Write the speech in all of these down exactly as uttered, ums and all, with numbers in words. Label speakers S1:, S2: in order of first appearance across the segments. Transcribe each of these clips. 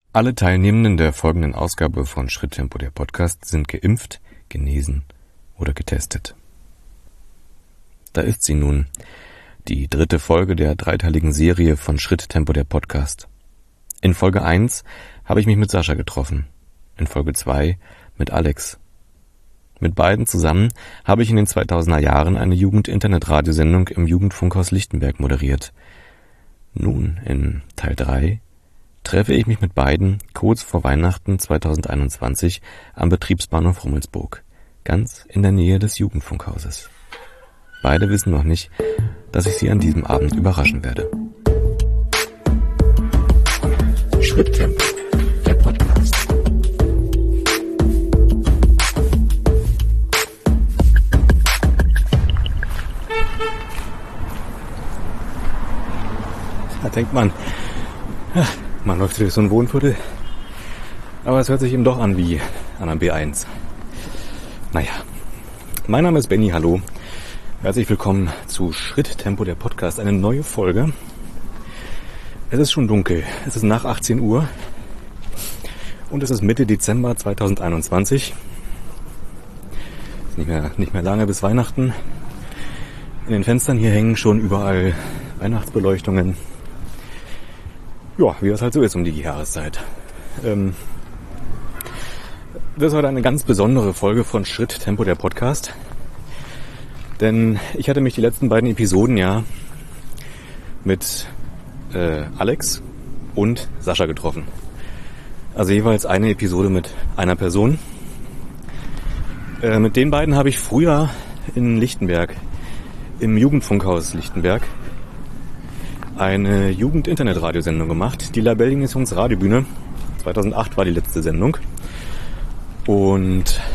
S1: Alle Teilnehmenden der folgenden Ausgabe von Schritttempo, der Podcast, sind geimpft, genesen oder getestet. Da ist sie nun, die dritte Folge der dreiteiligen Serie von Schritttempo, der Podcast. In Folge eins habe ich mich mit Sascha getroffen, in Folge zwei mit Alex. Mit beiden zusammen habe ich in den zweitausender Jahren eine Jugend-Internet-Radiosendung im Jugendfunkhaus Lichtenberg moderiert. Nun, in Teil drei, treffe ich mich mit beiden kurz vor Weihnachten zweitausendeinundzwanzig am Betriebsbahnhof Rummelsburg, ganz in der Nähe des Jugendfunkhauses. Beide wissen noch nicht, dass ich sie an diesem Abend überraschen werde. Schritttempo, der Podcast. Da denkt man, man läuft durch so ein Wohnviertel, aber es hört sich eben doch an wie an einem B eins. Naja, mein Name ist Benny, hallo. Herzlich willkommen zu Schritttempo, der Podcast, eine neue Folge. Es ist schon dunkel, es ist nach achtzehn Uhr und es ist Mitte Dezember zweitausendeinundzwanzig. Nicht mehr, nicht mehr lange bis Weihnachten. In den Fenstern hier hängen schon überall Weihnachtsbeleuchtungen. Ja, wie das halt so ist um die Jahreszeit. Ähm, das ist heute eine ganz besondere Folge von Schritttempo, der Podcast. Denn ich hatte mich die letzten beiden Episoden ja mit äh, Alex und Sascha getroffen. Also jeweils eine Episode mit einer Person. Äh, mit den beiden habe ich früher in Lichtenberg, im Jugendfunkhaus Lichtenberg, eine Jugend-Internet-Radiosendung gemacht. Die Labellinissungs Radiobühne. zweitausendacht war die letzte Sendung. Und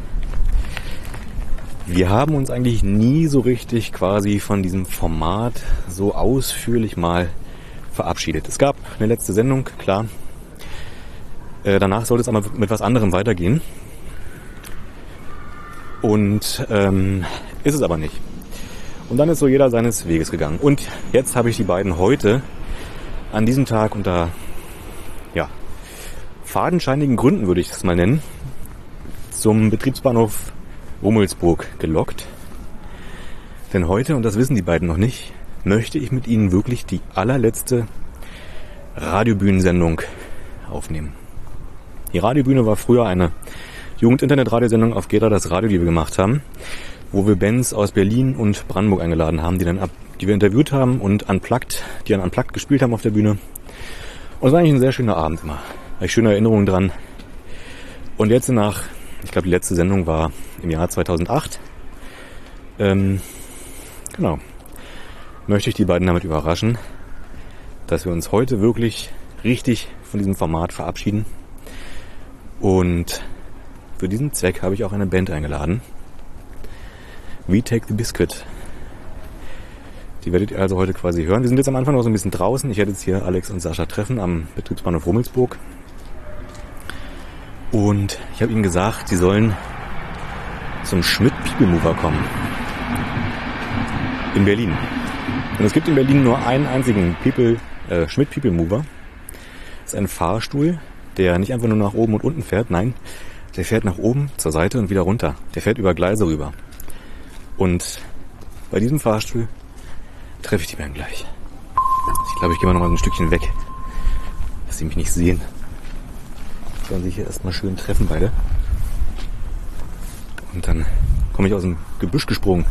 S1: wir haben uns eigentlich nie so richtig quasi von diesem Format so ausführlich mal verabschiedet. Es gab eine letzte Sendung, klar. Äh, danach sollte es aber mit was anderem weitergehen. Und ähm, ist es aber nicht. Und dann ist so jeder seines Weges gegangen. Und jetzt habe ich die beiden heute an diesem Tag unter ja, fadenscheinigen Gründen, würde ich das mal nennen, zum Betriebsbahnhof Rummelsburg gelockt. Denn heute, und das wissen die beiden noch nicht, möchte ich mit ihnen wirklich die allerletzte Radiobühnensendung aufnehmen. Die Radiobühne war früher eine Jugend-Internet-Radiosendung auf Gera, das Radio, die wir gemacht haben, wo wir Bands aus Berlin und Brandenburg eingeladen haben, die dann ab, die wir interviewt haben und unplugged, die dann unplugged gespielt haben auf der Bühne. Und es war eigentlich ein sehr schöner Abend immer. Da habe ich schöne Erinnerungen dran. Und jetzt nach, ich glaube, die letzte Sendung war im Jahr zweitausendacht. Ähm, genau. Möchte ich die beiden damit überraschen, dass wir uns heute wirklich richtig von diesem Format verabschieden. Und für diesen Zweck habe ich auch eine Band eingeladen. We Take the Biscuit. Die werdet ihr also heute quasi hören. Wir sind jetzt am Anfang noch so ein bisschen draußen. Ich werde jetzt hier Alex und Sascha treffen am Betriebsbahnhof Rummelsburg. Und ich habe ihnen gesagt, sie sollen zum Schmidt People Mover kommen. In Berlin. Und es gibt in Berlin nur einen einzigen People, äh, Schmidt People Mover. Das ist ein Fahrstuhl, der nicht einfach nur nach oben und unten fährt. Nein, der fährt nach oben, zur Seite und wieder runter. Der fährt über Gleise rüber. Und bei diesem Fahrstuhl treffe ich die beiden gleich. Ich glaube, ich gehe mal noch mal ein Stückchen weg, dass sie mich nicht sehen. Sollen sich hier erstmal schön treffen beide. Und dann komme ich aus dem Gebüsch gesprungen.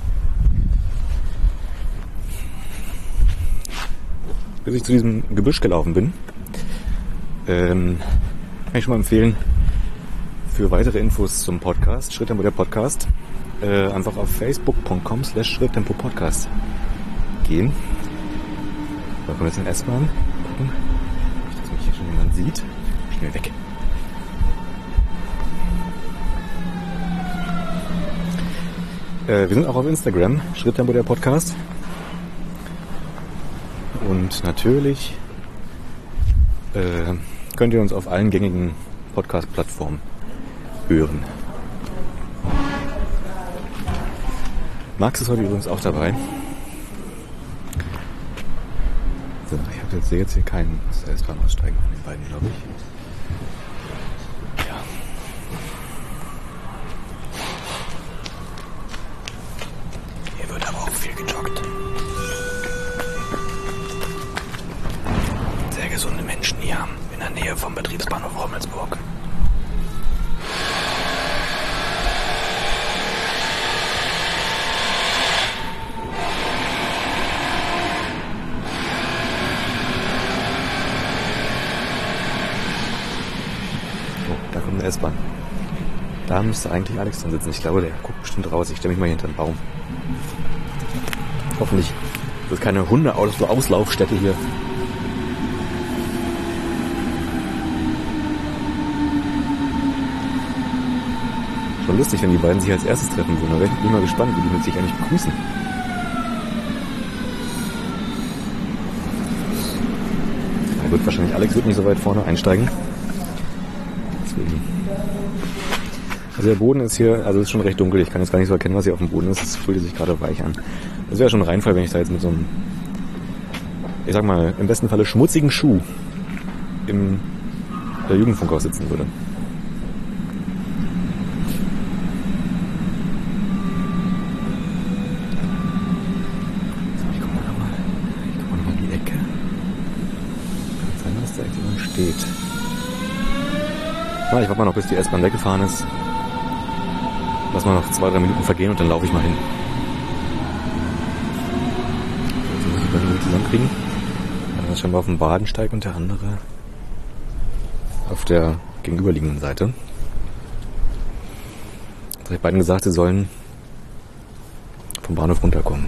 S1: Bis ich zu diesem Gebüsch gelaufen bin, ähm, kann ich schon mal empfehlen, für weitere Infos zum Podcast, Schritttempo, der Podcast, äh, einfach auf facebook punkt com slash Schritttempo Podcast gehen. Da kommt jetzt in S-Bahn. Gucken, dass mich hier schon jemand sieht. Schnell weg. Äh, wir sind auch auf Instagram, Schritttempo, der Podcast. Und natürlich äh, könnt ihr uns auf allen gängigen Podcast-Plattformen hören. Max ist heute übrigens auch dabei. So, ich habe jetzt, jetzt hier keinen S-Bahn aussteigen von den beiden, glaube ich. Nähe vom Betriebsbahnhof Rummelsburg. Oh, da kommt eine S-Bahn. Da müsste eigentlich Alex drin sitzen. Ich glaube, der guckt bestimmt raus. Ich stelle mich mal hier hinter den Baum. Hoffentlich. Das ist keine Hunde-Auslaufstätte hier. Schon lustig, wenn die beiden sich als erstes treffen würden. Da bin ich mal gespannt, wie die mit sich eigentlich begrüßen. Na gut, wahrscheinlich Alex wird nicht so weit vorne einsteigen. Deswegen. Also der Boden ist hier, also es ist schon recht dunkel. Ich kann jetzt gar nicht so erkennen, was hier auf dem Boden ist. Es fühlt sich gerade weich an. Das wäre schon ein Reinfall, wenn ich da jetzt mit so einem, ich sag mal, im besten Falle schmutzigen Schuh im der Jugendfunkhaus sitzen würde. So, ich guck mal nochmal. Ich guck mal nochmal in die Ecke. Kann sein, dass da echt jemand steht. Na, ich warte mal noch, bis die S-Bahn weggefahren ist. Lass mal noch zwei, drei Minuten vergehen und dann laufe ich mal hin. Also muss ich die beiden zusammenkriegen. Einer ist scheinbar auf dem Badensteig und der andere auf der gegenüberliegenden Seite. Jetzt habe ich beiden gesagt, sie sollen vom Bahnhof runterkommen.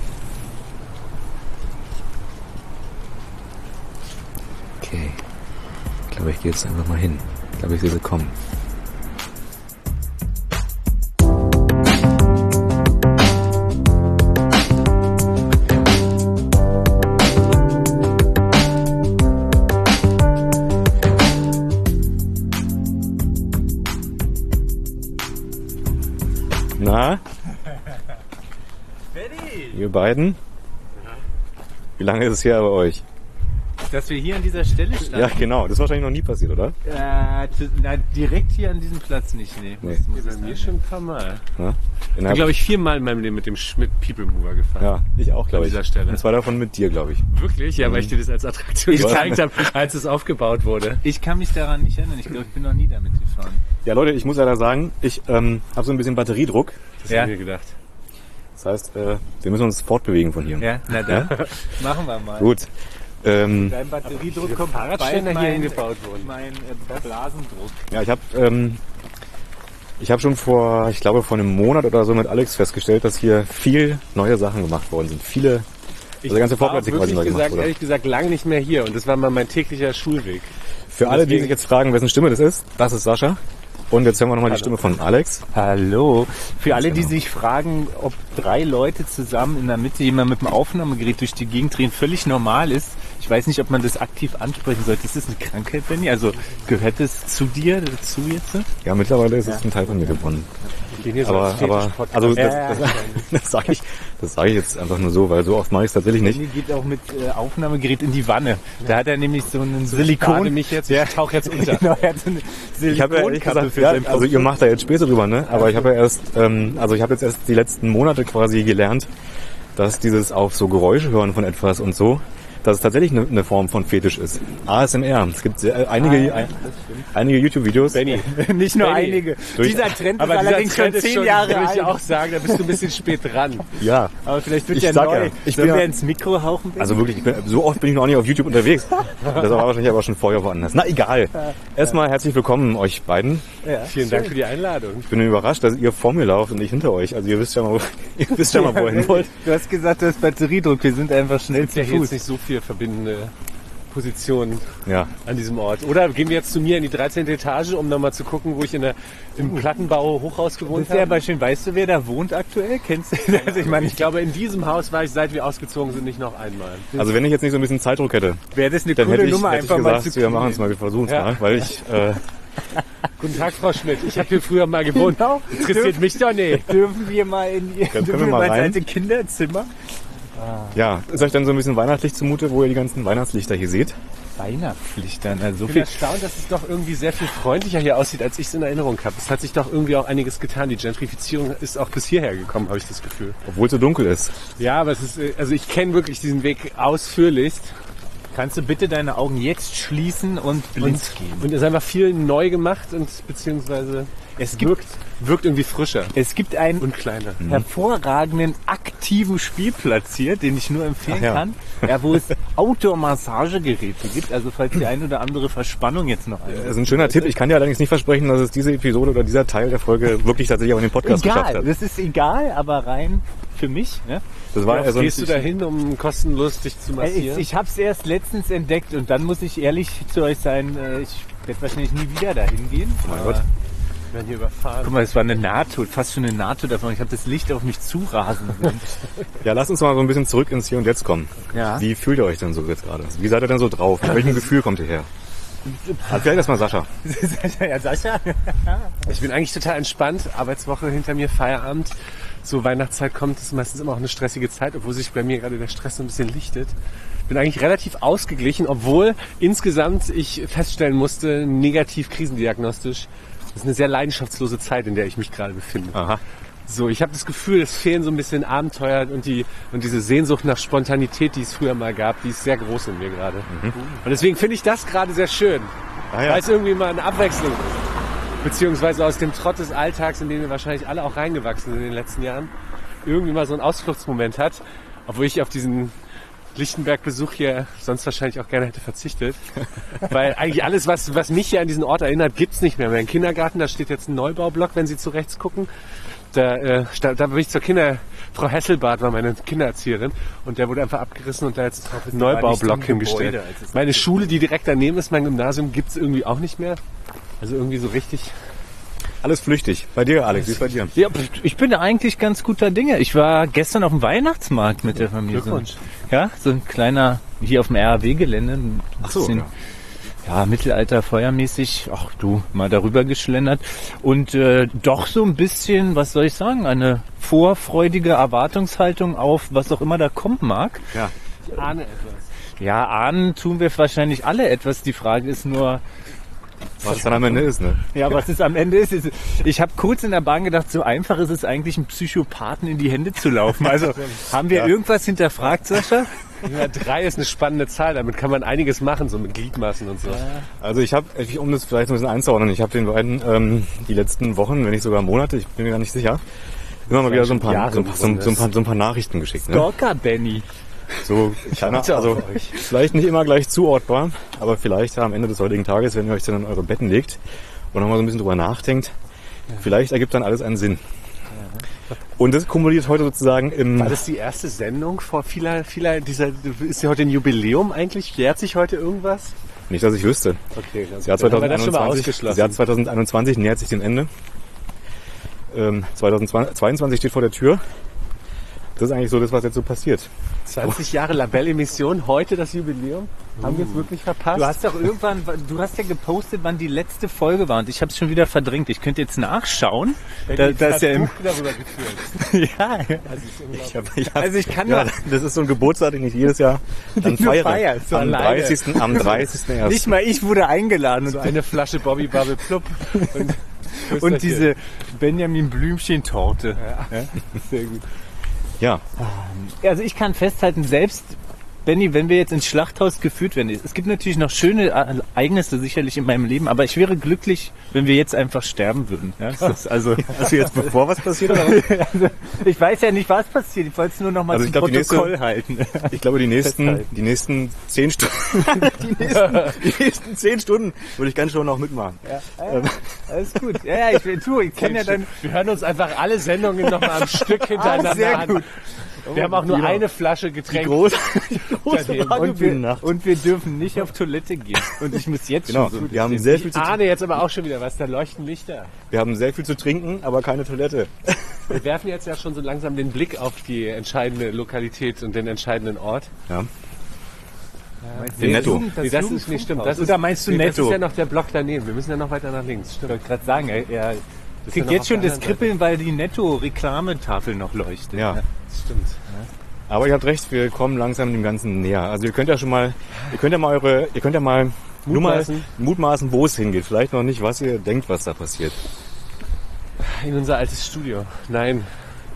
S1: Okay. Ich glaube, ich gehe jetzt einfach mal hin. Ich glaube, ich sehe sie kommen. Na?
S2: Betty!
S1: Ihr beiden? Wie lange ist es her bei euch?
S2: Dass wir hier an dieser Stelle standen?
S1: Ja, genau. Das ist wahrscheinlich noch nie passiert, oder?
S2: Äh, zu, na, direkt hier an diesem Platz nicht, nee.
S1: Nee.
S2: Muss, muss
S3: Ja, bei mir schon ein paar Mal.
S1: Ja?
S3: Ich bin, glaube ich, viermal in meinem Leben mit dem Schmidt People Mover gefahren.
S1: Ja, ich auch, glaube
S3: An
S1: ich.
S3: dieser Stelle.
S1: Und zwei davon mit dir, glaube ich.
S3: Wirklich? Ja, weil ich dir das als Attraktion
S2: Ich
S3: gezeigt habe, als es aufgebaut wurde.
S2: Ich kann mich daran nicht erinnern. Ich glaube, ich bin noch nie damit gefahren.
S1: Ja, Leute, ich muss leider sagen, ich ähm, habe so ein bisschen Batteriedruck.
S3: Das
S2: Ja.
S3: habe ich mir gedacht.
S1: Das heißt, äh, wir müssen uns fortbewegen von hier.
S2: Ja, na dann. Machen wir mal.
S1: Gut. Ähm,
S2: Dein Batteriedruck kommt
S3: Fahrradständer
S2: bald
S3: hier
S2: mein-
S3: hingebaut wurden.
S2: Mein äh, Blasendruck.
S1: ja, ich habe ähm, ich habe schon vor, ich glaube, vor einem Monat oder so mit Alex festgestellt, dass hier viel neue Sachen gemacht worden sind. Viele, also der ganze Vorplatz hier quasi
S3: wirklich
S1: neu gemacht
S3: gesagt,
S1: wurde.
S3: ehrlich gesagt, lange nicht mehr hier. Und das war mal mein täglicher Schulweg.
S1: Für alle, die
S3: deswegen-
S1: sich jetzt fragen, wessen Stimme das ist, das ist Sascha. Und jetzt hören wir nochmal die
S3: Hallo.
S1: Stimme von Alex.
S2: Hallo. Für alle, die
S1: genau.
S2: sich fragen, ob drei Leute zusammen in der Mitte jemand mit dem Aufnahmegerät durch die Gegend drehen, völlig normal ist. Ich weiß nicht, ob man das aktiv ansprechen sollte. Ist das eine Krankheit, Benni? Also gehört das zu dir, dazu jetzt?
S1: Ja, mittlerweile ist es ein Teil von mir geworden.
S3: Wir gehen hier
S1: Aber,
S3: als
S1: aber
S3: Fetisch-Podcast.
S1: also das,
S2: Ja,
S1: das, das sage ich, das sage ich jetzt einfach nur so, weil so oft mache ich es tatsächlich nicht.
S2: Benni geht auch mit äh, Aufnahmegerät in die Wanne. Da hat er nämlich so einen
S3: Bade
S2: Silikon.
S3: mich jetzt, ich tauche jetzt unter.
S2: Genau, er hat so eine
S1: Ich habe ja ehrlich
S2: Silikonkappe
S1: gesagt,
S2: für
S1: ja,
S2: seinen
S1: also ihr macht da jetzt Späße drüber, ne? Aber ich habe ja erst, ähm, also ich habe jetzt erst die letzten Monate quasi gelernt, dass dieses auf so Geräusche hören von etwas und so, dass es tatsächlich eine, eine Form von Fetisch ist. A S M R. Es gibt sehr, einige,
S2: Ah, ja,
S1: ein, einige YouTube-Videos.
S3: Benni.
S2: Nicht nur
S3: Benni.
S2: einige.
S1: Durch-
S2: Dieser Trend
S3: Aber
S2: ist
S3: dieser
S2: allerdings
S3: Trend
S2: schon
S3: ist
S2: zehn
S3: schon,
S2: Jahre
S3: würde
S2: alt.
S3: ich auch sagen, da bist du ein bisschen spät dran.
S1: Ja.
S2: Aber vielleicht wird
S1: Ich
S2: ja
S1: sag
S2: neu.
S1: ja, ich
S2: Sollen
S1: bin
S2: wir
S1: ja-
S2: ins Mikro hauchen? Benni?
S1: Also wirklich, ich bin, so oft bin ich noch nicht auf YouTube unterwegs. Das war wahrscheinlich aber schon vorher woanders. Na egal. Erstmal herzlich willkommen euch beiden.
S2: ja,
S3: Vielen Dank für die Einladung.
S1: Ich bin überrascht, dass ihr vor mir lauft und ich hinter euch. Also ihr wisst ja mal, wo, ihr wisst ja mal, wo ihr hin wollt.
S2: Du hast gesagt, du hast Batteriedruck. Wir sind einfach schnell zu
S3: Ja, hier
S2: Fuß.
S3: ist nicht so viel verbindende Position
S1: Ja.
S3: an diesem Ort. Oder gehen wir jetzt zu mir in die dreizehnte Etage, um nochmal zu gucken, wo ich in der, im Plattenbau Hochhaus
S2: Das
S3: gewohnt
S2: ist ja
S3: habe?
S2: aber schön. Weißt du, wer da wohnt aktuell? Kennst du? Also ich meine,
S3: Ich glaube, in diesem Haus war ich, seit wir ausgezogen sind, nicht noch einmal.
S1: Also wenn ich jetzt nicht so ein bisschen Zeitdruck hätte,
S2: wäre das eine
S1: dann
S2: coole
S1: hätte ich,
S2: Nummer
S1: hätte ich
S2: einfach mal
S1: gesagt,
S2: zu
S1: wir machen es mal, wir versuchen es
S3: Ja.
S1: mal, weil ich, äh,
S3: Guten Tag, Frau Schmidt. Ich habe hier früher mal gewohnt.
S2: Genau.
S3: Interessiert mich doch nicht.
S2: Dürfen wir mal in ihr
S1: können
S2: dürfen
S1: wir
S2: wir
S1: mal
S2: mal
S1: rein.
S2: ins alte Kinderzimmer?
S1: ja, ist euch dann so ein bisschen weihnachtlich zumute, wo ihr die ganzen Weihnachtslichter hier seht?
S2: Weihnachtslichtern, also so
S3: Ich bin
S2: viel.
S3: erstaunt, dass es doch irgendwie sehr viel freundlicher hier aussieht, als ich es in Erinnerung habe. Es hat sich doch irgendwie auch einiges getan. Die Gentrifizierung ist auch bis hierher gekommen, habe ich das Gefühl.
S1: Obwohl es so dunkel ist.
S3: Ja, aber es ist, äh, also ich kenne wirklich diesen Weg ausführlichst.
S2: Kannst du bitte deine Augen jetzt schließen und blind gehen?
S3: Und es ist einfach viel neu gemacht und beziehungsweise
S2: Es gibt,
S3: wirkt, wirkt irgendwie frischer
S2: es gibt einen
S3: und kleiner.
S2: hervorragenden aktiven Spielplatz hier, den ich nur empfehlen
S1: Ach ja.
S2: kann, ja, wo es Outdoor-Massagegeräte gibt. Also falls die ein oder andere Verspannung jetzt noch eine.
S1: Das ist ein schöner Tipp. Ich kann dir allerdings nicht versprechen, dass es diese Episode oder dieser Teil der Folge wirklich tatsächlich auch in den Podcast geschafft
S2: Egal,
S1: hat.
S2: das ist egal, aber rein für mich. Ne?
S1: Das war also
S3: Gehst du da hin, um kostenlos dich zu
S2: Ich,
S3: massieren?
S2: ich habe es erst letztens entdeckt und dann muss ich ehrlich zu euch sein, äh, ich werde wahrscheinlich nie wieder dahin gehen.
S1: mein
S2: Aber-
S1: Gott.
S3: Wir werden hier überfahren.
S2: Guck mal, es war eine Nahtod, fast schon eine Nahtod davon. Ich habe das Licht auf mich zurasen sehen.
S1: Ja, lasst uns mal so ein bisschen zurück ins Hier und Jetzt kommen.
S2: Ja.
S1: Wie fühlt ihr euch denn so jetzt gerade? Wie seid ihr denn so drauf? Mit welchem Gefühl kommt ihr her? Also vielleicht erstmal Sascha.
S2: Ja, Sascha?
S3: Ich bin eigentlich total entspannt. Arbeitswoche hinter mir, Feierabend. So Weihnachtszeit kommt, ist meistens immer auch eine stressige Zeit, obwohl sich bei mir gerade der Stress so ein bisschen lichtet. Bin eigentlich relativ ausgeglichen, obwohl insgesamt ich feststellen musste, negativ krisendiagnostisch, das ist eine sehr leidenschaftslose Zeit, in der ich mich gerade befinde.
S1: Aha.
S3: So, ich habe das Gefühl, es fehlen so ein bisschen Abenteuer und die und diese Sehnsucht nach Spontanität, die es früher mal gab, die ist sehr groß in mir gerade. Und deswegen finde ich das gerade sehr schön,
S1: Ah ja.
S3: weil es irgendwie mal eine Abwechslung ist. Beziehungsweise aus dem Trott des Alltags, in den wir wahrscheinlich alle auch reingewachsen sind in den letzten Jahren, irgendwie mal so einen Ausfluchtsmoment hat, obwohl ich auf diesen Lichtenberg-Besuch hier sonst wahrscheinlich auch gerne hätte verzichtet. Weil eigentlich alles, was, was mich hier an diesen Ort erinnert, gibt's nicht mehr. Mein Kindergarten, da steht jetzt ein Neubaublock, wenn Sie zu rechts gucken. Da, äh, da, da bin ich zur Kinder... Frau Hesselbart war meine Kindererzieherin und der wurde einfach abgerissen und da jetzt ein Neubaublock
S2: nicht im
S3: hingestellt.
S2: Gebäude, als es
S3: Meine
S2: abgerissen
S3: Schule, die direkt daneben ist, mein Gymnasium, gibt's irgendwie auch nicht mehr. Also irgendwie so richtig...
S1: Alles flüchtig. Bei dir, Alex, wie ist bei dir?
S2: Ja, ich bin eigentlich ganz guter Dinge. Ich war gestern auf dem Weihnachtsmarkt mit der Familie.
S3: Glückwunsch.
S2: Ja, so ein kleiner, hier auf dem R A W-Gelände. Ein
S1: Ach so,
S2: bisschen,
S1: ja.
S2: ja, Mittelalter, feuermäßig. Ach du, mal darüber geschlendert. Und äh, doch so ein bisschen, was soll ich sagen, eine vorfreudige Erwartungshaltung auf, was auch immer da kommen mag.
S1: Ja.
S3: Ich ahne etwas.
S2: Ja, ahnen tun wir wahrscheinlich alle etwas. Die Frage ist nur,
S1: Was dann am Ende ist, ne?
S2: ja, was es am Ende ist, ist ich habe kurz in der Bahn gedacht, so einfach ist es eigentlich, einem Psychopathen in die Hände zu laufen. Also haben wir
S1: Ja.
S2: irgendwas hinterfragt, Sascha?
S3: Ja, drei ist eine spannende Zahl, damit kann man einiges machen, so mit Gliedmaßen und so.
S1: Also ich habe, um das vielleicht so ein bisschen einzuordnen, ich habe den beiden ähm, die letzten Wochen, wenn nicht sogar Monate, ich bin mir gar nicht sicher, immer mal wieder so ein paar,
S3: Jahre
S1: so, so, so, ein paar, so ein paar Nachrichten geschickt. Ne?
S2: Stalker Benny.
S1: So, keine,
S3: warte auf
S1: also
S3: euch.
S1: vielleicht nicht immer gleich zuortbar, aber vielleicht ja, am Ende des heutigen Tages, wenn ihr euch dann in eure Betten legt und nochmal so ein bisschen drüber nachdenkt, vielleicht ergibt dann alles einen Sinn. Und das kumuliert heute sozusagen im...
S3: War das die erste Sendung vor vieler, vieler dieser, ist ja heute ein Jubiläum eigentlich? Jährt sich heute irgendwas?
S1: Nicht, dass ich wüsste.
S3: Okay,
S1: Das Jahr
S3: dann haben wir das schon mal
S1: zweitausendeinundzwanzig, das
S3: ausgeschlossen.
S1: Jahr zweitausendeinundzwanzig nähert sich dem Ende. Ähm, zweitausendzweiundzwanzig steht vor der Tür. Das ist eigentlich so das, was jetzt so passiert.
S3: zwanzig Jahre Labelle-Emission, heute das Jubiläum. Haben wir es wirklich verpasst?
S2: Du hast doch irgendwann, du hast ja gepostet, wann die letzte Folge war und ich habe es schon wieder verdrängt. Ich könnte jetzt nachschauen. Da, da ist ja im,
S3: darüber geführt.
S2: ja,
S1: Ich hab, ich hab,
S2: also ich kann
S1: ja,
S2: nur,
S1: das ist so ein Geburtstag, den ich jedes Jahr dann
S2: du
S1: feiere.
S2: feierst, so
S1: am
S2: alleine.
S1: dreißigsten Am dreißigsten ersten
S2: nicht mal ich wurde eingeladen
S3: So
S2: und,
S3: eine Flasche Bobby Bubble Plupp. Und,
S2: und diese Benjamin Blümchen Torte.
S3: Ja. Sehr gut.
S1: Ja,
S2: Also ich kann festhalten, selbst Benni, wenn wir jetzt ins Schlachthaus geführt werden, es gibt natürlich noch schöne Ereignisse sicherlich in meinem Leben, aber ich wäre glücklich, wenn wir jetzt einfach sterben würden. Ja, das ist also,
S1: also jetzt bevor was passiert oder was?
S2: also, ich weiß ja nicht, was passiert. Ich wollte es nur noch mal
S1: Also
S2: zum
S1: ich glaub, die nächste-
S2: Protokoll halten.
S1: Ich glaube, die nächsten,
S2: Festhalten.
S1: die nächsten zehn Stunden, die nächsten, die nächsten zehn Stunden würde ich ganz schon noch mitmachen.
S2: Ja, alles gut. Ja, ja, ich, tu, ich kenne ja dann.
S3: Wir hören uns einfach alle Sendungen noch mal am Stück hintereinander
S2: Ah, sehr
S3: an.
S2: gut.
S3: Wir haben auch nur
S1: Genau.
S3: eine Flasche Getränk.
S1: Groß, die große
S3: Daneben.
S2: Und wir,
S1: Nacht.
S2: und wir dürfen nicht auf Toilette gehen. Und ich muss jetzt
S1: Genau,
S2: schon so
S1: wir haben sehr viel
S3: Ich
S1: zu
S3: ahne jetzt aber auch schon wieder was, da leuchten Lichter.
S1: wir haben sehr viel zu trinken, aber keine Toilette.
S3: Wir werfen jetzt ja schon so langsam den Blick auf die entscheidende Lokalität und den entscheidenden Ort.
S1: Ja. Den Netto.
S3: Nee, das ist nicht stimmt. Das ist,
S2: Oder meinst du
S3: nee, Das
S2: Netto?
S3: ist ja noch der Block daneben. Wir müssen ja noch weiter nach links.
S2: Ich
S3: Stimmt.
S2: wollte gerade sagen, er, er
S3: ist
S2: kriegt
S3: ja noch
S2: jetzt
S3: auf
S2: schon
S3: der
S2: das
S3: anderen
S2: Kribbeln, weil die Netto-Reklametafel noch leuchtet.
S1: Ja.
S3: Das stimmt.
S1: Aber ihr habt recht, wir kommen langsam dem Ganzen näher. Also ihr könnt ja schon mal, ihr könnt ja mal eure, ihr könnt ja mal nur mal
S3: Mutmaßen.
S1: mutmaßen, wo es hingeht. Vielleicht noch nicht, was ihr denkt, was da passiert.
S3: In unser altes Studio. Nein.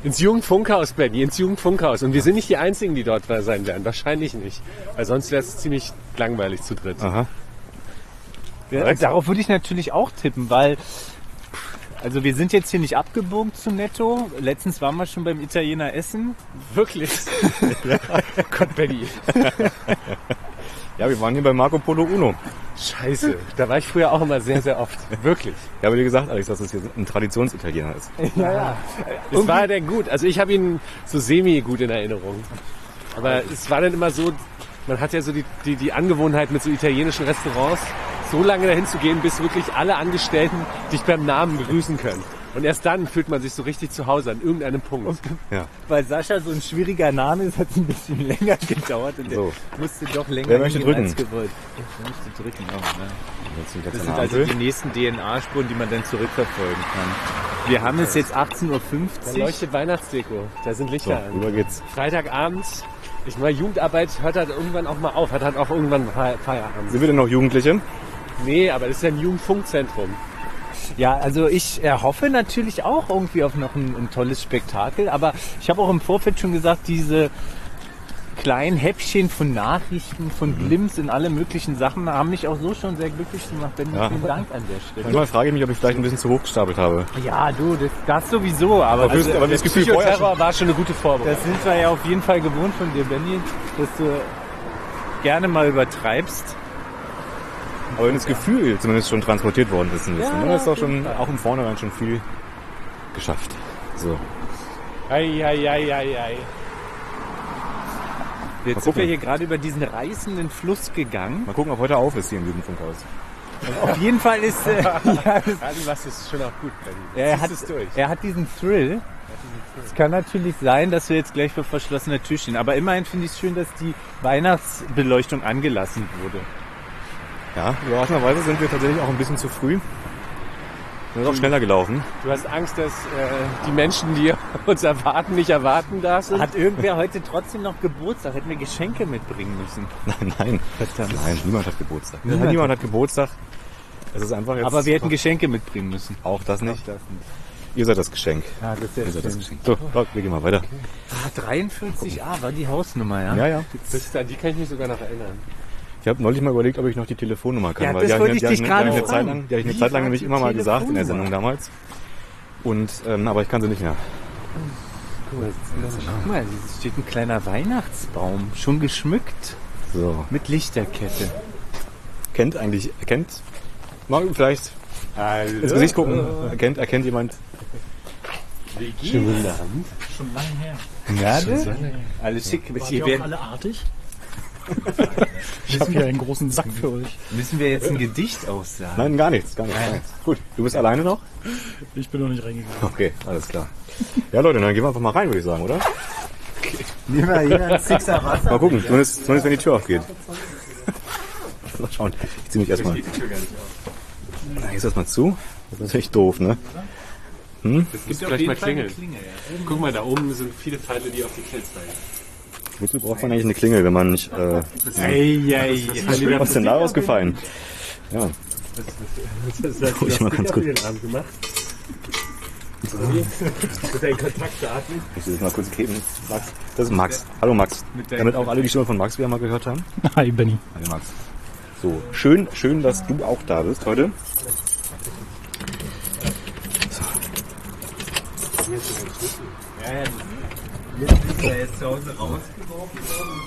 S3: Ins Jugendfunkhaus, Benny, ins Jugendfunkhaus. Und wir sind nicht die Einzigen, die dort sein werden. Wahrscheinlich nicht. Weil sonst wäre es ziemlich langweilig zu dritt.
S1: Aha.
S2: Ja, darauf würde ich natürlich auch tippen, weil also wir sind jetzt hier nicht abgebogen zu Netto. Letztens waren wir schon beim Italiener essen.
S3: Wirklich? Ja. Gott, Benny.
S1: Ja, wir waren hier bei Marco Polo Uno.
S3: Scheiße, da war ich früher auch immer sehr, sehr oft. Wirklich.
S1: Ja, aber dir gesagt, Alex, dass das hier ein Traditionsitaliener ist.
S3: Ja, ja. Es war denn gut. Also ich habe ihn so semi gut in Erinnerung. Aber es war dann immer so, man hat ja so die, die, die Angewohnheit mit so italienischen Restaurants, so lange dahin zu gehen, bis wirklich alle Angestellten dich beim Namen begrüßen können. Und erst dann fühlt man sich so richtig zu Hause an irgendeinem Punkt.
S1: Ja.
S2: Weil Sascha so ein schwieriger Name ist, hat es ein bisschen länger gedauert und
S1: So.
S2: der musste doch länger
S1: Wer möchte
S2: hingehen
S1: drücken?
S2: als gewollt. Ich möchte drücken auch, ne?
S1: Das
S2: Das sind also die nächsten D N A-Spuren, die man dann zurückverfolgen kann. Wir haben es jetzt achtzehn Uhr
S3: Da
S2: fünfzig.
S3: leuchtet Weihnachtsdeko, da sind
S1: So,
S3: Lichter an.
S1: rüber geht's.
S3: Freitagabend, ich meine, Jugendarbeit hört halt irgendwann auch mal auf, hat halt auch irgendwann Fe- Feierabend.
S1: Sind wir denn noch Jugendliche?
S3: Nee, aber das ist ja ein Jugendfunkzentrum.
S2: Ja, also ich erhoffe natürlich auch irgendwie auf noch ein, ein tolles Spektakel, aber ich habe auch im Vorfeld schon gesagt, diese kleinen Häppchen von Nachrichten, von Glimps in alle möglichen Sachen haben mich auch so schon sehr glücklich gemacht. Benny,
S1: Ja.
S2: vielen Dank an der Stelle.
S1: Manchmal frage ich mich, ob ich vielleicht ein bisschen zu hoch gestapelt habe.
S2: Ja, du, das, das sowieso, aber
S1: Aber
S2: also,
S1: aber das Gefühl vorher schon.
S3: Psychoterror war schon eine gute Vorbereitung.
S2: das sind wir ja auf jeden Fall gewohnt von dir, Benny, dass du gerne mal übertreibst.
S1: Aber wenn das Gefühl zumindest schon transportiert worden ist, ein bisschen,
S2: Ja,
S1: dann ist doch
S2: auf jeden
S1: schon auch im Vornherein schon viel geschafft. So.
S3: Ei, ei, ei, ei, ei.
S2: Jetzt
S1: Mal
S2: sind wir
S1: gucken.
S2: hier gerade über diesen reißenden Fluss gegangen.
S1: Mal gucken, ob heute auf ist hier im Jugendfunkhaus.
S2: Auf jeden Fall ist äh, ja, das,
S3: Irgendwas ist schon auch gut, Benny.
S2: er,
S3: Ziehst
S2: hat,
S3: es durch.
S2: er hat diesen Thrill. Es kann natürlich sein, dass wir jetzt gleich vor verschlossener Tür stehen. Aber immerhin finde ich es schön, dass die Weihnachtsbeleuchtung angelassen wurde.
S1: Ja, überraschenderweise sind wir tatsächlich auch ein bisschen zu früh. Wir sind auch schneller gelaufen.
S3: Du hast Angst, dass äh, die Menschen, die uns erwarten, nicht erwarten darfst.
S2: Hat irgendwer heute trotzdem noch Geburtstag? Hätten wir Geschenke mitbringen müssen.
S1: Nein, nein.
S2: Verdammt.
S1: Nein, niemand hat Geburtstag.
S2: Niemand
S1: Niemand, hat Geburtstag. Es ist einfach jetzt.
S2: Aber wir hätten Geschenke mitbringen müssen.
S1: auch das nicht.
S2: Das nicht.
S1: Ihr seid das Geschenk.
S2: Ja, das ist
S1: Ihr
S2: ja
S1: seid das
S2: schön.
S1: Geschenk. So, Doc, wir gehen mal weiter.
S2: Ah, dreiundvierzig A war die Hausnummer, ja?
S1: Ja, ja.
S3: Das, an die kann ich mich sogar noch erinnern.
S1: Ich habe neulich mal überlegt, ob ich noch die Telefonnummer kann.
S2: Ja,
S1: weil
S2: das
S1: die habe
S2: wollte
S1: ich,
S2: ich
S1: die
S2: dich
S1: habe ich,
S2: gerade
S1: eine Zeit
S2: fragen.
S1: lang, die habe ich eine
S2: Wie
S1: Zeit lang
S2: war
S1: nämlich
S2: die
S1: immer mal gesagt in der
S2: Telefonnummer?
S1: Sendung damals. Und, ähm, aber ich kann sie nicht mehr.
S2: Guck mal, guck mal, hier steht ein kleiner Weihnachtsbaum, schon geschmückt
S1: So.
S2: mit Lichterkette.
S1: Kennt eigentlich, erkennt, mal vielleicht ins Gesicht gucken. Erkennt, erkennt jemand?
S3: Schönen guten Abend.
S4: Schon lange her.
S2: Ja, ne? Alles schick.
S4: Wart
S2: Hier
S4: ihr auch
S2: werden,
S4: alle artig? Ich habe hier einen großen Sack für euch.
S2: müssen wir jetzt ein Gedicht aussagen?
S1: Nein, gar nichts, gar nichts. Gar nichts. Gut, du bist alleine noch?
S4: Ich bin noch nicht reingegangen.
S1: Okay, alles klar. Ja Leute, dann gehen wir einfach mal rein, würde ich sagen, oder?
S2: Nehmen wir hier ein Sixer Wasser.
S1: Mal gucken, zumindest, zumindest wenn die Tür aufgeht. Mal schauen, ich zieh mich erstmal. Na, hier ist erstmal zu. Das ist natürlich doof, ne?
S3: Das gibt vielleicht mal Klingel. Guck mal, da oben sind viele Pfeile, die auf die Klingel zeigen.
S1: Wozu braucht man eigentlich eine Klingel, wenn man nicht... Äh,
S2: Ei, ei, ei.
S1: was ist denn da ausgefallen? Ja,
S3: Das hast
S1: Guck ich mal ganz gut.
S3: den Abend gemacht. Mit deinen Kontaktdaten.
S1: ich will das mal kurz geben. Max. Das ist Max. Hallo Max. Damit auch alle die Stimme von Max wieder mal gehört haben.
S4: Hi, Benny.
S1: Hallo Max. So, schön, schön, dass du auch da bist heute.
S2: Ja, ja. Jetzt ist er jetzt zu Hause rausgeworfen worden.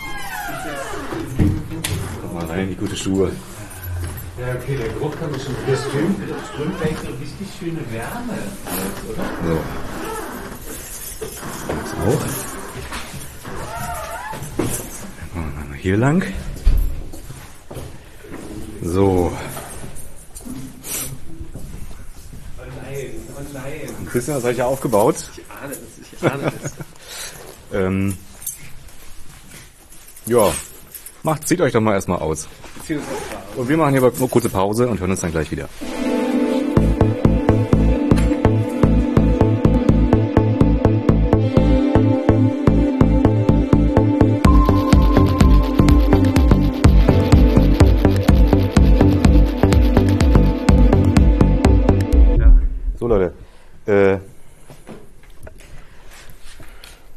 S1: Guck mal rein in die gute Schuhe.
S3: Ja, okay, der Geruch kann mich schon wieder
S2: Strömt, strömt gleich so richtig schöne Wärme.
S1: So. Das auch. Dann machen wir mal hier lang. So.
S3: Oh nein, oh nein.
S1: Ein bisschen was habe ich ja aufgebaut.
S3: Ich ahne es, ich ahne es.
S1: Ähm, ja. Macht, zieht euch doch mal erstmal aus. Und wir machen hier aber eine kurze Pause und hören uns dann gleich wieder. So Leute, äh,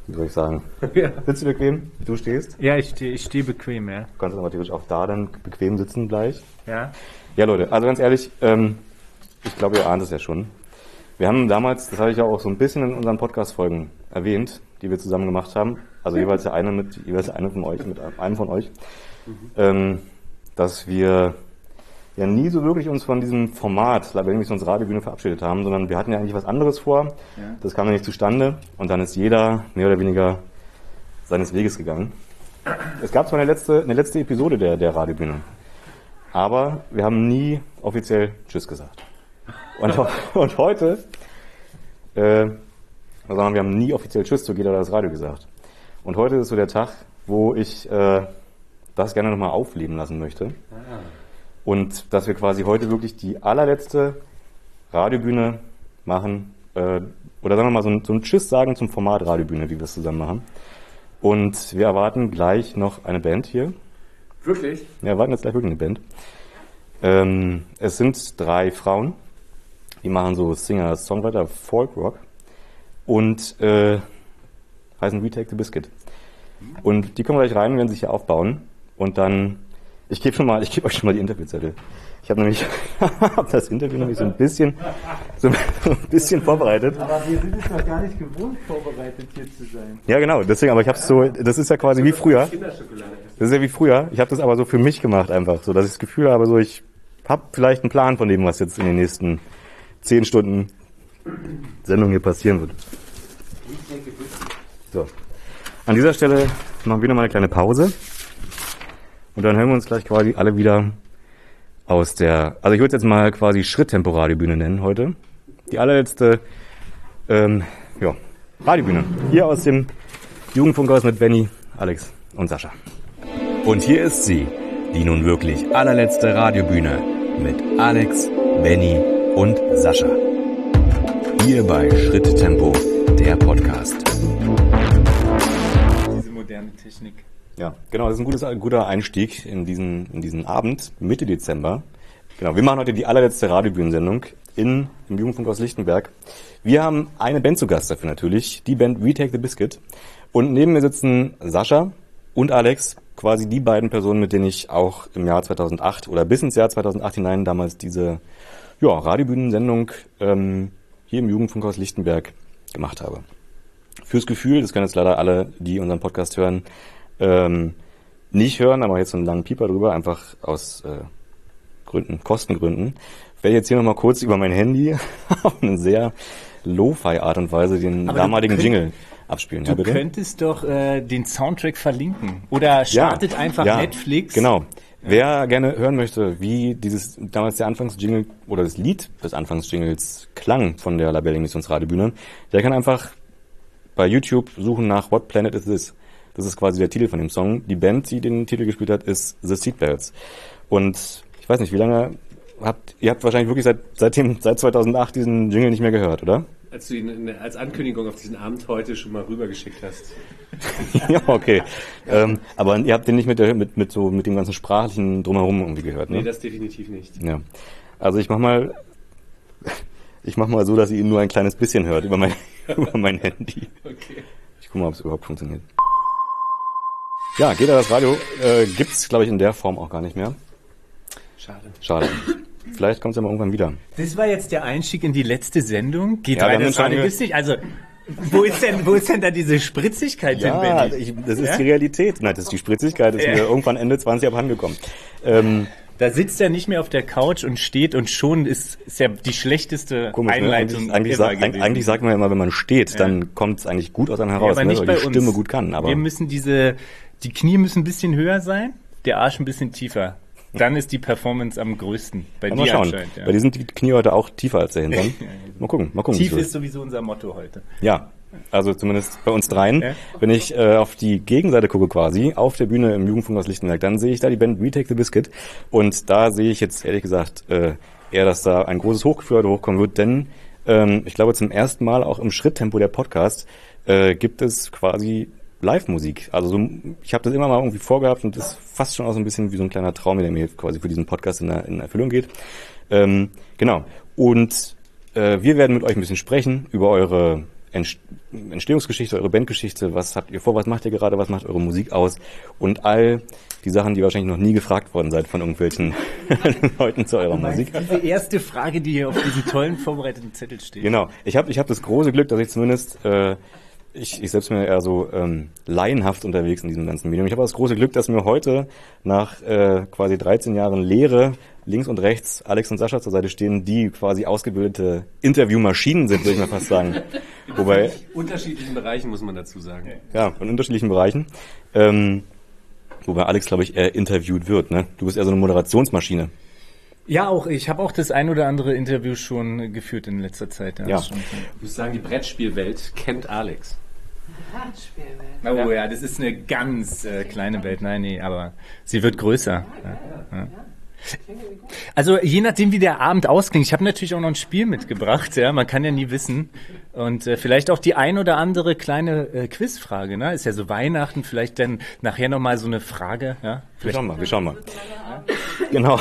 S1: wie soll ich sagen?
S3: Ja.
S1: Sitzt du bequem? Du stehst?
S2: Ja, ich stehe ich steh bequem, ja.
S1: Du kannst aber theoretisch auch da dann bequem sitzen gleich.
S2: Ja.
S1: Ja, Leute, also ganz ehrlich, ähm, ich glaube, ihr ahnt es ja schon. Wir haben damals, das habe ich ja auch so ein bisschen in unseren Podcast-Folgen erwähnt, die wir zusammen gemacht haben, also jeweils der eine mit, jeweils der eine von euch, mit einem von euch, mhm. ähm, dass wir ja nie so wirklich uns von diesem Format, wenn wir uns Radiobühne verabschiedet haben, sondern wir hatten ja eigentlich was anderes vor. Ja. Das kam ja nicht zustande und dann ist jeder mehr oder weniger seines Weges gegangen. Es gab zwar eine letzte, eine letzte Episode der, der Radiobühne, aber wir haben nie offiziell Tschüss gesagt. Und, und heute, äh, also wir haben nie offiziell Tschüss zu Gela das Radio gesagt. Und heute ist so der Tag, wo ich äh, das gerne nochmal aufleben lassen möchte. Ah. Und dass wir quasi heute wirklich die allerletzte Radiobühne machen, äh, oder sagen wir mal so ein, so ein Tschüss sagen zum Format Radiobühne, wie wir es zusammen machen. Und wir erwarten gleich noch eine Band hier.
S3: Wirklich?
S1: Wir erwarten jetzt gleich wirklich eine Band. Ähm, es sind drei Frauen. Die machen so Singer, Songwriter, Folk-Rock und äh, heißen Retake the Biscuit. Und die kommen gleich rein, werden sich hier aufbauen und dann, ich gebe schon mal, ich gebe euch schon mal die Interviewzettel. Ich habe nämlich hab das Interview nämlich so ein bisschen, so ein bisschen vorbereitet.
S2: Aber wir sind es noch gar nicht gewohnt, vorbereitet hier zu sein.
S1: Ja, genau, deswegen, aber ich habe es so, das ist ja quasi wie früher. Das ist ja wie früher. Ich habe das aber so für mich gemacht einfach, so dass ich das Gefühl habe, so ich habe vielleicht einen Plan von dem, was jetzt in den nächsten zehn Stunden Sendung hier passieren wird. So. An dieser Stelle machen wir nochmal eine kleine Pause. Und dann hören wir uns gleich quasi alle wieder aus der, also ich würde es jetzt mal quasi Schritttempo-Radiobühne nennen heute. Die allerletzte, ähm, ja, Radiobühne. Hier aus dem Jugendfunkhaus mit Benny, Alex und Sascha.
S5: Und hier ist sie, die nun wirklich allerletzte Radiobühne mit Alex, Benny und Sascha. Hier bei Schritttempo, der Podcast.
S2: Diese moderne Technik.
S1: Ja, genau, das ist ein, gutes, ein guter Einstieg in diesen, in diesen Abend, Mitte Dezember. Genau, wir machen heute die allerletzte Radiobühnensendung in, im Jugendfunkhaus Lichtenberg. Wir haben eine Band zu Gast dafür natürlich, die Band Retake the Biscuit. Und neben mir sitzen Sascha und Alex, quasi die beiden Personen, mit denen ich auch im Jahr zweitausendacht oder bis ins Jahr zweitausendacht hinein damals diese ja, Radiobühnensendung ähm, hier im Jugendfunkhaus Lichtenberg gemacht habe. Fürs Gefühl, das können jetzt leider alle, die unseren Podcast hören, ähm, nicht hören, aber jetzt so einen langen Pieper drüber, einfach aus äh, Gründen, Kostengründen, werde ich jetzt hier nochmal kurz über mein Handy auf eine sehr Lo-Fi-Art und Weise den aber damaligen könnt, Jingle abspielen.
S2: Du ja, bitte? könntest doch äh, den Soundtrack verlinken oder startet ja, einfach
S1: ja,
S2: Netflix.
S1: Genau. Wer gerne hören möchte, wie dieses damals der Anfangsjingle oder das Lied des Anfangsjingles klang von der Labelling-Missionsradiobühne, der kann einfach bei YouTube suchen nach What Planet Is This? Das ist quasi der Titel von dem Song. Die Band, die den Titel gespielt hat, ist The Seatbelts. Und ich weiß nicht, wie lange habt ihr habt wahrscheinlich wirklich seit seitdem seit zweitausendacht diesen Jingle nicht mehr gehört, oder?
S3: Als du ihn als Ankündigung auf diesen Abend heute schon mal rübergeschickt hast.
S1: Ja, okay. ähm, aber ihr habt den nicht mit der mit mit so mit dem ganzen sprachlichen drumherum irgendwie gehört, ne?
S3: Nee, das definitiv nicht.
S1: Ja. Also ich mach mal ich mach mal so, dass ihr ihn nur ein kleines bisschen hört über mein über mein Handy.
S3: Okay.
S1: Ich guck mal, ob es überhaupt funktioniert. Ja, geht das Radio äh, gibt's, glaube ich, in der Form auch gar nicht mehr.
S3: Schade.
S1: Schade. Vielleicht kommt es ja mal irgendwann wieder.
S2: Das war jetzt der Einstieg in die letzte Sendung. Geht
S1: ja,
S2: rein, das Radio gibt's nicht. Also, wo ist denn, wo ist denn da diese Spritzigkeit
S1: ja,
S2: denn, Benny?
S1: Ich, das ist ja? die Realität. Nein, das ist die Spritzigkeit, ist ja. mir irgendwann Ende zwanzig abhandengekommen. Ähm,
S2: da sitzt er nicht mehr auf der Couch und steht und schon ist, ist ja die schlechteste komisch, Einleitung.
S1: Ne? Eigentlich, eigentlich, sag, eigentlich sagt man ja immer, wenn man steht, ja. dann kommt es eigentlich gut aus einem heraus,
S2: ja, aber nicht
S1: ne,
S2: weil
S1: die
S2: uns.
S1: Stimme gut kann. Aber
S2: wir müssen diese, die Knie müssen ein bisschen höher sein, der Arsch ein bisschen tiefer. Dann ist die Performance am größten. Bei dir anscheinend. Ja.
S1: Bei dir sind die Knie heute auch tiefer als der Hintern. Mal gucken, mal gucken.
S2: Tief ist sowieso unser Motto heute.
S1: Ja, also zumindest bei uns dreien. Ja? Wenn ich äh, auf die Gegenseite gucke quasi, auf der Bühne im Jugendfunkhaus Lichtenberg, dann sehe ich da die Band Retake the Biscuit. Und da sehe ich jetzt ehrlich gesagt äh, eher, dass da ein großes Hochgefühl heute hochkommen wird. Denn ähm, ich glaube zum ersten Mal auch im Schritttempo der Podcast äh, gibt es quasi Live-Musik. Also so, ich habe das immer mal irgendwie vorgehabt und das ist fast schon auch so ein bisschen wie so ein kleiner Traum, der mir quasi für diesen Podcast in, der, in Erfüllung geht. Ähm, genau. Und äh, wir werden mit euch ein bisschen sprechen über eure Entstehungsgeschichte, eure Bandgeschichte, was habt ihr vor, was macht ihr gerade, was macht eure Musik aus und all die Sachen, die wahrscheinlich noch nie gefragt worden seid von irgendwelchen Leuten zu eurer Musik.
S2: Diese erste Frage, die hier auf diesem tollen vorbereiteten Zettel steht.
S1: Genau. Ich habe ich hab das große Glück, dass ich zumindest, äh, ich, ich selbst bin ja eher so ähm, laienhaft unterwegs in diesem ganzen Medium. Ich habe das große Glück, dass mir heute nach äh, quasi dreizehn Jahren Lehre links und rechts Alex und Sascha zur Seite stehen, die quasi ausgebildete Interviewmaschinen sind, würde ich mal fast sagen. Wobei
S3: In unterschiedlichen Bereichen, muss man dazu sagen.
S1: Ja, in unterschiedlichen Bereichen. Ähm, wobei Alex, glaube ich, eher interviewt wird, ne? Du bist eher so eine Moderationsmaschine.
S2: Ja, auch ich habe auch das ein oder andere Interview schon geführt in letzter Zeit.
S1: Ja.
S2: Schon.
S3: Ich muss sagen, die Brettspielwelt kennt Alex.
S2: Oh ja, das ist eine ganz äh, kleine Welt. Nein, nee, aber sie wird größer. Ja, ja. Also je nachdem, wie der Abend ausging. Ich habe natürlich auch noch ein Spiel mitgebracht. Ja, man kann ja nie wissen. Und äh, vielleicht auch die ein oder andere kleine äh, Quizfrage. Ne, ist ja so Weihnachten. Vielleicht dann nachher noch mal so eine Frage. Ja,
S1: wir schauen mal. Wir schauen mal. Genau.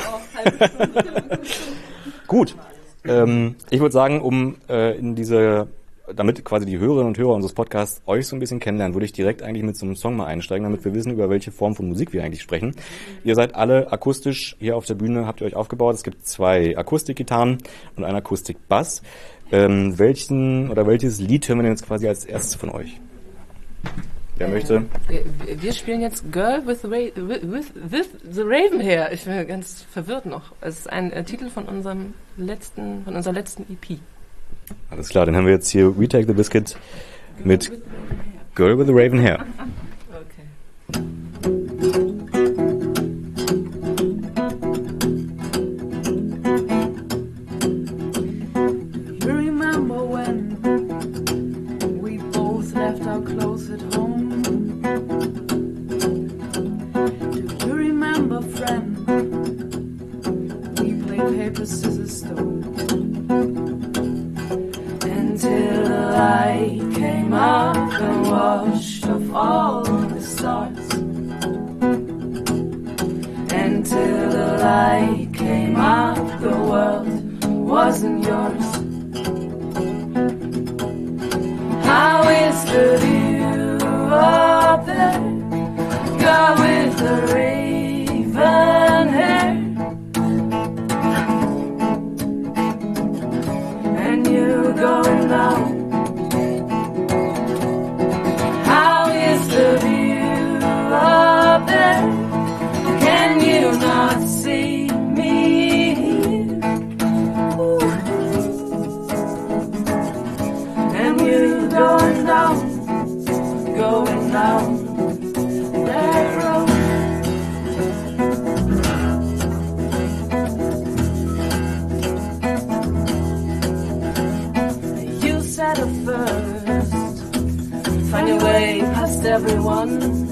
S1: Gut. Ähm, ich würde sagen, um äh, in diese damit quasi die Hörerinnen und Hörer unseres Podcasts euch so ein bisschen kennenlernen, würde ich direkt eigentlich mit so einem Song mal einsteigen, damit wir wissen, über welche Form von Musik wir eigentlich sprechen. Ihr seid alle akustisch hier auf der Bühne, habt ihr euch aufgebaut. Es gibt zwei Akustikgitarren und einen Akustikbass. Ähm, welchen oder welches Lied hören wir denn jetzt quasi als erstes von euch? Wer möchte?
S6: Wir, wir spielen jetzt Girl with the, Ra- with, with the Raven Hair. Ich bin ganz verwirrt noch. Es ist ein äh, Titel von unserem letzten, von unserer letzten E P.
S1: Alles klar, dann haben wir jetzt hier We Take the Biscuit mit Girl with the Raven Hair.
S6: Okay.
S7: You remember when we both left our clothes at home? Do you remember, friend, we played paper, scissors, stone? Until the light came up and washed off all the stars. Until the light came up, the world wasn't yours. How is the view up there? Girl with the raven hair. And you going down. How is the view up there? Can you not see me? Ooh. And you going down, going down that road. You said it first, find your way past everyone.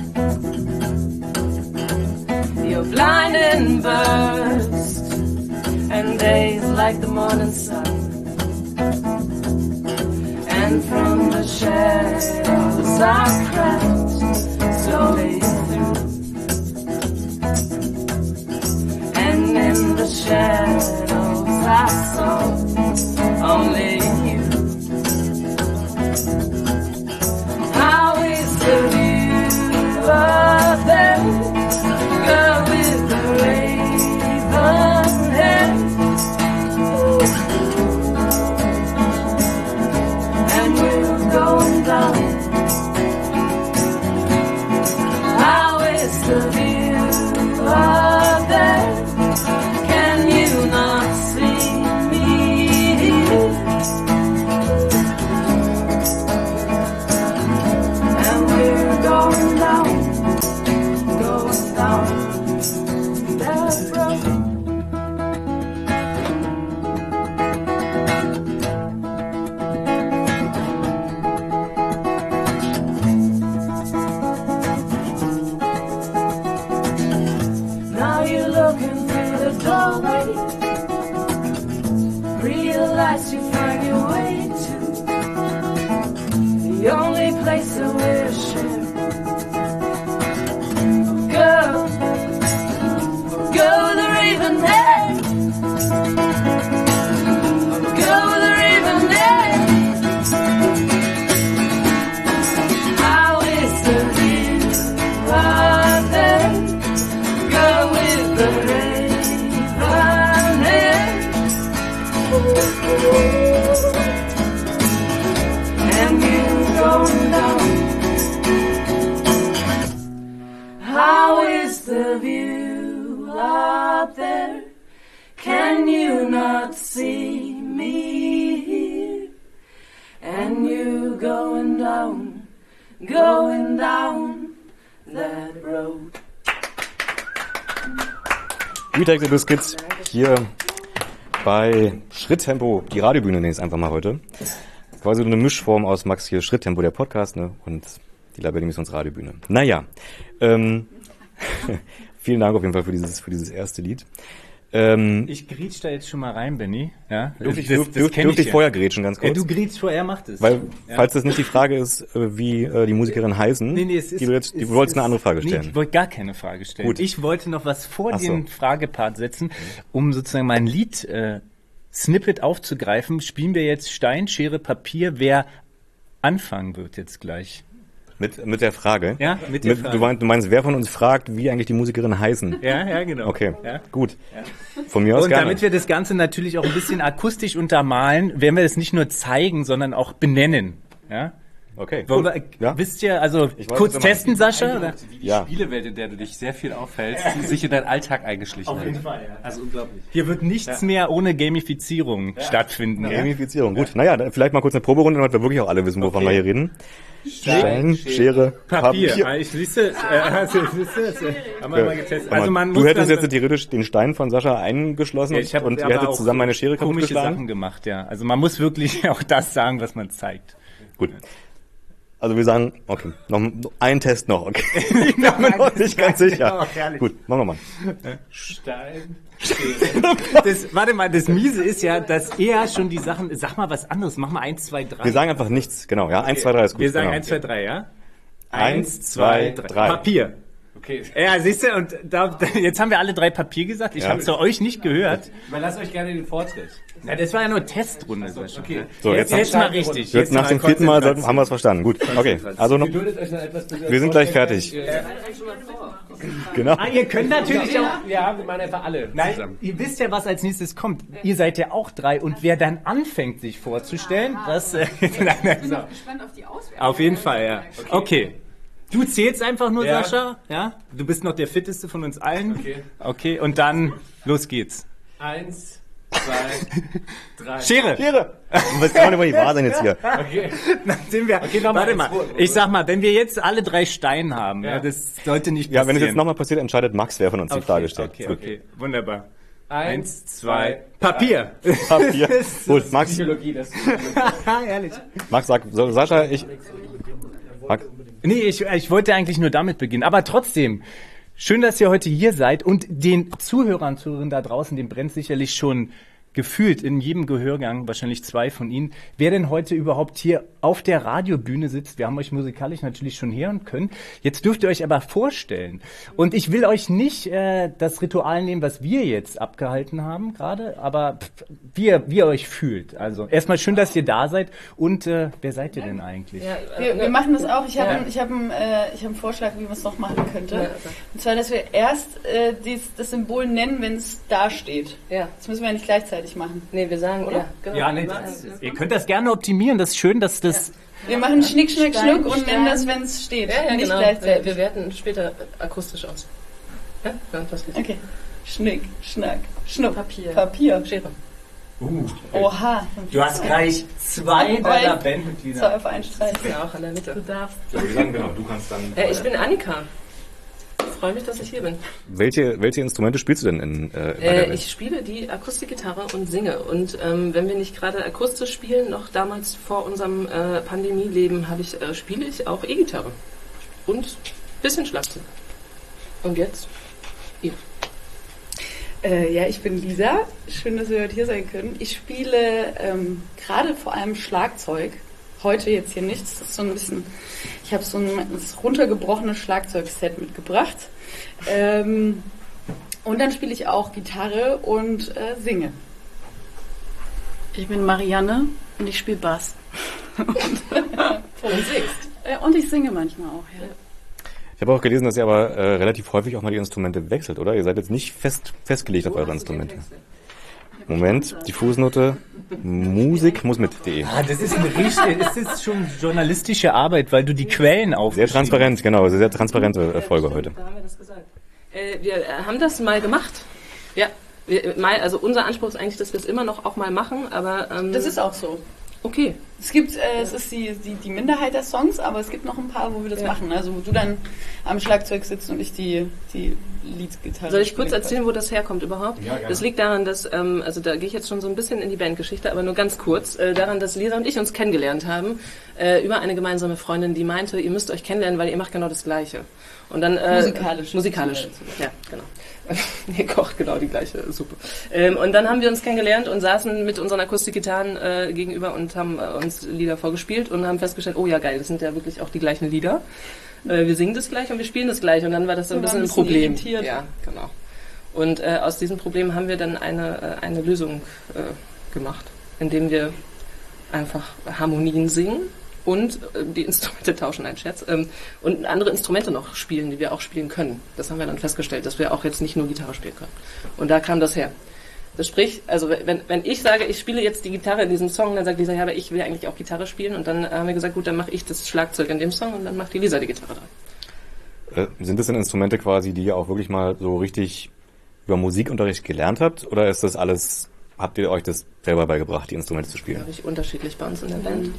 S7: You're blind and burst, and days like the morning sun. And from the shadows I crept slowly through. And in the shadows I saw only you. How is the view up there? Girl with the raven hair. Ooh. And we're going down. How is the view up there? Can you not see me? And we're going down, going down. Now you're looking through the doorway, realize you find your way to the only place that we're sharing. Girl, girl with the raven hair. Girl with the raven hair. going down that road.
S1: Retake the Biscuits hier bei Schritttempo, die Radiobühne nenne ich es einfach mal heute. Quasi so eine Mischform aus Max hier Schritttempo, der Podcast, ne, und die Labelle Missions Radiobühne. Naja, ähm, vielen Dank auf jeden Fall für dieses, für dieses erste Lied. Ähm,
S2: ich grätsch da jetzt schon mal rein, Benni. Ja,
S1: dürfte ich, dürf, dürf, dürf ich ja. vorher grätschen, ganz kurz?
S2: Ja, du grätsch vorher, mach das.
S1: Weil,
S2: ja.
S1: falls das nicht die Frage ist, wie äh, die Musikerin heißen,
S2: nee, nee, es ist,
S1: die du jetzt, die,
S2: es
S1: du wolltest
S2: ist,
S1: eine andere Frage stellen.
S2: Nee, ich wollte gar keine Frage stellen.
S1: Gut.
S2: Ich wollte noch was vor
S1: Ach so.
S2: den Fragepart setzen, um sozusagen mein Lied äh, Snippet aufzugreifen. Spielen wir jetzt Stein, Schere, Papier, wer anfangen wird jetzt gleich.
S1: Mit, mit der Frage?
S2: Ja, mit der
S1: mit,
S2: Frage.
S1: Du meinst, du meinst, wer von uns fragt, wie eigentlich die Musikerinnen heißen?
S2: Ja, ja, genau.
S1: Okay,
S2: ja.
S1: gut. Ja. Von mir aus
S2: Und
S1: gerne.
S2: damit wir das Ganze natürlich auch ein bisschen akustisch untermalen, werden wir das nicht nur zeigen, sondern auch benennen. Ja?
S1: Okay.
S2: Wollen wir,
S1: ja?
S2: Wisst ihr, also
S1: Ich weiß,
S2: kurz
S1: was du
S2: testen, Sascha? Oder?
S3: Wie die
S1: Ja.
S3: Spielewelt, in der du dich sehr viel aufhältst, die sich in deinen Alltag eingeschlichen hat.
S2: Auf jeden Fall, ja.
S3: Also unglaublich.
S2: Hier wird nichts
S3: Ja.
S2: mehr ohne Gamifizierung stattfinden. Ja?
S1: Gamifizierung, gut. Naja, dann vielleicht mal kurz eine Proberunde, damit wir wirklich auch alle wissen, wovon
S2: Okay.
S1: wir hier reden. Stein, Schere,
S2: Papier.
S1: Papier.
S2: Ah, ich siehste, äh, also, siehste, äh, haben wir mal getestet. Also man
S1: du
S2: muss
S1: hättest
S2: dann,
S1: jetzt theoretisch den Stein von Sascha eingeschlossen
S2: ja, ich hab
S1: und ihr
S2: aber
S1: hättet
S2: auch
S1: zusammen eine Schere kaputt
S2: komische
S1: geschlagen.
S2: Sachen gemacht, ja. Also man muss wirklich auch das sagen, was man zeigt.
S1: Gut. Also wir sagen, okay, noch ein Test noch, okay. Ich bin mir noch nicht ganz sicher.
S2: Herrlich.
S1: Gut, machen wir mal.
S3: Stein.
S2: Das, warte mal, das Miese ist ja, dass er schon die Sachen, sag mal was anderes, mach mal eins, zwei, drei.
S1: Wir sagen einfach nichts, genau, ja, eins, zwei, drei ist gut.
S2: Wir sagen
S1: genau.
S2: eins, zwei, drei, ja?
S1: Eins, zwei, drei.
S2: Papier.
S3: Okay.
S2: Ja, siehst du, und da, da, jetzt haben wir alle drei Papier gesagt. Ich
S1: Ja.
S2: habe es zu euch nicht gehört.
S3: Überlasst euch gerne den Vortritt.
S2: Na, das war ja nur Testrunde. Sascha.
S3: Okay.
S1: So,
S2: Jetzt,
S1: jetzt,
S2: jetzt mal richtig.
S1: jetzt nach dem vierten Mal sollten- haben wir es verstanden. Gut, okay. Also noch,
S3: Geduldet euch noch etwas, bis
S1: wir sind gleich fertig. Genau.
S2: Ah, ihr könnt natürlich auch...
S3: Ja, wir machen einfach alle
S2: Nein,
S3: zusammen.
S2: ihr wisst ja, was als nächstes kommt. Ihr seid ja auch drei und wer dann anfängt, sich vorzustellen, das... Äh, nein, nein, so.
S6: Gespannt auf die Auswertung.
S2: Auf jeden Fall, ja. Okay. Du zählst einfach nur,
S3: Ja.
S2: Sascha. Ja? Du bist noch der fitteste von uns allen.
S3: Okay.
S2: Okay, und dann los geht's.
S3: Eins, zwei, drei.
S2: Schere.
S1: Schere! Das kann doch nicht wahr sein jetzt hier.
S3: Okay.
S2: Dann sind wir.
S3: Okay, nochmal
S2: warte
S3: eins,
S2: mal.
S3: wo- wo-
S2: Ich sag mal, wenn wir jetzt alle drei Steine haben, ja.
S3: Ja.
S2: das sollte nicht
S1: Ja,
S2: passieren.
S1: wenn es jetzt nochmal passiert, entscheidet Max, wer von uns die Frage stellt.
S2: Okay,
S1: Gut.
S2: okay, wunderbar.
S3: Eins,
S2: Zwei. Papier.
S1: Papier. Gut, Max,
S3: Psychologie, das
S2: Ehrlich.
S1: Max sagt, so, Sascha, ich... Max,
S2: Nee, ich, ich wollte eigentlich nur damit beginnen. Aber trotzdem, schön, dass ihr heute hier seid und den Zuhörern, Zuhörern da draußen, dem brennt sicherlich schon gefühlt in jedem Gehörgang, wahrscheinlich zwei von Ihnen, wer denn heute überhaupt hier auf der Radiobühne sitzt. Wir haben euch musikalisch natürlich schon hören können. Jetzt dürft ihr euch aber vorstellen. Und ich will euch nicht äh, das Ritual nehmen, was wir jetzt abgehalten haben gerade, aber pff, wie, ihr, wie ihr euch fühlt. Also erstmal schön, dass ihr da seid. Und äh, wer seid ihr denn eigentlich?
S6: Ja,
S8: Wir, wir machen das auch. Ich habe
S6: Ja.
S8: einen ich hab einen, äh, ich hab einen Vorschlag, wie man es noch machen könnte.
S6: Ja, okay.
S8: Und zwar, dass wir erst äh, dies, das Symbol nennen, wenn es da steht.
S6: Ja.
S8: Das müssen wir ja nicht gleichzeitig machen.
S6: Nee, wir sagen,
S8: Oder?
S6: ja, genau.
S2: Ja, nee,
S6: Wir
S2: das,
S6: machen-
S2: ihr könnt das gerne optimieren. Das ist schön, dass das...
S8: Wir machen Schnick, Schnack,
S6: Stein,
S8: Schnuck und
S6: Stein.
S8: nennen das, wenn es steht.
S6: Ja, ja,
S8: nicht
S6: genau. Wir,
S8: gleichzeitig.
S6: wir werten später akustisch aus. Ja, ja, das geht's.
S8: Okay. Schnick, Schnack, Schnuck.
S6: Papier.
S8: Papier.
S6: Schere.
S8: Oha.
S2: Du hast gleich zwei deiner Bandmitglieder.
S8: Zwei auf einen Streich.
S6: Ich bin auch in der Mitte. Du darfst.
S1: wir sagen, genau, du kannst dann...
S6: Äh, ich bin Annika. Ich freue mich, dass ich hier bin.
S1: Welche, welche Instrumente spielst du denn in, äh, bei der
S6: Äh,
S1: Band?
S6: ich spiele die Akustikgitarre und singe. Und ähm, wenn wir nicht gerade akustisch spielen, noch damals vor unserem äh, Pandemieleben, habe ich, äh, spiele ich auch E-Gitarre. Und bisschen Schlagzeug. Und jetzt? Ihr.
S8: Äh, ja, ich bin Lisa. Schön, dass wir heute hier sein können. Ich spiele ähm, gerade vor allem Schlagzeug. Heute jetzt hier nichts. Das ist so ein bisschen. Ich habe so ein das runtergebrochene Schlagzeugset mitgebracht. Ähm, und dann spiele ich auch Gitarre und äh, singe. Ich bin Marianne und ich spiele Bass.
S6: Und singst.
S8: Äh, und ich singe manchmal auch, ja.
S1: Ich habe auch gelesen, dass ihr aber äh, relativ häufig auch mal die Instrumente wechselt, oder? Ihr seid jetzt nicht fest festgelegt auf eure Instrumente. Moment, die Fußnote Musik muss mit.de.
S2: Ah, das ist eine richtig, das ist schon journalistische Arbeit, weil du die Quellen
S1: Sehr
S2: aufgeschrieben
S1: transparent, genau, sehr transparente äh, Folge heute.
S6: Da haben wir das gesagt. Äh, wir äh, haben das mal gemacht. Ja. Wir, mal, also unser Anspruch ist eigentlich, dass wir es immer noch auch mal machen, aber... Ähm,
S8: Das ist auch so.
S6: okay.
S8: Es gibt, äh, es ist die, die, die Minderheit der Songs, aber es gibt noch ein paar, wo wir das ja. machen. Also wo du dann am Schlagzeug sitzt und ich die, die Leadgitarre.
S6: Soll ich kurz erzählen, wo das herkommt überhaupt? Ja, das liegt daran, dass, ähm, also da gehe ich jetzt schon so ein bisschen in die Bandgeschichte, aber nur ganz kurz, äh, daran, dass Lisa und ich uns kennengelernt haben, äh, über eine gemeinsame Freundin, die meinte, ihr müsst euch kennenlernen, weil ihr macht genau das Gleiche. Und dann, äh,
S8: musikalisch.
S6: Musikalisch, ja, genau. Ihr kocht genau die gleiche Suppe. Ähm, und dann haben wir uns kennengelernt und saßen mit unseren Akustikgitarren äh, gegenüber und haben äh, uns Lieder vorgespielt und haben festgestellt, oh ja geil, das sind ja wirklich auch die gleichen Lieder. Äh, wir singen das gleich und wir spielen das gleich und dann war das so ein bisschen ein Problem.
S8: Irritiert.
S6: Ja, genau. Und äh, aus diesem Problem haben wir dann eine, äh, eine Lösung äh, gemacht, indem wir einfach Harmonien singen und äh, die Instrumente tauschen, ein Scherz, ähm, und andere Instrumente noch spielen, die wir auch spielen können. Das haben wir dann festgestellt, dass wir auch jetzt nicht nur Gitarre spielen können. Und da kam das her. Das sprich, also wenn, wenn ich sage, ich spiele jetzt die Gitarre in diesem Song, dann sagt Lisa, ja, aber ich will eigentlich auch Gitarre spielen. Und dann haben wir gesagt, gut, dann mache ich das Schlagzeug in dem Song und dann macht die Lisa die Gitarre dran.
S1: Äh, sind das denn Instrumente quasi, die ihr auch wirklich mal so richtig über Musikunterricht gelernt habt? Oder ist das alles, habt ihr euch das selber beigebracht, die Instrumente zu spielen?
S6: Glaube ich, unterschiedlich bei uns in der Band.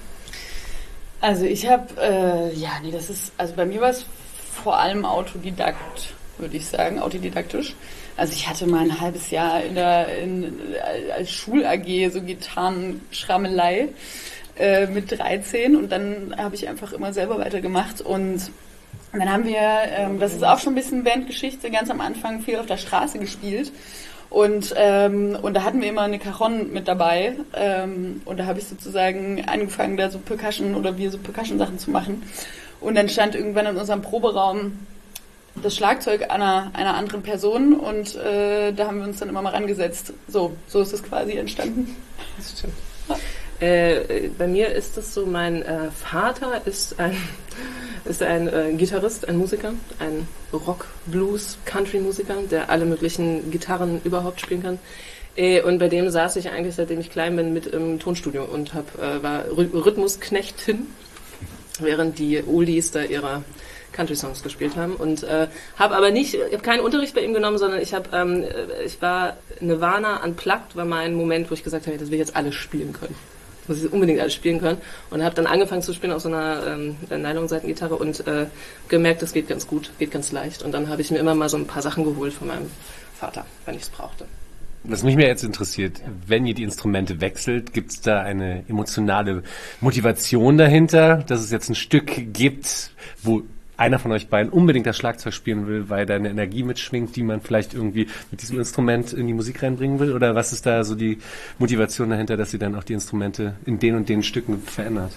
S8: Also ich habe, äh, ja, nee, das ist, also bei mir war es vor allem Autodidakt, würde ich sagen, autodidaktisch. Also ich hatte mal ein halbes Jahr in der, in, als Schul-A G so Gitarrenschrammelei äh, mit dreizehn und dann habe ich einfach immer selber weitergemacht und dann haben wir, ähm, das ist auch schon ein bisschen Bandgeschichte, ganz am Anfang viel auf der Straße gespielt. Und, ähm, und da hatten wir immer eine Cajon mit dabei ähm, und da habe ich sozusagen angefangen, da so Percussion oder wir so Percussion-Sachen zu machen. Und dann stand irgendwann in unserem Proberaum das Schlagzeug einer, einer anderen Person und äh, da haben wir uns dann immer mal rangesetzt. So, so ist es quasi entstanden.
S6: Das stimmt. Ja. Äh, bei mir ist es so, mein äh, Vater ist ein, ist ein äh, Gitarrist, ein Musiker, ein Rock, Blues, Country-Musiker, der alle möglichen Gitarren überhaupt spielen kann. Äh, und bei dem saß ich eigentlich, seitdem ich klein bin, mit im Tonstudio und hab, äh, war Rhythmusknechtin, während die Oldies da ihrer Country-Songs gespielt haben und äh, habe aber nicht, ich habe keinen Unterricht bei ihm genommen, sondern ich habe, ähm, ich war Nirvana Unplugged, war mein Moment, wo ich gesagt habe, das will ich jetzt alles spielen können. Muss ich unbedingt alles spielen können und habe dann angefangen zu spielen auf so einer ähm, Nylon-Seitengitarre und äh, gemerkt, das geht ganz gut, geht ganz leicht und dann habe ich mir immer mal so ein paar Sachen geholt von meinem Vater, wenn ich es brauchte.
S3: Was mich mehr jetzt interessiert, wenn ihr die Instrumente wechselt, gibt es da eine emotionale Motivation dahinter, dass es jetzt ein Stück gibt, wo einer von euch beiden unbedingt das Schlagzeug spielen will, weil da eine Energie mitschwingt, die man vielleicht irgendwie mit diesem Instrument in die Musik reinbringen will? Oder was ist da so die Motivation dahinter, dass ihr dann auch die Instrumente in den und den Stücken verändert?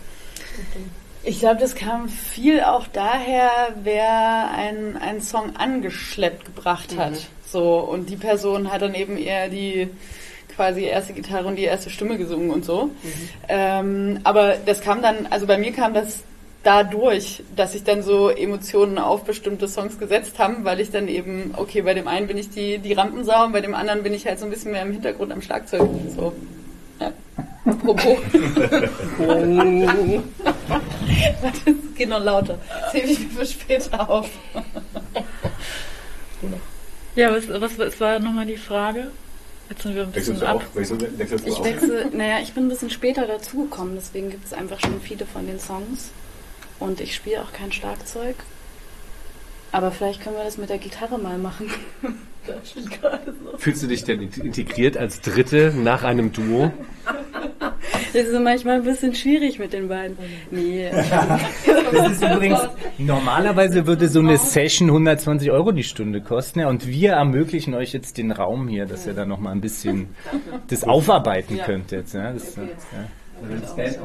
S8: Ich glaube, das kam viel auch daher, wer einen, einen Song angeschleppt gebracht hat. Mhm. So, und die Person hat dann eben eher die quasi erste Gitarre und die erste Stimme gesungen und so. Mhm. Ähm, aber das kam dann, also bei mir kam das dadurch, dass sich dann so Emotionen auf bestimmte Songs gesetzt haben, weil ich dann eben, okay, bei dem einen bin ich die, die Rampensau und bei dem anderen bin ich halt so ein bisschen mehr im Hintergrund am Schlagzeug. So, ja. Apropos. Das geht noch lauter. Das hebe ich mir für später auf.
S9: Ja, was, was, was war nochmal die Frage? Jetzt sind wir ein bisschen ab.
S8: Wechselst ich wechsle, naja, ich bin ein bisschen später dazugekommen, deswegen gibt es einfach schon viele von den Songs. Und ich spiele auch kein Schlagzeug. Aber vielleicht können wir das mit der Gitarre mal machen. Das steht gerade so.
S3: Fühlst du dich denn integriert als Dritte nach einem Duo?
S8: Das ist manchmal ein bisschen schwierig mit den beiden. Nee.
S2: Das ist übrigens, normalerweise würde so eine Session hundertzwanzig Euro die Stunde kosten. Ja, und wir ermöglichen euch jetzt den Raum hier, dass ihr da noch mal ein bisschen das aufarbeiten ja. könnt jetzt. Ja, das, okay, jetzt. Ja.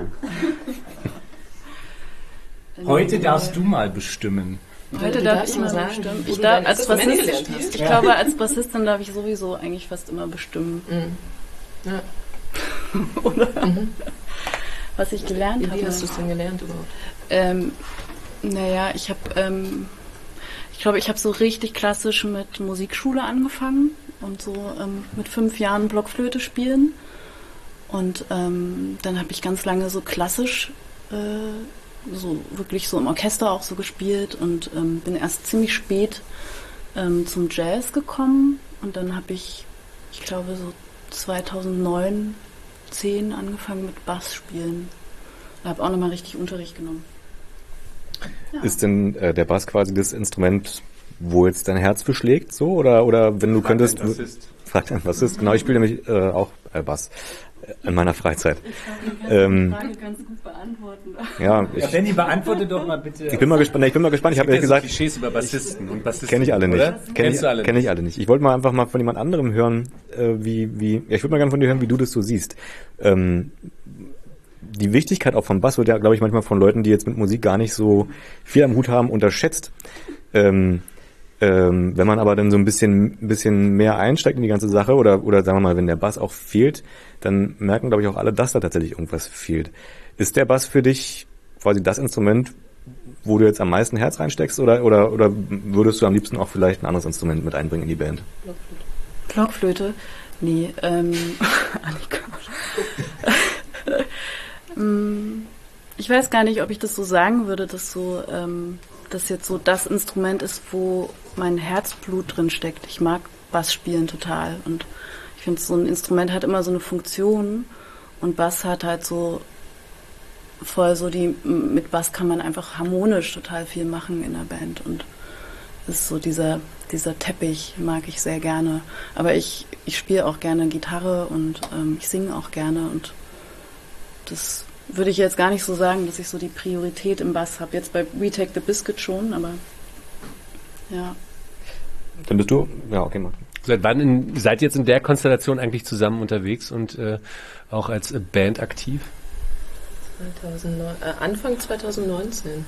S2: Heute darfst du mal bestimmen.
S8: Heute darf ich mal bestimmen. Ich darf, als Bassist, ich ja. glaube, als Bassistin darf ich sowieso eigentlich fast immer bestimmen. Mhm. Ja. Oder? Mhm. Was ich gelernt habe.
S6: Wie hast du es denn gelernt überhaupt?
S8: Ähm, naja, ich habe, ähm, ich glaube, ich habe so richtig klassisch mit Musikschule angefangen und so ähm, mit fünf Jahren Blockflöte spielen. Und ähm, dann habe ich ganz lange so klassisch äh, so wirklich so im Orchester auch so gespielt und ähm, bin erst ziemlich spät ähm, zum Jazz gekommen und dann habe ich, ich glaube so zweitausendneun, zehn angefangen mit Bass spielen. und habe auch nochmal richtig Unterricht genommen. Ja.
S1: Ist denn äh, der Bass quasi das Instrument, wo jetzt dein Herz für schlägt, so? Oder, oder wenn du
S3: Frag
S1: könntest...
S3: einen Bassist.
S1: Frag einen Bassist. Genau, ich spiele nämlich äh, auch äh, Bass äh, in meiner Freizeit.
S8: Ich kann
S1: Ähm,
S8: die Frage ganz gut beantworten.
S1: ja, ich,
S2: Ja, Benni, beantworte doch mal bitte.
S1: ich bin mal gespannt. Ich bin mal gespannt. Ich habe ja
S2: ja gesagt,
S1: gesagt,
S2: Klischees über Bassisten und Bassisten.
S1: kenne ich alle nicht.
S2: Oder?
S1: Kenne ich,
S2: Kennst du alle
S1: kenn ich alle nicht. Ich wollte mal einfach mal von jemand anderem hören, äh, wie, wie, ja, ich würde mal gerne von dir hören, wie du das so siehst. Ähm, die Wichtigkeit auch vom Bass wird ja, glaube ich, manchmal von Leuten, die jetzt mit Musik gar nicht so viel am Hut haben, unterschätzt. Ähm, ähm, wenn man aber dann so ein bisschen, ein bisschen mehr einsteigt in die ganze Sache oder, oder sagen wir mal, wenn der Bass auch fehlt, dann merken, glaube ich, auch alle, dass da tatsächlich irgendwas fehlt. Ist der Bass für dich quasi das Instrument, wo du jetzt am meisten Herz reinsteckst oder, oder, oder würdest du am liebsten auch vielleicht ein anderes Instrument mit einbringen in die Band?
S8: Blockflöte? Nee, ähm, Annika. Ich weiß gar nicht, ob ich das so sagen würde, dass so, ähm, das jetzt so das Instrument ist, wo mein Herzblut drin steckt. Ich mag Bass spielen total und ich finde, so ein Instrument hat immer so eine Funktion und Bass hat halt so voll so die, mit Bass kann man einfach harmonisch total viel machen in der Band und ist so dieser, dieser Teppich mag ich sehr gerne. Aber ich, ich spiele auch gerne Gitarre und ähm, ich singe auch gerne und das würde ich jetzt gar nicht so sagen, dass ich so die Priorität im Bass habe. Jetzt bei We Take the Biscuit schon, aber ja.
S1: Dann bist du, ja, okay, mal.
S3: Seit wann in, seid ihr jetzt in der Konstellation eigentlich zusammen unterwegs und äh, auch als äh, Band aktiv?
S6: zweitausendneun, äh, Anfang zweitausendneunzehn.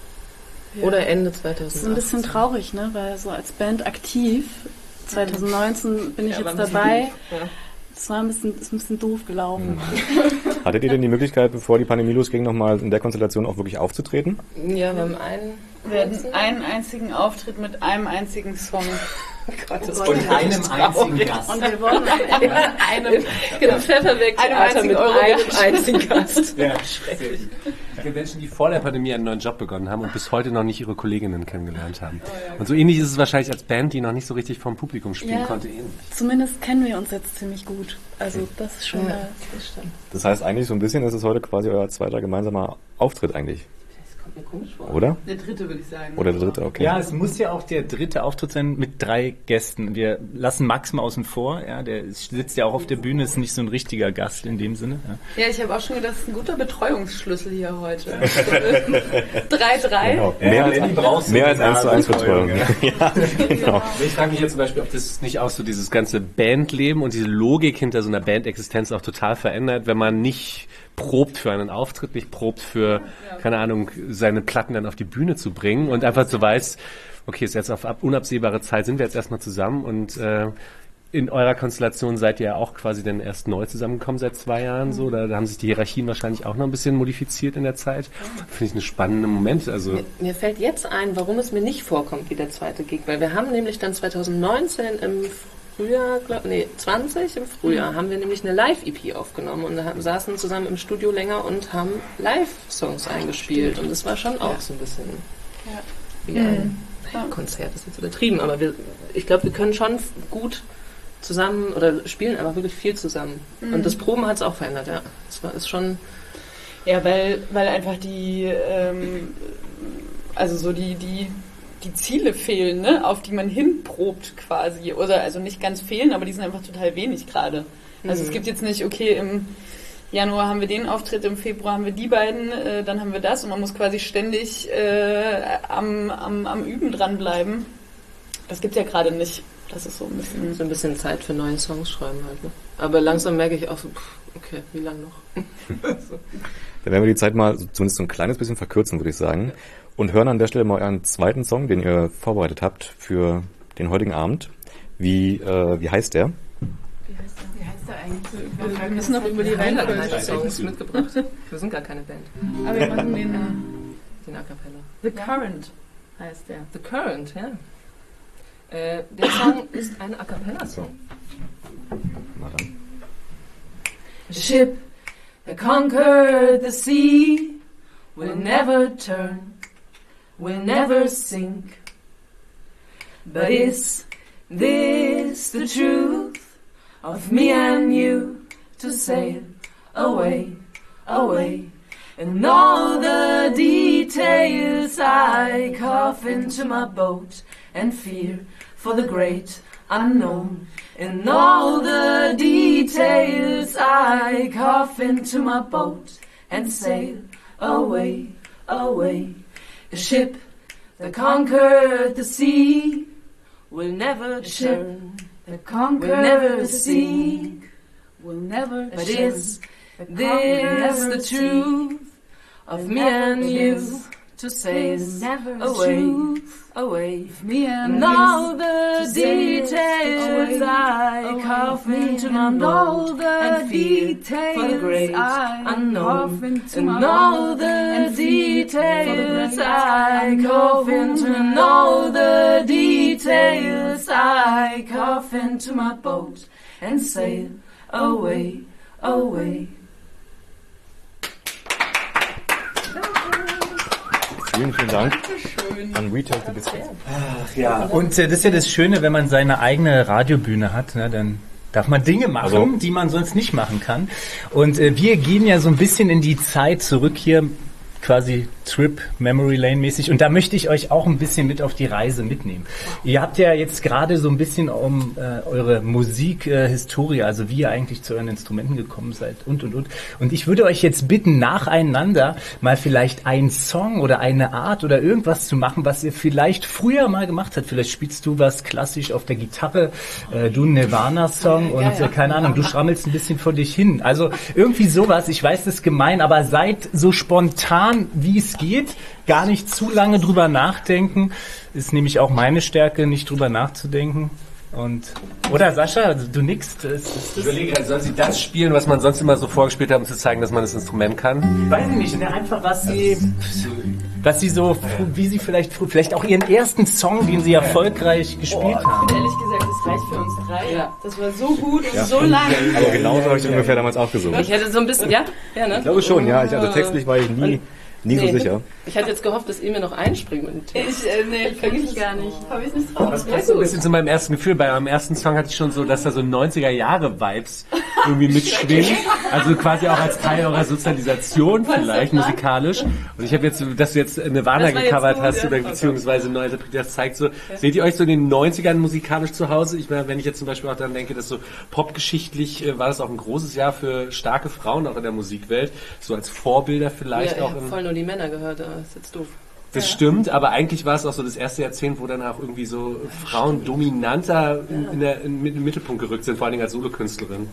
S6: Ja. Oder Ende zweitausendachtzehn.
S8: Das ist ein bisschen traurig, ne? Weil so als Band aktiv, zweitausendneunzehn bin ich
S6: ja,
S8: jetzt dabei.
S6: Ja.
S8: Das war ein bisschen, ist ein bisschen doof gelaufen.
S1: Mhm. Hattet ihr denn die Möglichkeit, bevor die Pandemie losging, nochmal in der Konstellation auch wirklich aufzutreten?
S6: Ja, wir haben einen...
S8: Wir hatten einen einzigen Auftritt mit einem einzigen Song.
S6: Gott, das
S2: Und einem einzigen Gast.
S8: Und wir wollten
S6: einem, genau, Pfefferweg-Theater mit einem einzigen Gast.
S3: Ja, schrecklich. Es gibt Menschen, die vor der Pandemie einen neuen Job begonnen haben und bis heute noch nicht ihre Kolleginnen kennengelernt haben. Und so ähnlich ist es wahrscheinlich als Band, die noch nicht so richtig vom Publikum spielen
S8: ja,
S3: konnte. Ähnlich.
S8: Zumindest kennen wir uns jetzt ziemlich gut. Also das ist schon
S6: ja,
S8: mal...
S6: Das stimmt.
S1: Das heißt eigentlich so ein bisschen, ist es heute quasi euer zweiter gemeinsamer Auftritt eigentlich.
S6: Kommt mir komisch vor.
S1: Oder?
S8: Der dritte, würde ich sagen.
S1: Oder der dritte, okay.
S2: Ja, es muss ja auch der dritte Auftritt sein mit drei Gästen. Wir lassen Max mal außen vor. Ja, der sitzt ja auch auf der Bühne, ist nicht so ein richtiger Gast in dem Sinne. Ja,
S8: ja ich habe auch schon gedacht, das ist ein guter Betreuungsschlüssel hier heute. drei drei.
S1: Genau. Mehr,
S2: ja,
S1: als, mehr als eins zu eins Betreuung. Ja, genau.
S3: Ich frage mich jetzt zum Beispiel, ob das nicht auch so dieses ganze Bandleben und diese Logik hinter so einer Bandexistenz auch total verändert, wenn man nicht probt für einen Auftritt, nicht probt für, keine Ahnung, seine Platten dann auf die Bühne zu bringen und einfach so weiß, okay, ist jetzt auf unabsehbare Zeit, sind wir jetzt erstmal zusammen und äh, in eurer Konstellation seid ihr ja auch quasi dann erst neu zusammengekommen seit zwei Jahren, so, da, da haben sich die Hierarchien wahrscheinlich auch noch ein bisschen modifiziert in der Zeit. Finde ich einen spannenden Moment. Also
S6: mir, mir fällt jetzt ein, warum es mir nicht vorkommt wie der zweite Gig, weil wir haben nämlich dann zweitausendneunzehn im Frühjahr, glaub, nee, zwanzig im Frühjahr, mhm. haben wir nämlich eine Live-E P aufgenommen und haben, saßen zusammen im Studio länger und haben Live-Songs eingespielt. Und das war schon auch ja. so ein bisschen ja. wie ein mhm. naja, Konzert, ist jetzt übertrieben, aber wir, ich glaube, wir können schon gut zusammen oder spielen aber wirklich viel zusammen. Mhm. Und das Proben hat es auch verändert, ja. Das war ist schon...
S8: Ja, weil, weil einfach die, ähm, also so die, die die Ziele fehlen, ne, auf die man hinprobt quasi. Oder also nicht ganz fehlen, aber die sind einfach total wenig gerade. Also mhm. es gibt jetzt nicht, okay, im Januar haben wir den Auftritt, im Februar haben wir die beiden, äh, dann haben wir das und man muss quasi ständig äh, am, am, am Üben dranbleiben. Das gibt ja gerade nicht. Das ist so ein bisschen...
S6: So ein bisschen Zeit für neue Songs schreiben halt, ne? Aber langsam merke ich auch so, pff, okay, wie lange noch?
S1: so. Dann werden wir die Zeit mal zumindest so ein kleines bisschen verkürzen, würde ich sagen. Ja. Und hören an der Stelle mal euren zweiten Song, den ihr vorbereitet habt für den heutigen Abend. Wie, äh, wie heißt der?
S8: Wie heißt der, wie heißt der eigentlich? Wir müssen noch über die
S6: Reihenfolge-Songs mitgebracht. Wir sind gar keine Band.
S8: Aber wir machen den,
S6: den A Cappella.
S8: The Current heißt der.
S6: The Current, ja. Äh, der Song ist ein A Cappella-Song.
S1: Na dann.
S7: A ship that conquered the sea will never turn, will never sink. But is this the truth of me and you to sail away, away? and all the details. I cough into my boat and fear for the great unknown. In all the details, I cough into my boat and sail away, away. A ship that conquered the sea will never return. That conquered will never sink, will never but is this the truth of me and you? To sail away, away, me and all the details I cough into my boat and fear for the great unknown. And all the details I cough into, and all the details I cough into my boat and sail away, away.
S1: Vielen, vielen Dank an We Take the Biscuits.
S2: Ach ja, und äh, das ist ja das Schöne, wenn man seine eigene Radiobühne hat, ne, dann darf man Dinge machen, also, die man sonst nicht machen kann. Und äh, wir gehen ja so ein bisschen in die Zeit zurück hier, quasi Trip, Memory Lane mäßig. Und da möchte ich euch auch ein bisschen mit auf die Reise mitnehmen. Ihr habt ja jetzt gerade so ein bisschen um äh, eure Musikhistorie, äh, also wie ihr eigentlich zu euren Instrumenten gekommen seid und, und, und. Und ich würde euch jetzt bitten, nacheinander mal vielleicht einen Song oder eine Art oder irgendwas zu machen, was ihr vielleicht früher mal gemacht habt. Vielleicht spielst du was klassisch auf der Gitarre, äh, du einen Nirvana-Song und äh, keine Ahnung, du schrammelst ein bisschen vor dich hin. Also irgendwie sowas, ich weiß, das ist gemein, aber seid so spontan, wie es geht, gar nicht zu lange drüber nachdenken. Ist nämlich auch meine Stärke, nicht drüber nachzudenken. Und oder Sascha, du nickst.
S3: Ich überlege, soll sie das spielen, was man sonst immer so vorgespielt hat, um zu zeigen, dass man das Instrument kann?
S2: Weiß ich nicht, ne? Einfach was sie, was sie so, wie sie vielleicht, vielleicht auch ihren ersten Song, den sie erfolgreich gespielt
S8: oh,
S2: haben.
S8: Ich finde ehrlich gesagt, das reicht für uns drei. Ja. Das war so gut und
S1: ja,
S8: so lang.
S1: Aber genauso habe ich ungefähr damals auch gesungen.
S6: Ich hätte so ein bisschen, ja, ja, ne?
S1: Ich glaube schon, ja. Ich, also textlich war ich nie. Nie nee, so sicher.
S6: Ich hatte jetzt gehofft, dass ihr mir noch einspringt mit dem
S8: Text. Ich, äh, nee, vergiss ich gar nicht. Habe ich nicht drauf.
S3: Das passt so ein bisschen zu meinem ersten Gefühl. Bei meinem ersten Song hatte ich schon so, dass da so neunziger-Jahre-Vibes irgendwie mitschwingen. Also quasi auch als Teil eurer Sozialisation vielleicht, musikalisch. Und ich habe jetzt, dass du jetzt Nirvana gecovert gut, hast, ja? Oder beziehungsweise neu interpretiert, das zeigt so, ja. Seht ihr euch so in den neunzigern musikalisch zu Hause? Ich meine, wenn ich jetzt zum Beispiel auch daran denke, dass so popgeschichtlich äh, war das auch ein großes Jahr für starke Frauen auch in der Musikwelt. So als Vorbilder vielleicht
S6: ja,
S3: auch.
S6: Ich voll nur die Männer gehört, das ist jetzt doof.
S3: Das ja. stimmt, aber eigentlich war es auch so das erste Jahrzehnt, wo dann auch irgendwie so Frauen dominanter in, in der, in, in den Mittelpunkt gerückt sind, vor allem als Solokünstlerin.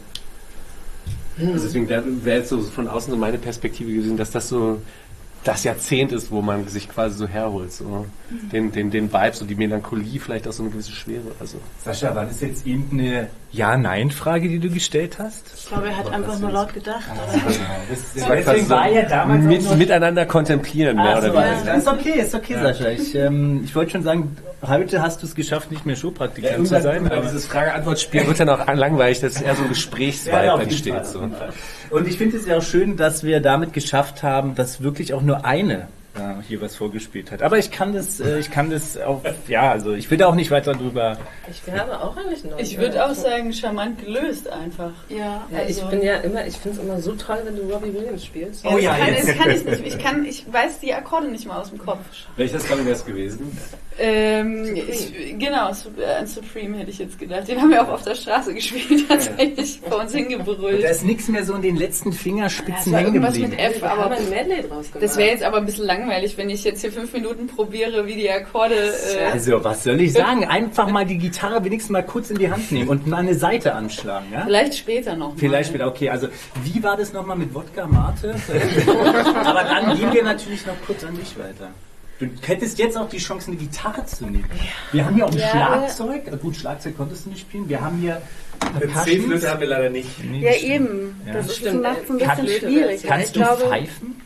S3: Hm. Also deswegen wäre wär jetzt so von außen so meine Perspektive gewesen, dass das so das Jahrzehnt ist, wo man sich quasi so herholt. So. Den, den, den Vibe, so die Melancholie, vielleicht auch so eine gewisse Schwere. Also.
S2: Sascha, war das jetzt irgendeine Ja-Nein-Frage, die du gestellt hast?
S8: Ich glaube, er hat oh, einfach nur laut gedacht.
S3: Ah, das, das war deswegen so war ja damals mit, noch miteinander kontemplieren. Mehr
S2: ah,
S3: oder
S2: so,
S3: weniger.
S2: Ist okay, ist okay, ja. Sascha. Ich, ähm, ich wollte schon sagen, heute hast du es geschafft, nicht mehr Showpraktikant
S3: ja,
S2: zu sein.
S3: Aber dieses Frage-Antwort-Spiel wird dann auch langweilig, dass eher so ein Gesprächsvibe ja, ja, entsteht. So.
S2: Und ich finde es ja auch schön, dass wir damit geschafft haben, dass wirklich auch nur eine äh, hier was vorgespielt hat. Aber ich kann das, äh, ich kann das auch, ja, also ich will da auch nicht weiter drüber.
S6: Ich habe auch eigentlich noch.
S8: Ich würde auch sagen, charmant gelöst einfach. Ja,
S6: ja
S8: also
S6: ich bin ja immer, ich finde es immer so toll, wenn du Robbie Williams spielst.
S8: Oh ja, das kann, das kann ich nicht. Ich kann, ich weiß die Akkorde nicht mal aus dem Kopf.
S3: Welches Song wäre es gewesen?
S8: Ähm, ich, genau, an Supreme hätte ich jetzt gedacht. Den haben wir auch auf der Straße gespielt, tatsächlich vor uns hingebrüllt.
S2: Da ist nichts mehr so in den letzten Fingerspitzen
S8: ja,
S2: hängen
S8: geblieben. Mit F, aber
S6: ein Medley draus gemacht.
S8: Das wäre jetzt aber ein bisschen langweilig, wenn ich jetzt hier fünf Minuten probiere, wie die Akkorde... Äh
S2: also, was soll ich sagen? Einfach mal die Gitarre wenigstens mal kurz in die Hand nehmen und mal eine Seite anschlagen. Ja?
S8: Vielleicht später noch.
S2: Vielleicht später, okay. Also, wie war das nochmal mit Wodka Mate? Aber dann gehen wir natürlich noch kurz an dich weiter. Du hättest jetzt auch die Chance, eine Gitarre zu nehmen. Wir haben hier auch ein ja, Schlagzeug. Ja. Gut, Schlagzeug konntest du nicht spielen. Wir haben hier
S3: C-Flöte haben wir leider nicht.
S8: nicht ja, eben. Ja. Das ist ein bisschen Kann, schwierig.
S2: Kannst du glaube, pfeifen?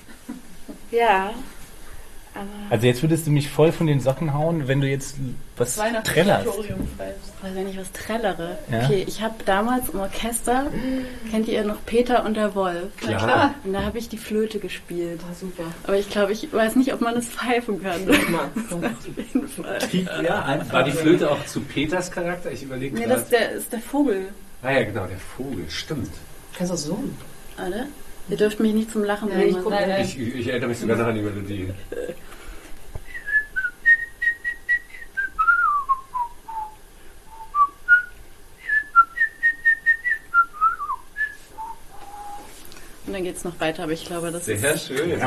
S8: Ja. Aber
S2: also jetzt würdest du mich voll von den Socken hauen, wenn du jetzt was trällerst.
S10: Also wenn ich was trällere.
S2: Ja?
S10: Okay, ich habe damals im Orchester, kennt ihr noch Peter und der Wolf?
S2: Klar. klar.
S10: Und da habe ich die Flöte gespielt.
S6: Ah, super.
S10: Aber ich glaube, ich weiß nicht, ob man das pfeifen kann.
S6: Auf
S10: jeden Fall.
S3: Ja, einfach. War die Flöte auch zu Peters Charakter? Ich überlege
S10: Nee, das ist der, ist der Vogel.
S3: Ah ja, genau, der Vogel, stimmt.
S6: Kannst du auch so?
S10: Oder? Ihr dürft mich nicht zum Lachen
S8: Nein, ich,
S10: bringen.
S8: guck, nein, nein.
S3: Ich, ich erinnere mich sogar noch an die Melodie.
S10: Und dann geht's noch weiter, aber ich glaube, das
S3: Sehr
S10: ist...
S3: schön.
S2: Sehr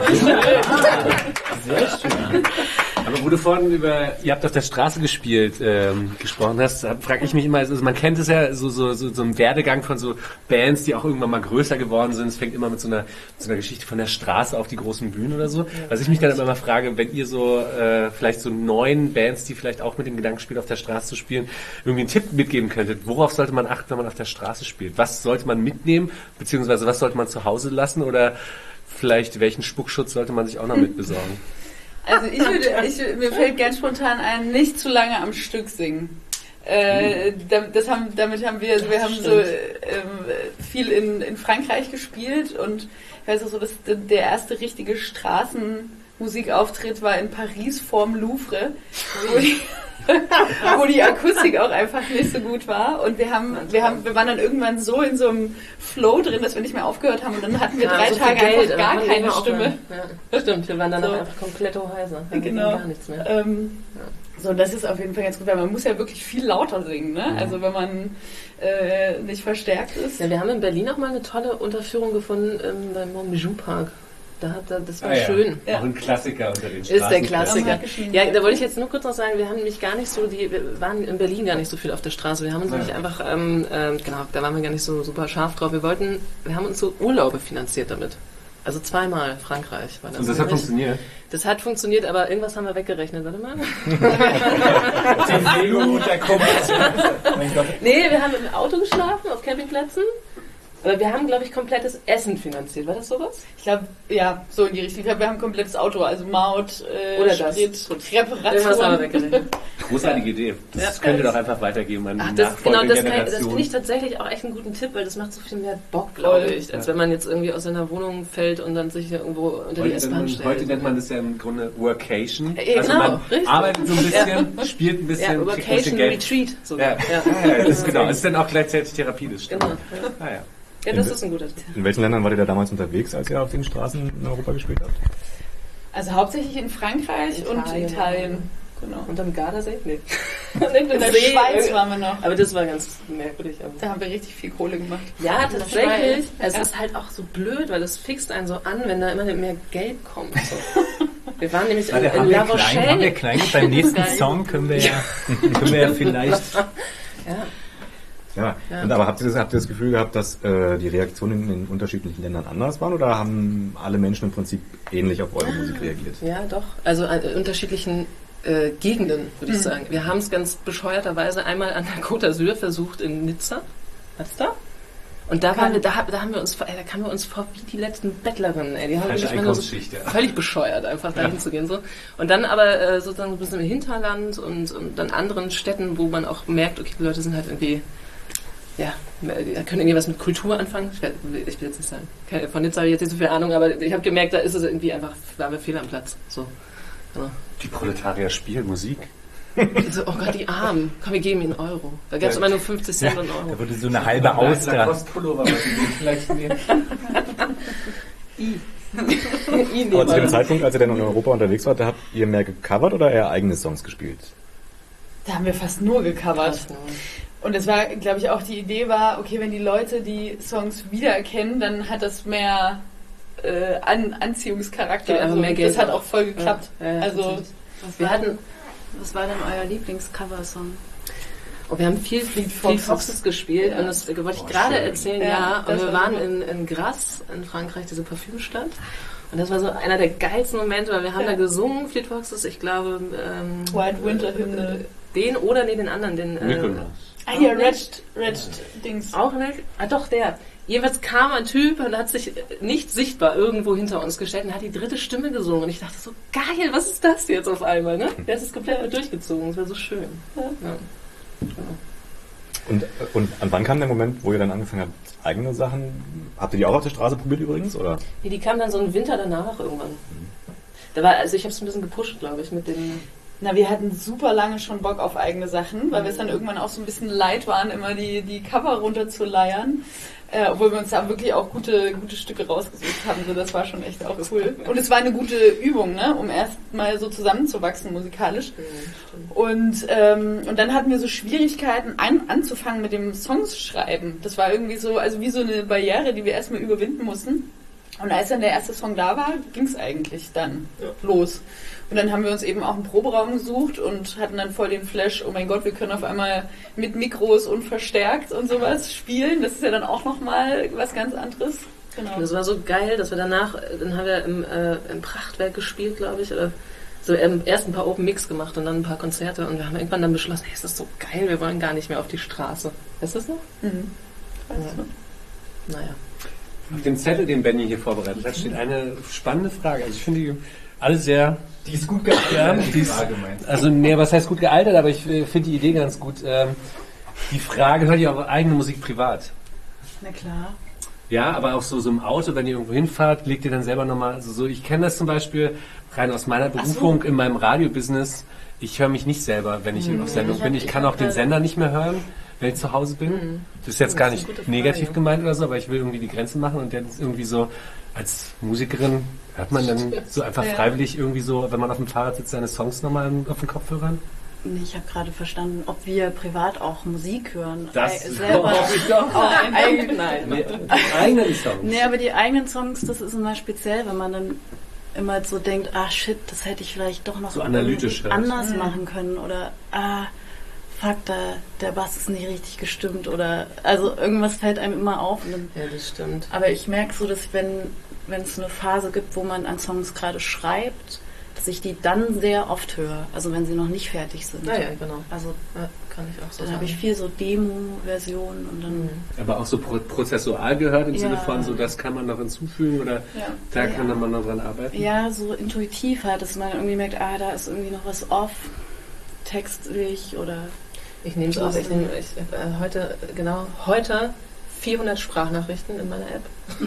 S2: schön. Aber wo du vorhin über, ihr habt auf der Straße gespielt, ähm, gesprochen hast, frage ich mich immer, also man kennt es ja, so, so, so, so ein Werdegang von so Bands, die auch irgendwann mal größer geworden sind. Es fängt immer mit so einer, mit so einer Geschichte von der Straße auf die großen Bühnen oder so. Was ich mich dann immer mal frage, wenn ihr so äh, vielleicht so neuen Bands, die vielleicht auch mit dem Gedanken spielen, auf der Straße zu spielen, irgendwie einen Tipp mitgeben könntet, worauf sollte man achten, wenn man auf der Straße spielt? Was sollte man mitnehmen, beziehungsweise was sollte man zu Hause lassen oder vielleicht welchen Spuckschutz sollte man sich auch noch mitbesorgen?
S8: Also ich würde, ich, mir fällt ganz spontan ein, nicht zu lange am Stück singen. Äh, das haben, damit haben wir, also wir haben so ähm, viel in, in Frankreich gespielt und ich weiß auch so, dass der erste richtige Straßenmusikauftritt war in Paris vorm Louvre, wo die, wo die Akustik auch einfach nicht so gut war und wir haben, wir haben, wir waren dann irgendwann so in so einem Flow drin, dass wir nicht mehr aufgehört haben und dann hatten wir
S6: Ja,
S8: drei
S6: so viel
S8: Tage
S6: Geld,
S8: einfach gar
S6: aber
S8: keine
S6: wir
S8: Stimme.
S6: Ja, stimmt, wir waren dann
S8: So.
S6: auch einfach komplett Hoheiser. Wir
S8: Genau.
S6: gar nichts mehr.
S8: Ähm, so, das ist auf jeden Fall ganz gut, weil man muss ja wirklich viel lauter singen, ne?
S6: Mhm.
S8: Also wenn man äh, nicht verstärkt ist.
S6: Ja, wir haben in Berlin auch mal eine tolle Unterführung gefunden ähm, beim Bijou Park. Da hat, da, das war
S3: Ah, ja.
S6: schön.
S3: Auch ein Klassiker unter den
S6: Ist der
S3: Straßen.
S6: Klassiker. Ja, da wollte ich jetzt nur kurz noch sagen, wir haben nämlich gar nicht so, die, wir waren in Berlin gar nicht so viel auf der Straße. Wir haben uns
S3: Ja.
S6: nämlich einfach, ähm, ähm, genau, da waren wir gar nicht so super scharf drauf. Wir wollten, wir haben uns so Urlaube finanziert damit. Also zweimal Frankreich war das.
S3: Und das hat funktioniert?
S6: Das hat funktioniert, aber irgendwas haben wir weggerechnet. Warte mal.
S2: Die Lego der Kommerz.
S6: Nee, wir haben im Auto geschlafen, auf Campingplätzen. Aber wir haben, glaube ich, komplettes Essen finanziert. War das sowas?
S8: Ich glaube, ja, so in die Richtung. Ich glaube, wir haben ein komplettes Auto, also Maut, äh,
S6: Oder das.
S8: Sprit,
S6: Irgendwas haben wir
S8: Reparaturen.
S6: weggerechnet.
S3: Großartige Idee. Das
S6: Ja.
S3: könnt ihr doch einfach weitergeben an
S6: Ach,
S3: die
S6: das, genau,
S3: nachfolgende
S6: das, kann, das
S3: Generation.
S6: finde ich tatsächlich auch echt einen guten Tipp, weil das macht so viel mehr Bock, glaube
S8: Voll.
S6: ich, als
S3: Ja.
S6: wenn man jetzt irgendwie aus seiner Wohnung fällt und dann sich hier irgendwo unter die
S3: Heute, nennt
S6: S-Bahn
S3: man,
S6: stellt.
S3: heute nennt man das ja im Grunde Workation.
S6: Äh,
S3: Also
S6: genau,
S3: man
S6: richtig.
S3: arbeitet so ein bisschen, spielt ein bisschen,
S6: Ja,
S3: kriegt ein bisschen
S6: Vacation
S3: Geld.
S6: Retreat sogar.
S3: Ja,
S6: Ja.
S3: ja. ja das ist genau. Das ist dann auch gleichzeitig Therapie, das stimmt.
S6: Genau.
S3: Ah, ja.
S6: Ja, das ist ein guter Tipp.
S1: In welchen Ländern wart ihr da damals unterwegs, als ihr auf den Straßen in Europa gespielt habt?
S8: Also hauptsächlich in Frankreich und
S6: Italien.
S8: Italien. Genau.
S6: Und am Gardasee? Nee.
S8: In der Schweiz waren wir noch.
S6: Aber das war ganz merkwürdig. Aber
S8: Da haben wir richtig viel Kohle gemacht.
S6: ja, tatsächlich. Es
S8: Ja.
S6: ist halt auch so blöd, weil das fixt einen so an, wenn da immer mehr Geld kommt. So. Wir waren nämlich in,
S2: Warte,
S6: in
S2: haben, wir
S6: La
S2: klein,
S6: Rochelle.
S2: haben wir klein, beim nächsten
S6: Geil.
S2: Song können wir ja, können wir ja vielleicht...
S6: Ja.
S1: Ja.
S6: Ja.
S1: Und aber habt ihr, das, habt ihr das Gefühl gehabt, dass äh, die Reaktionen in den unterschiedlichen Ländern anders waren oder haben alle Menschen im Prinzip ähnlich auf eure Musik reagiert?
S6: Ja, doch. Also an äh, unterschiedlichen äh, Gegenden, würde ich
S8: Mhm.
S6: sagen. Wir haben es ganz bescheuerterweise einmal an der Côte d'Azur versucht in Nizza. Was da? Und da waren wir, da, da haben wir uns, ey, da kamen wir uns vor wie die letzten Bettlerinnen, ey. Die haben
S3: Falsche
S6: wirklich mal nur so
S3: Einkommenschicht, ja.
S6: völlig bescheuert, einfach dahin
S3: Ja.
S6: zu gehen, so. Und dann aber, äh, sozusagen ein bisschen im Hinterland und, und dann anderen Städten, wo man auch merkt, okay, die Leute sind halt irgendwie, ja, die können irgendwie was mit Kultur anfangen. Ich will, ich will jetzt nicht sagen. Keine- Von Nizza habe ich jetzt nicht so viel Ahnung, aber ich habe gemerkt, da ist es irgendwie einfach, da haben wir fehl am Platz, so. Genau.
S3: Die Proletarier spielen Musik.
S6: So, oh Gott, die Armen. Komm, wir geben ihnen Euro. Da gab es immer nur fünfzig Cent und Euro.
S2: Da würde so eine halbe Auster...
S3: Lacoste-Pullover, was sie denen vielleicht nehmen.
S1: Aber zu dem Zeitpunkt, als ihr dann in Europa unterwegs wart, da habt ihr mehr gecovert oder eher eigene Songs gespielt?
S8: Da haben wir fast nur gecovert. Und das war, glaube ich, auch die Idee war, okay, wenn die Leute die Songs wiedererkennen, dann hat das mehr äh, An Anziehungscharakter.
S6: Gibt einfach
S8: Also,
S6: mehr Geld
S8: das hat
S6: auch.
S8: auch voll geklappt.
S6: Ja, ja,
S8: also
S6: tatsächlich.
S10: Was
S6: Wir
S10: war
S6: hatten,
S10: denn, was war denn euer Lieblingscover-Song?
S6: oh, wir haben viel Fleet
S8: Foxes.
S6: Foxes gespielt
S8: Ja.
S6: und das wollte ich
S3: Oh,
S6: gerade
S3: schön.
S6: erzählen,
S8: Ja,
S6: ja. Und
S8: das
S6: wir
S8: war
S6: waren
S8: gut.
S6: in, in Grasse in Frankreich, diese Parfümstadt. Und das war so einer der geilsten Momente, weil wir haben
S8: Ja.
S6: da gesungen, Fleet Foxes, ich glaube, ähm,
S8: White Winter Hymne.
S6: den oder nee, den anderen, den, äh,
S3: Nicholas.
S8: Ah, hier, Red, Red Dings.
S6: auch nicht, ah doch, der. Jedenfalls kam ein Typ und hat sich nicht sichtbar irgendwo hinter uns gestellt und hat die dritte Stimme gesungen. Und ich dachte so, geil, was ist das jetzt auf einmal, ne? Der hat es komplett mit durchgezogen, das war so schön. Ja.
S1: Und, und an wann kam der Moment, wo ihr dann angefangen habt, eigene Sachen, habt ihr die auch auf der Straße probiert übrigens, oder?
S6: Nee, die kam dann so einen Winter danach irgendwann. Da war, also ich habe es ein bisschen gepusht, glaube ich, mit dem...
S8: Na, wir hatten super lange schon Bock auf eigene Sachen, weil wir es dann irgendwann auch so ein bisschen leid waren, immer die, die Cover runterzuleiern. Äh, obwohl wir uns da wirklich auch gute, gute Stücke rausgesucht haben. So, das war schon echt auch cool. Und es war eine gute Übung, ne, um erst mal so zusammenzuwachsen musikalisch. Und, ähm, und dann hatten wir so Schwierigkeiten ein, anzufangen mit dem Songs schreiben. Das war irgendwie so, also wie so eine Barriere, die wir erstmal überwinden mussten. Und als dann der erste Song da war, ging es eigentlich dann ja. los. Und dann haben wir uns eben auch einen Proberaum gesucht und hatten dann voll den Flash, oh mein Gott, wir können auf einmal mit Mikros und verstärkt und sowas spielen. Das ist ja dann auch nochmal was ganz anderes. Genau.
S6: Das war so geil, dass wir danach, dann haben wir im, äh, im Prachtwerk gespielt, glaube ich, oder so ähm, erst ein paar Open Mix gemacht und dann ein paar Konzerte und wir haben irgendwann dann beschlossen, hey, ist das so geil, wir wollen gar nicht mehr auf die Straße. Weißt du das noch? Mhm. Weiß ja. noch. Naja.
S3: Auf dem Zettel, den Benny hier vorbereitet hat, steht eine spannende Frage. Also ich finde die alle sehr...
S2: Die ist gut gealtert.
S3: Die ist, also, nee, was heißt gut gealtert, aber ich äh, finde die Idee ganz gut. Ähm, die Frage, hört ihr eure eigene Musik privat?
S10: Na klar.
S3: Ja, aber auch so, so im Auto, wenn ihr irgendwo hinfahrt, legt ihr dann selber nochmal, also so, ich kenne das zum Beispiel rein aus meiner Berufung so. In meinem Radiobusiness. Ich höre mich nicht selber, wenn ich mhm. auf Sendung ich bin. Ich, ich kann auch den Sender nicht mehr hören, wenn ich zu Hause bin. Mhm. Das ist jetzt das gar ist nicht negativ Frage. Gemeint oder so, aber ich will irgendwie die Grenzen machen und dann ist irgendwie so, als Musikerin hört man dann so einfach ja. freiwillig irgendwie so, wenn man auf dem Fahrrad sitzt, seine Songs nochmal auf den Kopfhörern?
S10: Nee, ich habe gerade verstanden, ob wir privat auch Musik hören.
S3: Das
S10: I- selber
S3: ich doch.
S10: Oh, nein.
S3: nein. Nee, die eigenen Songs.
S10: Nee, aber die eigenen Songs, das ist immer speziell, wenn man dann immer so denkt, ah shit, das hätte ich vielleicht doch noch
S3: so analytisch
S10: anders mhm. machen können oder ah, fuck, da, der Bass ist nicht richtig gestimmt oder also irgendwas fällt einem immer auf. Und dann,
S6: ja, das stimmt.
S10: Aber ich merke so, dass wenn wenn es eine Phase gibt, wo man an Songs gerade schreibt, dass ich die dann sehr oft höre, also wenn sie noch nicht fertig sind.
S6: Ja, ja, genau.
S10: Also
S6: ja, kann ich auch so
S10: dann
S6: sagen.
S10: habe ich viel so Demo-Versionen und dann... Mhm.
S3: Aber auch so pro- prozessual gehört im
S10: ja.
S3: Sinne von, so das kann man noch hinzufügen oder
S10: ja.
S3: da
S10: ja.
S3: kann man noch dran arbeiten?
S10: Ja, so intuitiv halt, dass man irgendwie merkt, ah, da ist irgendwie noch was off, textlich oder...
S6: Ich nehme es aus, ich nehme ich, äh, heute, genau, heute vierhundert Sprachnachrichten in meiner App.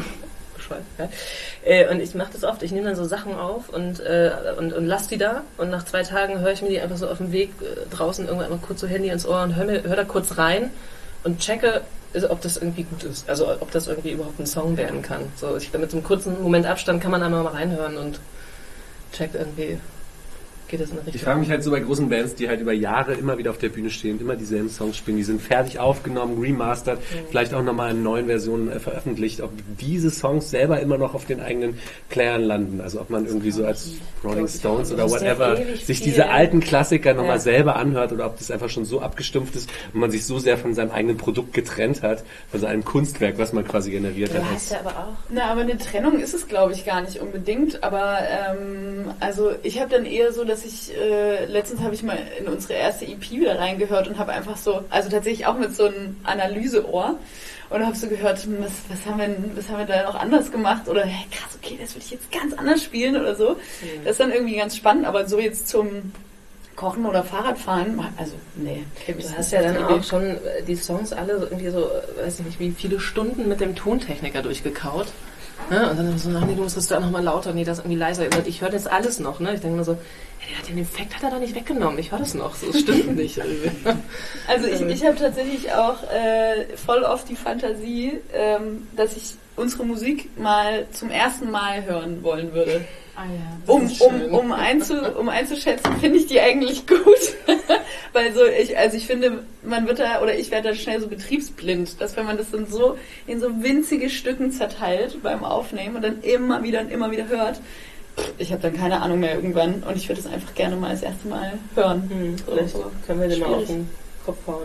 S6: Ja. Äh, und ich mache das oft, ich nehme dann so Sachen auf und, äh, und, und lasse die da und nach zwei Tagen höre ich mir die einfach so auf dem Weg äh, draußen irgendwann mal kurz so Handy ins Ohr und höre hör da kurz rein und checke, also, ob das irgendwie gut ist, also ob das irgendwie überhaupt ein Song werden kann. So, ich, mit so einem kurzen Moment Abstand kann man einmal mal reinhören und checkt irgendwie, geht das in eine Richtung.
S3: Ich frage mich halt so bei großen Bands, die halt über Jahre immer wieder auf der Bühne stehen, immer dieselben Songs spielen, die sind fertig aufgenommen, remastert, mhm. vielleicht auch nochmal in neuen Versionen äh, veröffentlicht, ob diese Songs selber immer noch auf den eigenen Playern landen, also ob man irgendwie so als Rolling Stones oder whatever sich diese alten Klassiker nochmal ja. selber anhört oder ob das einfach schon so abgestumpft ist und man sich so sehr von seinem eigenen Produkt getrennt hat, von seinem Kunstwerk, was man quasi generiert
S8: ja,
S3: hat.
S8: Heißt ja aber auch. Na, aber eine Trennung ist es, glaube ich, gar nicht unbedingt, aber ähm, also ich habe dann eher so, dass ich, äh, letztens habe ich mal in unsere erste E P wieder reingehört und habe einfach so, also tatsächlich auch mit so einem Analyseohr und habe so gehört, was, was, haben wir, was haben wir da noch anders gemacht oder hey, krass, okay, das würde ich jetzt ganz anders spielen oder so. Mhm. Das ist dann irgendwie ganz spannend, aber so jetzt zum Kochen oder Fahrradfahren, also nee.
S6: Du hast ja dann auch schon die Songs alle irgendwie so, weiß ich nicht, wie viele Stunden mit dem Tontechniker durchgekaut. Ja, und dann so, ach nee, du musst das da nochmal lauter, nee, das irgendwie leiser. Ich höre das alles noch, ne? Ich denke mir so, hey, den Effekt hat er da nicht weggenommen, ich höre das noch, so stimmt nicht.
S8: Also ich, ich habe tatsächlich auch äh, voll oft die Fantasie, ähm, dass ich unsere Musik mal zum ersten Mal hören wollen würde.
S10: Ah ja,
S8: um, um, um, einzu, um einzuschätzen, finde ich die eigentlich gut. Weil so, ich, also ich finde, man wird da, oder ich werde da schnell so betriebsblind, dass wenn man das dann so in so winzige Stücken zerteilt beim Aufnehmen und dann immer wieder und immer wieder hört, ich habe dann keine Ahnung mehr irgendwann und ich würde das einfach gerne mal das erste Mal hören.
S6: Hm, vielleicht so. Können wir den mal auf den Kopf hauen.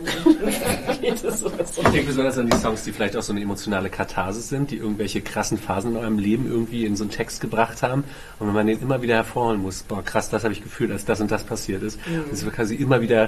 S6: Geht das so.
S3: Ich denke besonders an die Songs, die vielleicht auch so eine emotionale Katharsis sind, die irgendwelche krassen Phasen in eurem Leben irgendwie in so einen Text gebracht haben. Und wenn man den immer wieder hervorholen muss, boah krass, das habe ich gefühlt, als das und das passiert ist. Mhm. Das wird quasi immer wieder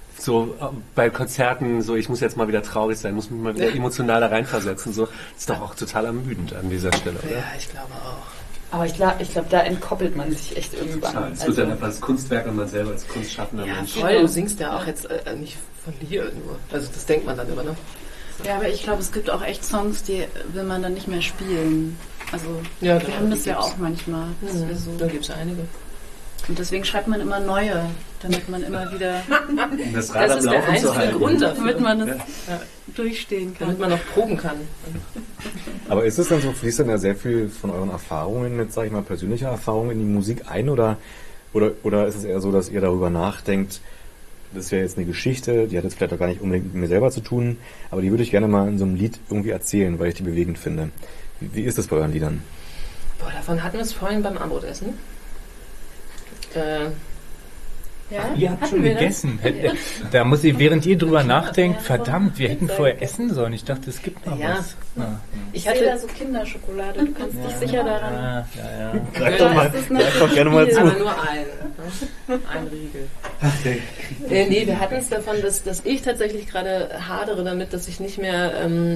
S3: so bei Konzerten, so ich muss jetzt mal wieder traurig sein, muss mich mal wieder emotional da reinversetzen. So. Das ist doch auch total ermüdend an dieser Stelle, oder?
S6: Ja, ich glaube auch.
S8: Aber ich glaube, ich glaub, da entkoppelt man sich echt irgendwann.
S3: Total. Es wird also dann einfach als Kunstwerk und man selber als kunstschaffender
S6: ja,
S3: Mensch.
S6: Voll, du singst ja auch jetzt äh, nicht von dir nur. Also das denkt man dann immer, ne?
S10: Ja, aber ich glaube, es gibt auch echt Songs, die will man dann nicht mehr spielen. Also
S6: ja,
S10: wir
S6: genau,
S10: haben das ja auch manchmal.
S6: Mhm. So. Da gibt es einige.
S10: Und deswegen schreibt man immer neue, damit man immer wieder
S3: das Rad
S6: das
S3: am
S6: ist der
S3: Laufen zu
S6: einzige
S3: halten.
S6: Grund dafür,
S10: damit man das
S6: ja.
S10: durchstehen kann.
S6: damit man noch proben kann.
S1: Aber ist es dann so, fließt dann da sehr viel von euren Erfahrungen, mit, sag ich mal, persönlicher Erfahrung in die Musik ein oder, oder, oder ist es eher so, dass ihr darüber nachdenkt, das ist ja jetzt eine Geschichte, die hat jetzt vielleicht auch gar nicht unbedingt mit mir selber zu tun, aber die würde ich gerne mal in so einem Lied irgendwie erzählen, weil ich die bewegend finde. Wie, wie ist das bei euren Liedern?
S6: Boah, davon hatten wir es vorhin beim Abendbrotessen. Äh,
S10: Ja?
S2: Ihr habt
S10: Hatten
S2: schon
S10: wir das?
S2: gegessen. Hätte- Da muss ich, während ihr drüber nachdenkt, verdammt, wir hätten vorher essen sollen. Ich dachte, es gibt noch
S6: Ja.
S2: was. Ja.
S10: Ich
S6: Ich
S10: sehe da
S6: hatte
S10: so Kinderschokolade, du kannst dich sicher daran.
S2: Ja, ja, ja.
S1: Greif doch mal,
S10: das ist
S1: greif doch gerne mal
S10: viel.
S1: zu.
S6: aber nur ein. Ne? Ein Riegel. Äh, nee, wir hatten es davon, dass, dass ich tatsächlich gerade hadere damit, dass ich nicht mehr ähm,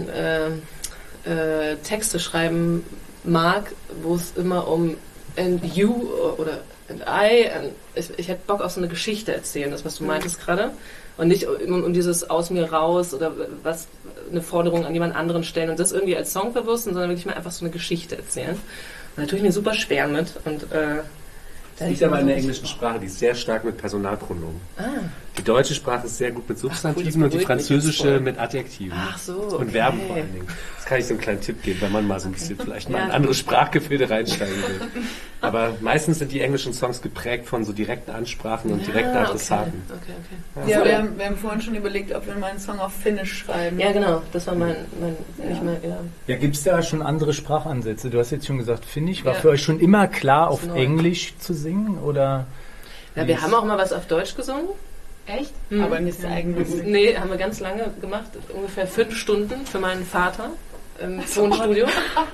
S6: äh, äh, Texte schreiben mag, wo es immer um and you oder and I, and ich, ich hätte Bock auf so eine Geschichte erzählen, das was du meintest gerade. Und nicht um, um dieses aus mir raus oder was eine Forderung an jemand anderen stellen und das irgendwie als Song verwursten, sondern wirklich mal einfach so eine Geschichte erzählen. Und da tue ich mir super schwer mit. Und, äh,
S3: Das liegt aber in der englischen Sprache, die ist sehr stark mit Personalpronomen.
S6: Ah,
S3: Die deutsche Sprache ist sehr gut mit Substantiven
S6: Ach cool, das
S3: und die
S6: beruhigt mich jetzt
S3: französische
S6: voll.
S3: mit Adjektiven.
S6: ach so.
S3: Und
S6: okay.
S3: Verben vor allen Dingen. Das kann ich so einen kleinen Tipp geben, wenn man mal so ein bisschen vielleicht mal
S6: Ja.
S3: in andere Sprachgefilde reinsteigen will. Aber meistens sind die englischen Songs geprägt von so direkten Ansprachen und direkten
S6: Ja,
S3: Adressaten.
S6: Okay, okay, okay.
S8: Ja, wir haben, wir haben vorhin schon überlegt, ob wir mal einen Song auf Finnisch schreiben.
S6: Ja, genau, das war mein, mein nicht mehr, ja.
S2: Ja, gibt es da schon andere Sprachansätze? Du hast jetzt schon gesagt, Finnisch. War
S6: Ja.
S2: für euch schon immer klar, auf
S6: Ist neu.
S2: Englisch zu singen? Oder?
S6: Ja, wir haben auch mal was auf Deutsch gesungen.
S8: Echt?
S6: Mhm.
S8: Aber nicht eigenes.
S6: Nee, haben wir ganz lange gemacht, ungefähr fünf Stunden für meinen Vater im Tonstudio.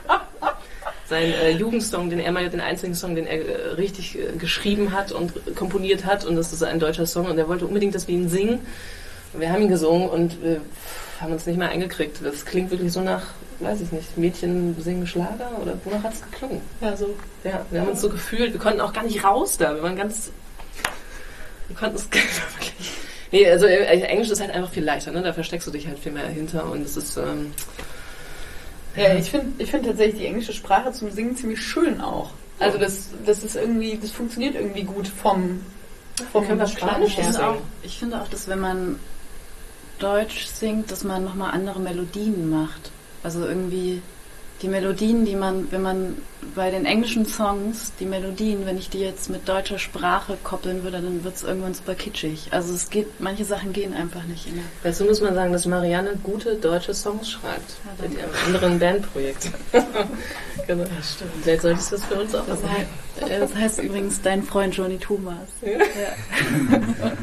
S6: Sein äh, Jugendsong, den er mal, den einzigen Song, den er äh, richtig äh, geschrieben hat und komponiert hat, und das ist ein deutscher Song, und er wollte unbedingt, dass wir ihn singen. Und wir haben ihn gesungen und wir haben uns nicht mehr eingekriegt. Das klingt wirklich so nach, weiß ich nicht, Mädchen singen Schlager, oder wonach hat es geklungen?
S8: Ja, so.
S6: Ja, wir haben uns so gefühlt, wir konnten auch gar nicht raus da, wir waren ganz, wir konnten es wirklich. Nee, also äh, Englisch ist halt einfach viel leichter, ne? Da versteckst du dich halt viel mehr hinter, und es ist, ähm,
S8: Ja, ich finde ich find tatsächlich die englische Sprache zum Singen ziemlich schön auch. Also das, das ist irgendwie, das funktioniert irgendwie gut vom, vom
S6: können wir
S8: Klang
S6: Spanisch
S10: Ich
S8: her.
S10: finde, auch, ich finde auch, dass wenn man Deutsch singt, dass man nochmal andere Melodien macht. Also irgendwie die Melodien, die man, wenn man bei den englischen Songs, die Melodien, wenn ich die jetzt mit deutscher Sprache koppeln würde, dann wird es irgendwann super kitschig. Also es geht, manche Sachen gehen einfach nicht immer.
S6: dazu muss man sagen, dass Marianne gute deutsche Songs schreibt.
S10: Ja,
S6: mit
S10: danke.
S6: ihrem anderen Bandprojekt. Genau. Stimmt. Vielleicht solltest du das für uns auch
S10: Das
S6: machen.
S10: heißt, äh, das heißt übrigens dein Freund Johnny Thomas. Ja.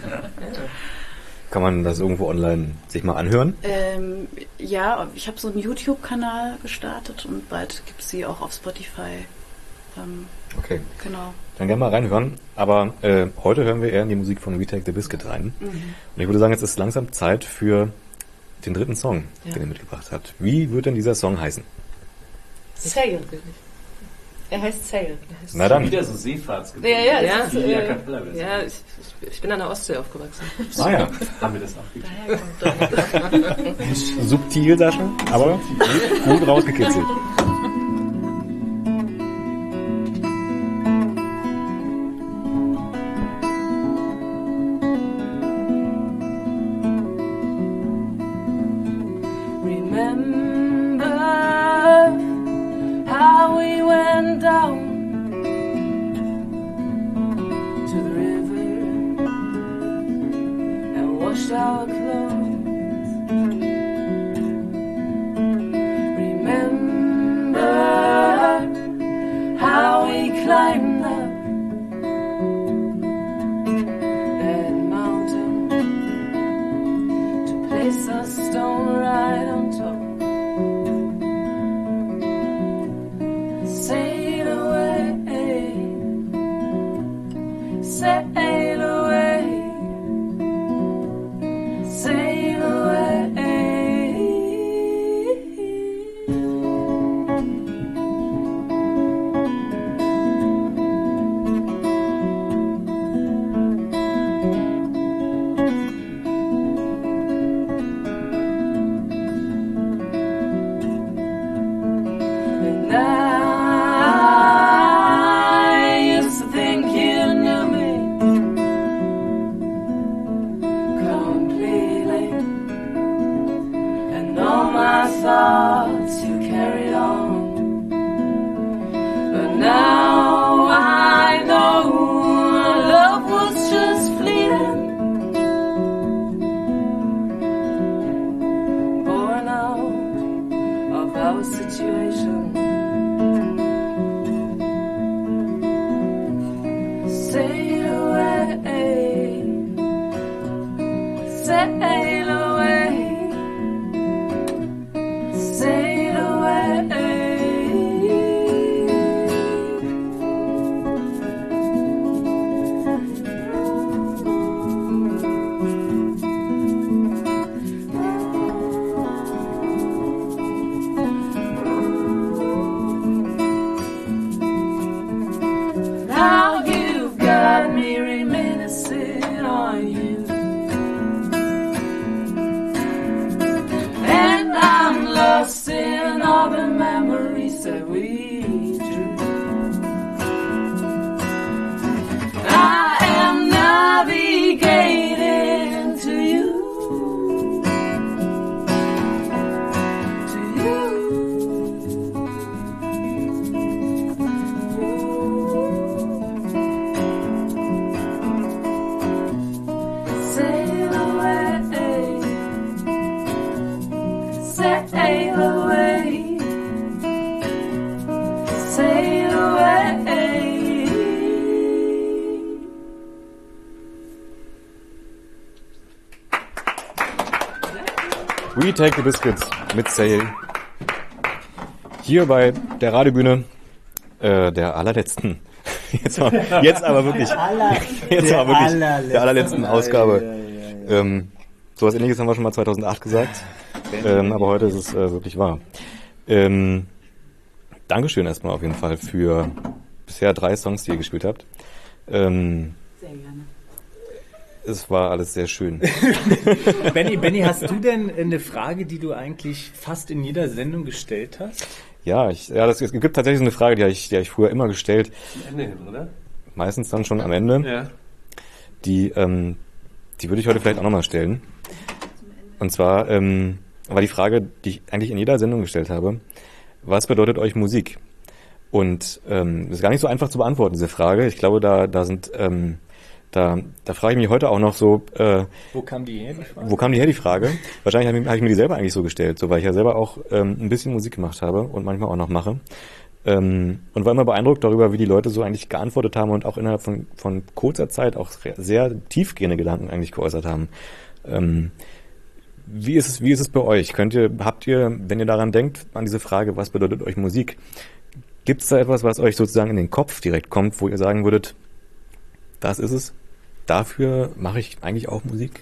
S1: Kann man das irgendwo online sich mal anhören?
S10: Ähm, ja, ich habe so einen YouTube-Kanal gestartet und bald gibt es sie auch auf Spotify. Ähm,
S1: Okay,
S10: genau.
S1: dann gerne mal reinhören. Aber äh, heute hören wir eher in die Musik von Retake the Biscuit rein.
S10: Mhm.
S1: Und ich würde sagen, jetzt ist langsam Zeit für den dritten Song,
S6: Ja.
S1: den ihr mitgebracht habt. Wie wird denn dieser Song heißen?
S6: Sail.
S8: Er heißt Sail.
S1: Na dann.
S3: Wieder so Seefahrtsgefühl.
S8: Ja, ja,
S6: Ja,
S8: das ist,
S3: Die A
S8: äh,
S3: Cappella-Version.
S6: Ja, ich, ich, ich bin an der Ostsee aufgewachsen.
S1: Ah ja,
S3: Haben wir das auch gekriegt.
S1: subtil, Sascha, aber gut rausgekitzelt.
S7: Remember how we went down to the river and washed our clothes. Remember how we climbed up that mountain to place a stone right on top. Sail away, sail away, sail away. And I used to think you knew me. sail away.
S1: We Take the Biscuits mit Sail. Hier bei der Radiobühne äh, der allerletzten. Jetzt, mal, jetzt aber wirklich. Jetzt aber wirklich der allerletzten Ausgabe. Ähm, so was Ähnliches haben wir schon mal zweitausendacht gesagt. Ähm, aber heute ist es äh, wirklich wahr. Ähm, Dankeschön erstmal auf jeden Fall für bisher drei Songs, die ihr gespielt habt. Ähm,
S10: Sehr gerne.
S1: Es war alles sehr schön.
S2: Benny, Benny, hast du denn eine Frage, die du eigentlich fast in jeder Sendung gestellt hast?
S1: Ja, ich, ja, das, es gibt tatsächlich eine Frage, die habe ich, die habe ich früher immer gestellt.
S3: Am Ende hin, oder?
S1: Meistens dann schon am Ende.
S3: Ja.
S1: Die, ähm, die würde ich heute vielleicht auch nochmal stellen. Und zwar ähm, war die Frage, die ich eigentlich in jeder Sendung gestellt habe: Was bedeutet euch Musik? Und ähm, das ist gar nicht so einfach zu beantworten, diese Frage. Ich glaube, da, da sind ähm, Da, da frage ich mich heute auch noch so, äh,
S2: wo kam die her, die Frage?
S1: Wo kam die her, die Frage? Wahrscheinlich habe ich, hab ich mir die selber eigentlich so gestellt, so, weil ich ja selber auch ähm, ein bisschen Musik gemacht habe und manchmal auch noch mache. Ähm, und war immer beeindruckt darüber, wie die Leute so eigentlich geantwortet haben und auch innerhalb von, von kurzer Zeit auch sehr tiefgehende Gedanken eigentlich geäußert haben. Ähm, wie ist es, wie ist es bei euch? Könnt ihr, habt ihr, wenn ihr daran denkt, an diese Frage, was bedeutet euch Musik? Gibt es da etwas, was euch sozusagen in den Kopf direkt kommt, wo ihr sagen würdet, das ist es? Dafür mache ich eigentlich auch Musik.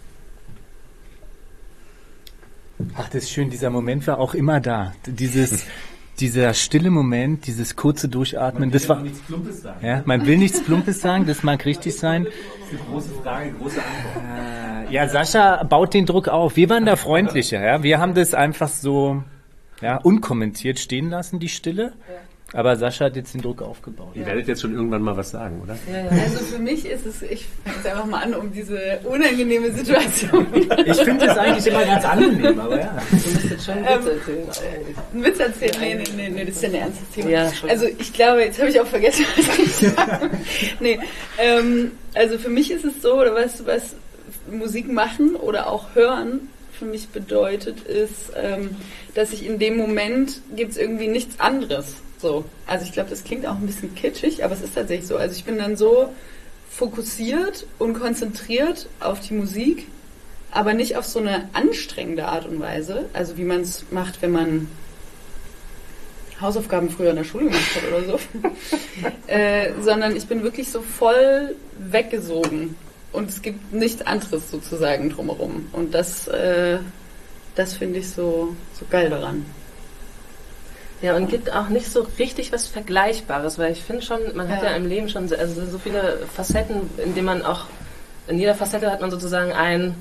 S2: Ach, das ist schön. Dieser Moment war auch immer da. Dieses, dieser stille Moment, dieses kurze Durchatmen. Man will das war, nichts Plumpes sagen. Ja, man will nichts Plumpes sagen. Das mag richtig sein.
S3: Das ist eine große Frage, große Antwort.
S2: Ja, Sascha baut den Druck auf. Wir waren da freundlicher. Ja, wir haben das einfach so, ja, unkommentiert stehen lassen, die Stille. Aber Sascha hat jetzt den Druck aufgebaut.
S3: Ihr werdet jetzt schon irgendwann mal was sagen, oder?
S8: Ja, ja. Also für mich ist es, ich fange jetzt einfach mal an, um diese unangenehme Situation.
S2: Ich finde das eigentlich immer ganz angenehm, aber ja.
S6: Du musst jetzt schon einen Witz erzählen.
S8: Einen Witz erzählen? Nee, nee, nee, nee, das ist ja ein ernstes Thema.
S6: Ja,
S8: also ich glaube, jetzt habe ich auch vergessen, was ich sagen. Nee, ähm, also für mich ist es so, oder was, was Musik machen oder auch hören für mich bedeutet, ist, ähm, dass ich in dem Moment gibt es irgendwie nichts anderes. So, also ich glaube, das klingt auch ein bisschen kitschig, aber es ist tatsächlich so. Also ich bin dann so fokussiert und konzentriert auf die Musik, aber nicht auf so eine anstrengende Art und Weise, also wie man es macht, wenn man Hausaufgaben früher in der Schule gemacht hat oder so, äh, sondern ich bin wirklich so voll weggesogen und es gibt nichts anderes sozusagen drumherum. Und das, äh, das finde ich so, so geil daran.
S6: Ja, und gibt auch nicht so richtig was Vergleichbares, weil ich finde schon, man hat ja. ja im Leben schon so, also so viele Facetten, in denen man auch, in jeder Facette hat man sozusagen einen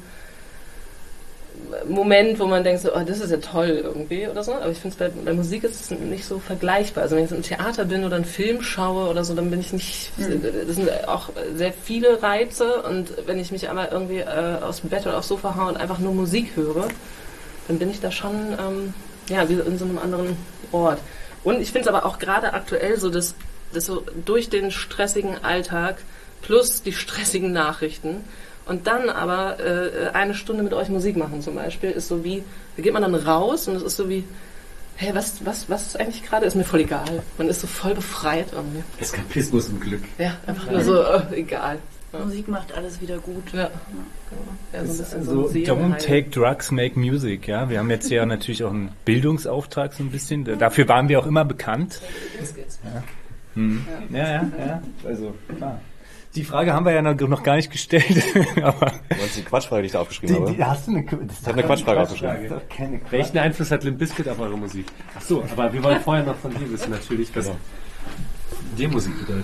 S6: Moment, wo man denkt so, oh, das ist ja toll irgendwie oder so, aber ich finde, bei, bei Musik ist es nicht so vergleichbar. Also wenn ich im Theater bin oder einen Film schaue oder so, dann bin ich nicht, mhm. das sind auch sehr viele Reize, und wenn ich mich aber irgendwie äh, aus dem Bett oder aufs Sofa haue und einfach nur Musik höre, dann bin ich da schon, ähm, ja, wie in so einem anderen Ort. Und ich finde es aber auch gerade aktuell so, dass, dass so durch den stressigen Alltag plus die stressigen Nachrichten und dann aber äh, eine Stunde mit euch Musik machen zum Beispiel, ist so wie, da geht man dann raus und es ist so wie, hey, was, was, was ist eigentlich gerade? Ist mir voll egal. Man ist so voll befreit irgendwie.
S3: Eskapismus und Glück.
S6: Ja, einfach nur so, oh, egal.
S10: Ja. Musik macht alles wieder gut.
S6: Ja. Ja. Ja, so ein
S2: so so don't take drugs, make music. Ja, wir haben jetzt ja natürlich auch einen Bildungsauftrag so ein bisschen. Dafür waren wir auch immer bekannt. Ja, hm. ja, ja, ja. Also klar. Die Frage haben wir ja noch gar nicht gestellt. Aber
S1: du hast die Quatschfrage, die ich da aufgeschrieben
S2: die,
S1: habe.
S2: Die, hast du eine, das
S1: ich habe eine Quatschfrage aufgeschrieben.
S3: Quatsch. Welchen Einfluss hat Limp Bizkit auf eure Musik? Ach so, aber wir wollen vorher noch von dir wissen natürlich, was genau. dir Musik bedeutet.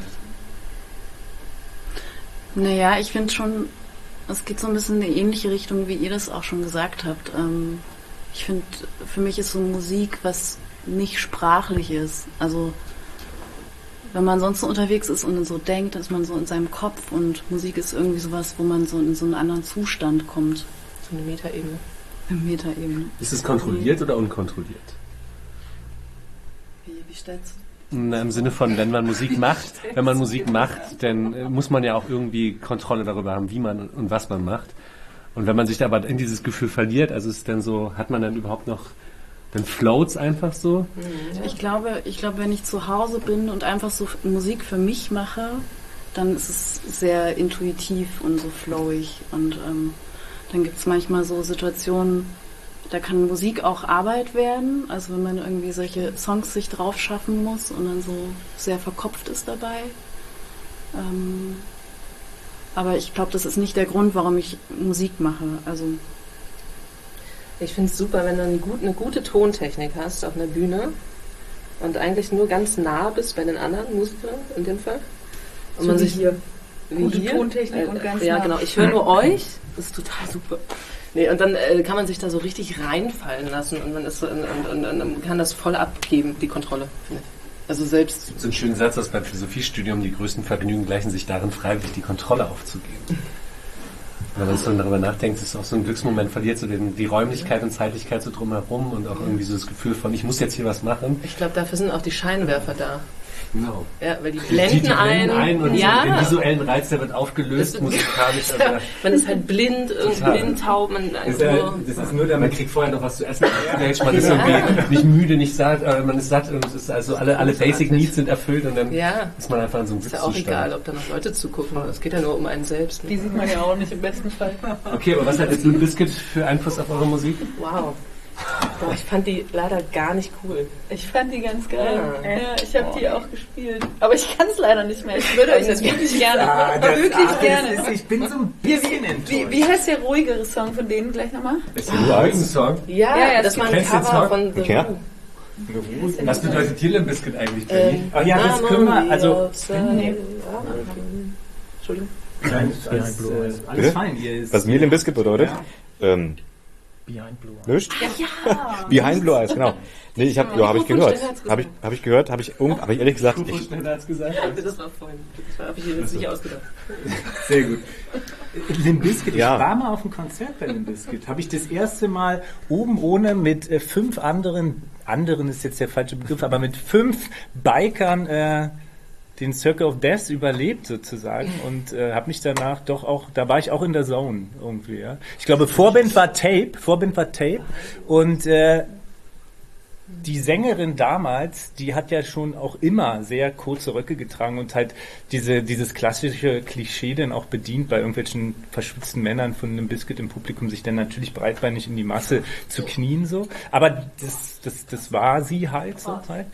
S10: Naja, ich finde schon, es geht so ein bisschen in eine ähnliche Richtung, wie ihr das auch schon gesagt habt. Ähm, ich finde, für mich ist so Musik was nicht sprachlich ist. Also wenn man sonst so unterwegs ist und so denkt, ist man so in seinem Kopf, und Musik ist irgendwie sowas, wo man so in so einen anderen Zustand kommt.
S6: So eine Metaebene.
S10: Eine Metaebene.
S3: Ist es kontrolliert oder unkontrolliert?
S10: Wie, wie stellst du?
S3: Na, im Sinne von, wenn man Musik macht, wenn man Musik macht, dann muss man ja auch irgendwie Kontrolle darüber haben, wie man und was man macht. Und wenn man sich aber in dieses Gefühl verliert, also ist dann so, hat man dann überhaupt noch dann float's einfach so.
S10: Ich glaube, ich glaube, wenn ich zu Hause bin und einfach so Musik für mich mache, dann ist es sehr intuitiv und so flowig. Und ähm, dann gibt es manchmal so Situationen, da kann Musik auch Arbeit werden. Also wenn man irgendwie solche Songs sich drauf schaffen muss und dann so sehr verkopft ist dabei. Ähm, aber ich glaube, das ist nicht der Grund, warum ich Musik mache. Also
S6: ich finde es super, wenn du eine gute, eine gute Tontechnik hast auf einer Bühne und eigentlich nur ganz nah bist bei den anderen Musikern in dem Fall. Und
S8: So
S6: man
S8: wie
S6: sich
S8: hier.
S6: wie
S8: Gute
S6: hier,
S8: Tontechnik
S6: äh,
S8: und ganz
S6: ja
S8: nah.
S6: genau. Ich höre nur euch. Das ist total super. Nee, und dann äh, kann man sich da so richtig reinfallen lassen und man ist so, und, und, und, und kann das voll abgeben, die Kontrolle, finde ich. Also selbst.
S3: So ein schöner Satz aus beim Philosophiestudium: Die größten Vergnügen gleichen sich darin, freiwillig die Kontrolle aufzugeben. Wenn man so darüber nachdenkt, ist auch so ein Glücksmoment, verliert so den, die Räumlichkeit und Zeitlichkeit so drumherum und auch irgendwie so das Gefühl von, ich muss jetzt hier was machen.
S6: Ich glaube, dafür sind auch die Scheinwerfer da.
S3: Genau.
S6: Ja, weil die
S3: Die,
S6: blenden,
S3: die blenden
S6: ein.
S3: ein und
S6: ja.
S3: so den visuellen Reiz, der wird aufgelöst,
S6: Das-
S3: musikalisch.
S6: Ja,
S3: Also
S6: man ist halt blind, irgendwie
S3: Total.
S6: blind, taub, man
S3: das,
S6: einfach
S3: ist, äh,
S6: nur.
S3: das ist nur der, man kriegt vorher noch was zu essen. Man ist irgendwie nicht müde, nicht satt, aber man ist satt und es ist also alle, alle Basic Needs sind erfüllt und dann
S6: Ja.
S3: ist man einfach in so einem
S6: Ist ja auch
S3: Glückszustand.
S6: egal, ob da noch Leute zugucken. Es geht ja nur um einen selbst. Ne?
S8: Die sieht man ja auch nicht im besten Fall.
S3: Okay, aber was hat jetzt Limp Bizkit für Einfluss auf eure Musik?
S6: Wow. Boah, ich fand die leider gar nicht cool.
S8: Ich fand die ganz geil.
S6: Ja.
S8: Ja, ich habe die auch gespielt. Aber ich kann es leider nicht mehr. Ich würde euch das wirklich gerne.
S2: Ah, das-
S8: wirklich
S2: ah, das
S8: gerne.
S2: ist- ich bin so ein
S8: Wie,
S2: bisschen
S8: wie,
S2: enttäuscht.
S8: wie, wie heißt der ruhigere Song von denen gleich nochmal?
S3: Ist das ein Song?
S6: Ja,
S8: Ja, ja,
S6: das
S8: es
S6: war ein
S3: kennst den
S6: Cover
S3: Song?
S6: von The
S1: Okay.
S6: Who.
S3: Was bedeutet hier Limp Bizkit eigentlich, Benny?
S6: Ähm,
S2: Ach ja, das
S6: I'm
S2: können wir,
S6: on the
S2: also-
S6: outside.
S2: Nee.
S6: Ja, Entschuldigung.
S2: Nein, alles, äh, alles
S1: Bitte?
S2: fein. Hier ist,
S1: Was mir Limp Bizkit bedeutet?
S2: Ja.
S1: Ähm,
S4: Behind Blue Eyes.
S1: Nicht?
S8: Ja.
S1: Behind Blue Eyes, genau. Nee, ich habe ja, hab ich gehört.
S6: Schnell hat's gesagt.
S1: Habe ich, hab ich gehört, habe ich, irgend- hab ich ehrlich gesagt,
S3: Kufo
S1: ich,
S3: Schneider hat's gesagt.
S6: Das war vorhin. Das habe ich mir jetzt nicht ausgedacht.
S2: Sehr gut. Limp Bizkit,
S1: Ja.
S2: ich war mal auf einem Konzert bei Limp Bizkit. Habe ich das erste Mal oben ohne mit äh, fünf anderen, anderen ist jetzt der falsche Begriff, aber mit fünf Bikern äh, den Circle of Death überlebt sozusagen und äh, habe mich danach doch auch, da war ich auch in der Zone irgendwie. Ja. Ich glaube, Vorband war Tape, Vorband war Tape und äh, die Sängerin damals, die hat ja schon auch immer sehr kurze Röcke getragen und halt diese, dieses klassische Klischee dann auch bedient bei irgendwelchen verschwitzten Männern von einem Biscuit im Publikum, sich dann natürlich breitbeinig in die Masse zu knien so. Aber das, das, das war sie halt so halt.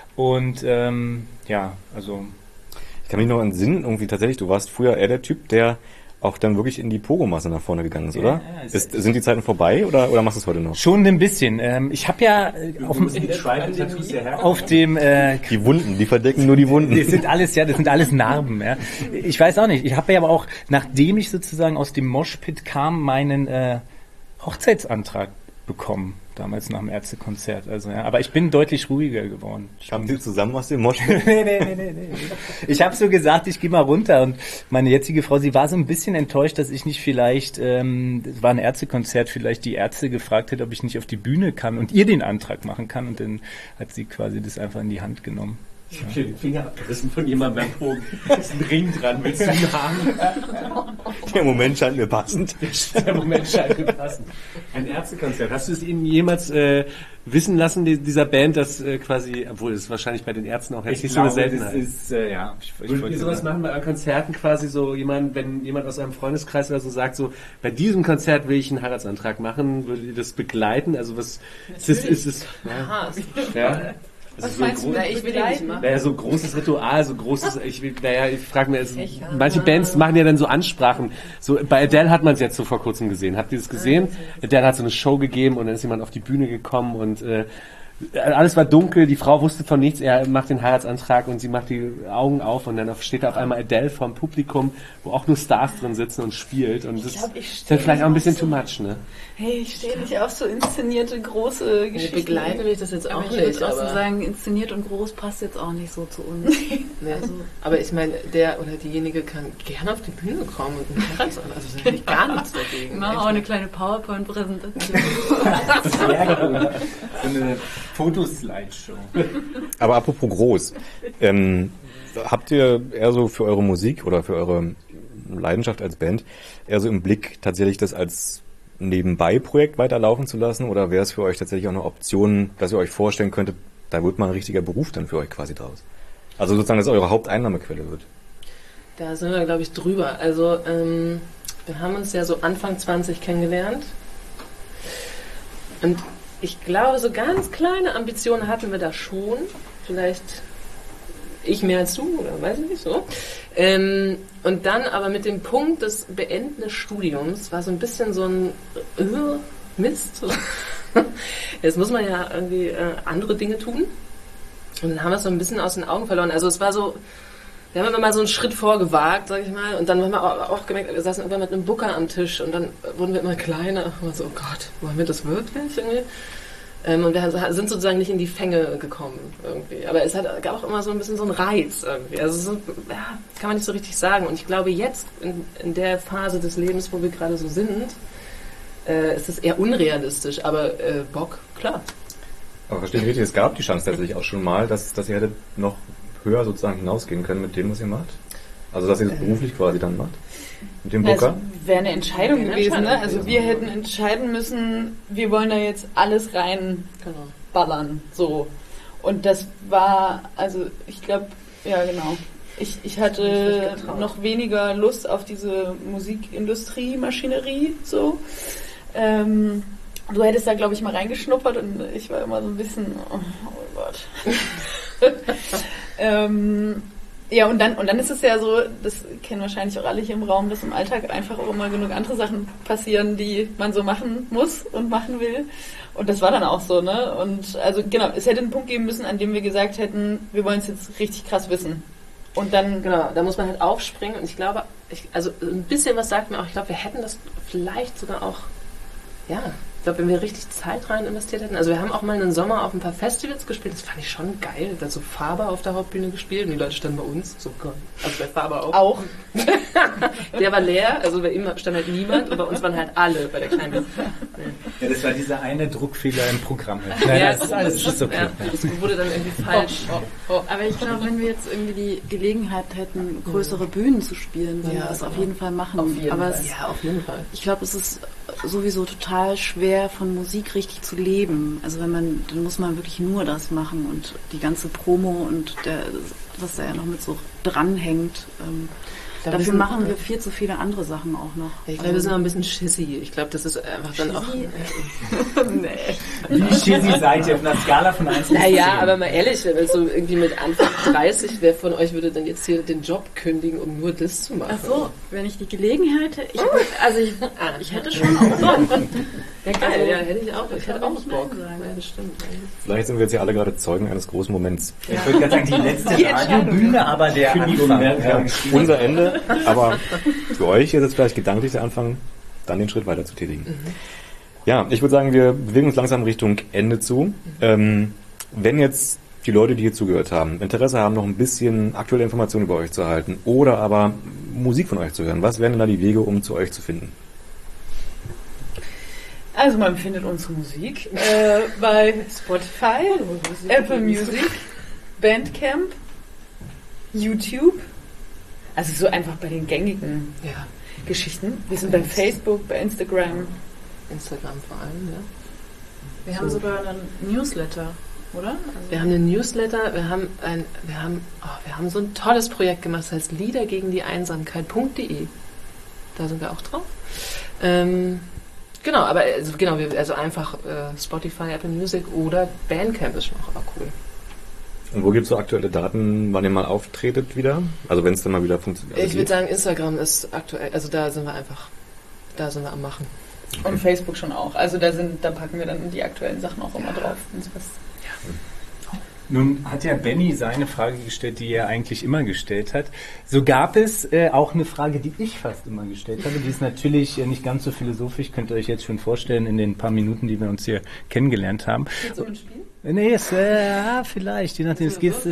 S2: Und ähm, ja, also
S1: ich kann mich noch entsinnen, irgendwie tatsächlich, du warst früher eher der Typ, der auch dann wirklich in die Pogo-Masse nach vorne gegangen ist,
S2: Ja,
S1: oder?
S2: ja, ist-
S1: ist, sind die Zeiten vorbei oder, oder machst du es heute noch?
S2: schon ein bisschen. Ähm, ich habe ja äh, auf dem,
S3: Tribal-Tattoos hierher.
S2: auf dem äh,
S1: Die Wunden, die verdecken nur die Wunden.
S2: Das sind alles, ja, das sind alles Narben, ja. Ich weiß auch nicht. Ich habe ja aber auch, nachdem ich sozusagen aus dem Moshpit kam, meinen äh, Hochzeitsantrag bekommen, damals nach dem Ärztekonzert. Also, ja. Aber ich bin deutlich ruhiger geworden.
S1: Habt ihr zusammen aus dem Mosch?
S2: nee, nee, nee, nee, nee. Ich habe so gesagt, ich gehe mal runter und meine jetzige Frau, sie war so ein bisschen enttäuscht, dass ich nicht vielleicht, ähm, es war ein Ärztekonzert, vielleicht die Ärzte gefragt hätte, ob ich nicht auf die Bühne kann und ihr den Antrag machen kann und dann hat sie quasi das einfach in die Hand genommen.
S3: Ich hab hier den Finger abgerissen von jemandem beim Bogen. Da ist ein Ring dran, willst du ihn haben?
S1: Der Moment scheint mir passend.
S3: Der Moment scheint mir passend. Ein Ärztekonzert. Hast du es ihnen jemals äh, wissen lassen, die, dieser Band, dass äh, quasi, obwohl es wahrscheinlich bei den Ärzten auch jetzt nicht so eine Seltenheit
S2: das ist, äh, ja, ich, ich
S3: Würdet
S2: wollte
S3: ihr sowas
S2: sagen.
S3: machen bei euren Konzerten quasi so, jemand, wenn jemand aus eurem Freundeskreis oder so sagt, so, bei diesem Konzert will ich einen Heiratsantrag machen, würdet ihr das begleiten? Also was ist es, ist es, ja,
S6: Aha,
S3: ja.
S8: Was
S3: Also so ein
S8: meinst du?
S3: gro-
S6: na, ich will den nicht machen.
S3: Wäre ja so ein großes Ritual, so großes, ich will, naja, ich frage mir, also, manche Bands machen ja dann so Ansprachen. So, bei Adele hat man es jetzt so vor kurzem gesehen. Habt ihr das gesehen? Adele hat so eine Show gegeben und dann ist jemand auf die Bühne gekommen und äh, alles war dunkel, die Frau wusste von nichts, er macht den Heiratsantrag und sie macht die Augen auf und dann steht da auf einmal Adele vorm Publikum, wo auch nur Stars drin sitzen und spielt und das
S8: glaub, ich
S3: ist
S8: steh
S3: dann vielleicht auch ein bisschen
S8: auch
S3: too
S8: so-
S3: much, ne?
S8: Hey, ich stehe nicht auf so inszenierte große
S6: Ich
S8: Geschichten.
S6: begleite mich das jetzt
S10: Aber
S6: auch
S10: ich würde
S6: nicht.
S10: auch so
S6: Aber,
S10: sagen, inszeniert und groß passt jetzt auch nicht so zu uns.
S6: nee. aber ich meine, der oder diejenige kann gerne auf die Bühne kommen und einen Heiratsantrag. Also da habe ich gar nichts dagegen.
S10: Ich mache
S6: Echt
S10: auch eine
S6: nicht.
S10: kleine PowerPoint-Präsentation.
S2: Sehr gut. So eine Fotoslideshow.
S1: Aber apropos groß, ähm, habt ihr eher so für eure Musik oder für eure Leidenschaft als Band eher so im Blick tatsächlich das als Nebenbei-Projekt weiterlaufen zu lassen oder wäre es für euch tatsächlich auch eine Option, dass ihr euch vorstellen könntet, da wird mal ein richtiger Beruf dann für euch quasi draus? Also sozusagen, dass es eure Haupteinnahmequelle wird.
S6: Da sind wir, glaube ich, drüber. Also ähm, wir haben uns ja so Anfang zwanzig kennengelernt und ich glaube, so ganz kleine Ambitionen hatten wir da schon. Vielleicht ich mehr als du, oder weiß ich nicht so. Ähm, und dann aber mit dem Punkt des Beenden des Studiums war so ein bisschen so ein äh, Mist. Jetzt muss man ja irgendwie äh, andere Dinge tun. Und dann haben wir es so ein bisschen aus den Augen verloren. Also es war so, wir haben immer mal so einen Schritt vorgewagt, sag ich mal. Und dann haben wir auch, auch gemerkt, wir saßen irgendwann mit einem Booker am Tisch und dann wurden wir immer kleiner. Und so, oh Gott, wollen wir das wirklich irgendwie? Ähm, und wir sind sozusagen nicht in die Fänge gekommen irgendwie. Aber es hat, gab auch immer so ein bisschen so einen Reiz irgendwie. Also so, ja, kann man nicht so richtig sagen. Und ich glaube jetzt, in, in der Phase des Lebens, wo wir gerade so sind, äh, ist es eher unrealistisch. Aber äh, Bock, klar.
S1: Aber verstehe ich richtig, es gab die Chance tatsächlich auch schon mal, dass, dass ihr hättet noch höher sozusagen hinausgehen können mit dem, was ihr macht? Also dass ihr das beruflich quasi dann macht? Mit dem Booker?
S8: Das wäre eine Entscheidung
S6: Eine
S8: gewesen,
S6: Entscheidung
S8: ne? Also
S6: gewesen.
S8: wir hätten entscheiden müssen, wir wollen da jetzt alles reinballern,
S6: Genau.
S8: so. Und das war, also ich glaube, ja genau. Ich, ich hatte noch weniger Lust auf diese Musikindustrie, Maschinerie, so. Ähm, du hättest da, glaube ich, mal reingeschnuppert und ich war immer so ein bisschen, oh, oh Gott. ähm, Ja, und dann, und dann ist es ja so, das kennen wahrscheinlich auch alle hier im Raum, dass im Alltag einfach auch immer genug andere Sachen passieren, die man so machen muss und machen will. Und das war dann auch so, ne? Und also genau, es hätte einen Punkt geben müssen, an dem wir gesagt hätten, wir wollen es jetzt richtig krass wissen. Und dann...
S6: Genau, da muss man halt aufspringen und ich glaube, ich, also ein bisschen was sagt mir auch, ich glaube, wir hätten das vielleicht sogar auch, ja... Ich glaube, wenn wir richtig Zeit rein investiert hätten, also wir haben auch mal einen Sommer auf ein paar Festivals gespielt, das fand ich schon geil, da so Faber auf der Hauptbühne gespielt und die Leute standen bei uns, so Gott, also bei Faber auch.
S8: Auch.
S6: Der war leer, also bei ihm stand halt niemand und bei uns waren halt alle bei der kleinen Band.
S2: Ja, das war dieser eine Druckfehler im Programm.
S6: Nein,
S2: ja,
S6: das ist
S2: alles ist okay.
S6: Ja, das wurde dann irgendwie falsch.
S10: Oh, oh, oh. Aber ich glaube, wenn wir jetzt irgendwie die Gelegenheit hätten, größere Bühnen zu spielen, würden
S6: Ja,
S10: wir das
S6: genau.
S10: auf jeden Fall machen.
S6: Auf jeden
S10: Aber
S6: Fall.
S10: es,
S6: Ja, auf jeden Fall.
S10: ich glaube, es ist sowieso total schwer, von Musik richtig zu leben. Also wenn man, dann muss man wirklich nur das machen und die ganze Promo und der, was da ja noch mit so dranhängt. Ähm,
S6: Da
S10: dafür
S6: müssen-
S10: machen wir viel zu viele andere Sachen auch noch.
S6: Ich glaube, wir sind noch ein bisschen schissy. Ich glaube, das ist einfach dann auch... nee.
S2: Wie schizzy seid ihr auf einer Skala von eins bis zehn?
S6: Naja, aber mal ehrlich, wenn so irgendwie mit Anfang dreißig, wer von euch würde denn jetzt hier den Job kündigen, um nur das zu machen?
S10: Ach so, wenn ich die Gelegenheit hätte, ich, würd- also ich, ich hätte schon auch Bock.
S6: Ja, geil, ja, hätte ich auch. Ich
S10: kann
S6: hätte auch
S10: nicht
S6: Bock.
S10: Nein sagen.
S6: Ja, das stimmt.
S1: Vielleicht sind wir jetzt ja alle gerade Zeugen eines großen Moments.
S2: Ich würde gerade sagen, die letzte
S8: Die
S2: Radiobühne, aber der
S1: Kündigung,
S2: Anfang.
S1: ja, unser Ende, aber für euch ist es vielleicht gedanklich der Anfang, dann den Schritt weiter zu tätigen.
S6: Mhm.
S1: Ja, ich würde sagen, wir bewegen uns langsam Richtung Ende zu. Ähm, wenn jetzt die Leute, die hier zugehört haben, Interesse haben, noch ein bisschen aktuelle Informationen über euch zu erhalten oder aber Musik von euch zu hören, was wären denn da die Wege, um zu euch zu finden?
S8: Also man findet unsere Musik äh, bei Spotify, Apple Music, Bandcamp, YouTube. Also so einfach bei den gängigen
S6: Ja,
S8: Geschichten. Wir sind bei Facebook, bei Instagram.
S6: Instagram vor allem, ja.
S10: Wir haben sogar einen Newsletter, oder? Also
S6: Wir haben einen Newsletter, wir haben ein, wir haben, oh, wir haben so ein tolles Projekt gemacht, das heißt Lieder gegen die Einsamkeit punkt de. Da sind wir auch drauf. Ähm, genau, aber also, genau, wir, also einfach äh, Spotify, Apple Music oder Bandcamp ist schon auch, auch cool.
S1: Und wo gibt es so aktuelle Daten, wann ihr mal auftretet wieder? Also wenn es dann mal wieder funktioniert.
S6: Ich würde sagen, Instagram ist aktuell, also da sind wir einfach, da sind wir am Machen.
S8: Und Facebook schon auch. Also da sind, da packen wir dann die aktuellen Sachen auch immer drauf. Und sowas.
S2: Nun hat ja Benny seine Frage gestellt, die er eigentlich immer gestellt hat. So gab es äh, auch eine Frage, die ich fast immer gestellt habe. Die ist natürlich äh, nicht ganz so philosophisch, könnt ihr euch jetzt schon vorstellen in den paar Minuten, die wir uns hier kennengelernt haben.
S8: Geht's um ein Spiel?
S2: Nee, es, äh, ja, vielleicht, je nachdem, es geht, es,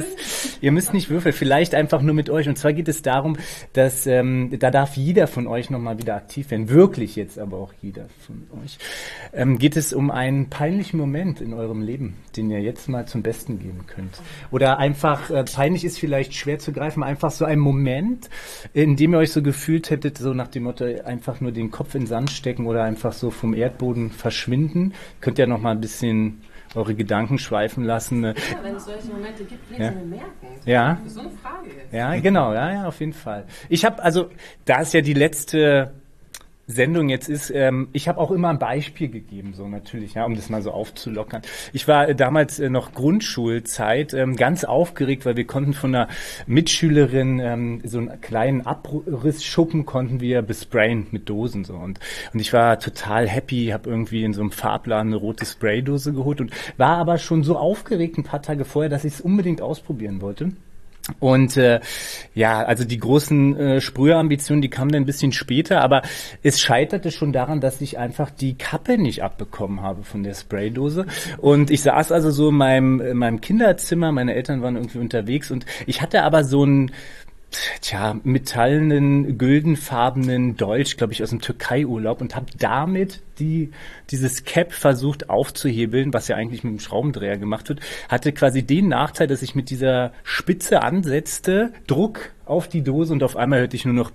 S2: Ihr müsst nicht würfeln, vielleicht einfach nur mit euch. Und zwar geht es darum, dass ähm, da darf jeder von euch nochmal wieder aktiv werden. Wirklich jetzt aber auch jeder von euch. Ähm, geht es um einen peinlichen Moment in eurem Leben, den ihr jetzt mal zum Besten geben könnt. Oder einfach, äh, peinlich ist vielleicht schwer zu greifen, einfach so ein Moment, in dem ihr euch so gefühlt hättet, so nach dem Motto, einfach nur den Kopf in den Sand stecken oder einfach so vom Erdboden verschwinden. Könnt ihr noch mal ein bisschen eure Gedanken schweifen lassen.
S6: Ja, wenn es solche Momente gibt, will
S2: ja.
S6: ich sie mir merken.
S2: Ja.
S6: Das ist so eine Frage jetzt.
S2: Ja, genau, ja, ja, auf jeden Fall. Ich habe, also, da es ja die letzte Sendung jetzt ist, ähm, ich habe auch immer ein Beispiel gegeben, so natürlich, ja, um das mal so aufzulockern. Ich war äh, damals äh, noch Grundschulzeit ähm, ganz aufgeregt, weil wir konnten von einer Mitschülerin ähm, so einen kleinen Abrissschuppen konnten wir besprayen mit Dosen so und und ich war total happy, habe irgendwie in so einem Farbladen eine rote Spraydose geholt und war aber schon so aufgeregt ein paar Tage vorher, dass ich es unbedingt ausprobieren wollte. Und äh, ja, also die großen äh, Sprühambitionen, die kamen dann ein bisschen später, aber es scheiterte schon daran, dass ich einfach die Kappe nicht abbekommen habe von der Spraydose. Und ich saß also so in meinem, in meinem Kinderzimmer, meine Eltern waren irgendwie unterwegs und ich hatte aber so ein tja, metallenen, güldenfarbenen Dolch, glaube ich, aus dem Türkei-Urlaub und habe damit die dieses Cap versucht aufzuhebeln, was ja eigentlich mit dem Schraubendreher gemacht wird, hatte quasi den Nachteil, dass ich mit dieser Spitze ansetzte, Druck auf die Dose und auf einmal hörte ich nur noch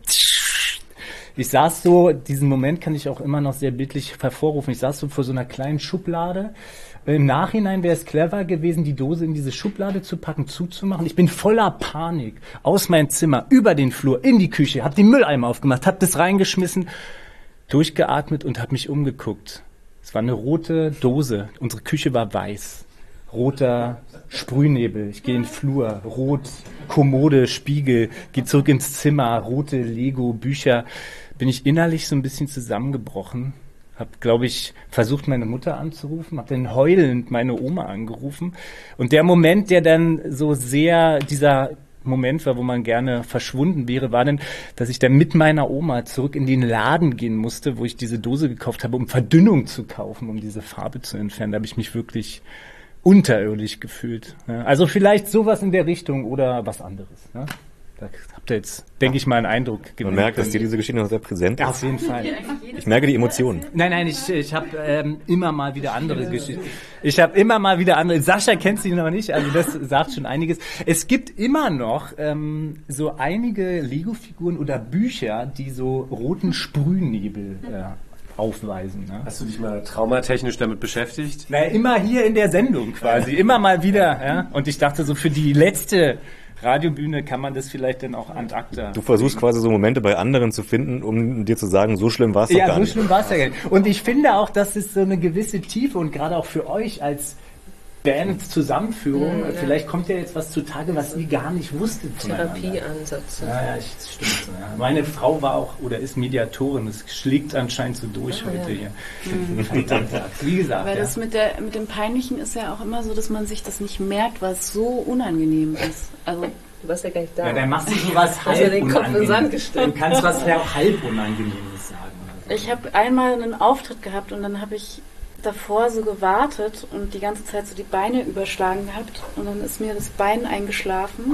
S2: ich saß so, diesen Moment kann ich auch immer noch sehr bildlich hervorrufen, ich saß so vor so einer kleinen Schublade. Im Nachhinein wäre es clever gewesen, die Dose in diese Schublade zu packen, zuzumachen. Ich bin voller Panik aus meinem Zimmer, über den Flur, in die Küche, hab den Mülleimer aufgemacht, hab das reingeschmissen, durchgeatmet und hab mich umgeguckt. Es war eine rote Dose. Unsere Küche war weiß. Roter Sprühnebel. Ich gehe in den Flur. Rot, Kommode, Spiegel. Gehe zurück ins Zimmer. Rote Lego, Bücher. Bin ich innerlich so ein bisschen zusammengebrochen. Hab, glaube ich, versucht, meine Mutter anzurufen. Hab dann heulend meine Oma angerufen. Und der Moment, der dann so sehr dieser Moment war, wo man gerne verschwunden wäre, war dann, dass ich dann mit meiner Oma zurück in den Laden gehen musste, wo ich diese Dose gekauft habe, um Verdünnung zu kaufen, um diese Farbe zu entfernen. Da habe ich mich wirklich unterirdisch gefühlt. Ja, also vielleicht sowas in der Richtung oder was anderes. Ja? Da habt ihr jetzt, denke ich mal, einen Eindruck
S1: gewinnen. Man merkt, dass dir diese Geschichte noch sehr präsent ist.
S2: Auf jeden Fall.
S1: Ich merke die Emotionen.
S2: Nein, nein, ich, ich habe ähm, immer mal wieder andere Geschichten. Ich habe immer mal wieder andere. Sascha kennt sie noch nicht, also das sagt schon einiges. Es gibt immer noch ähm, so einige Lego-Figuren oder Bücher, die so roten Sprühnebel äh, aufweisen. Ne?
S3: Hast du dich mal traumatechnisch damit beschäftigt?
S2: Naja, immer hier in der Sendung quasi, immer mal wieder. Ja? Und ich dachte so, für die letzte Radiobühne kann man das vielleicht dann auch ad acta.
S1: Du versuchst quasi so Momente bei anderen zu finden, um dir zu sagen, so schlimm war es doch
S2: ja,
S1: gar
S2: so
S1: nicht.
S2: Ja, so schlimm war es ja gar nicht. Und ich finde auch, dass es so eine gewisse Tiefe und gerade auch für euch als Band-Zusammenführung, mhm, vielleicht ja. kommt ja jetzt was zutage, was ihr gar nicht wusstet.
S6: Therapieansatz.
S2: Ja, ja, ich, das stimmt. So, ja. Meine Frau war auch oder ist Mediatorin, das schlägt anscheinend so durch ah, heute ja. hier. Mhm. Wie gesagt.
S10: Weil
S2: ja.
S10: das mit, der, mit dem Peinlichen ist ja auch immer so, dass man sich das nicht merkt, was so unangenehm ist. Also
S6: du warst ja gar nicht da.
S2: Ja, dann machst du so was halb
S6: den Kopf in den Sand gestellt.
S2: Du kannst was halb Unangenehmes sagen.
S10: Ich habe einmal einen Auftritt gehabt und dann habe ich davor so gewartet und die ganze Zeit so die Beine überschlagen gehabt und dann ist mir das Bein eingeschlafen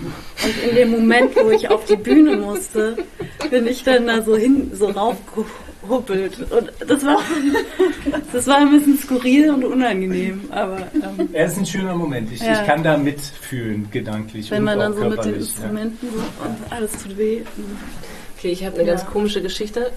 S10: und in dem Moment, wo ich auf die Bühne musste, bin ich dann da so hin, so raufgehuppelt und das war, das war ein bisschen skurril und unangenehm, aber ähm,
S2: er ist ein schöner Moment, ich,
S10: ja.
S2: ich kann da mitfühlen, gedanklich.
S10: Wenn man dann so mit den
S2: ja.
S10: Instrumenten so und alles tut weh.
S6: Okay, ich habe eine ja. ganz komische Geschichte.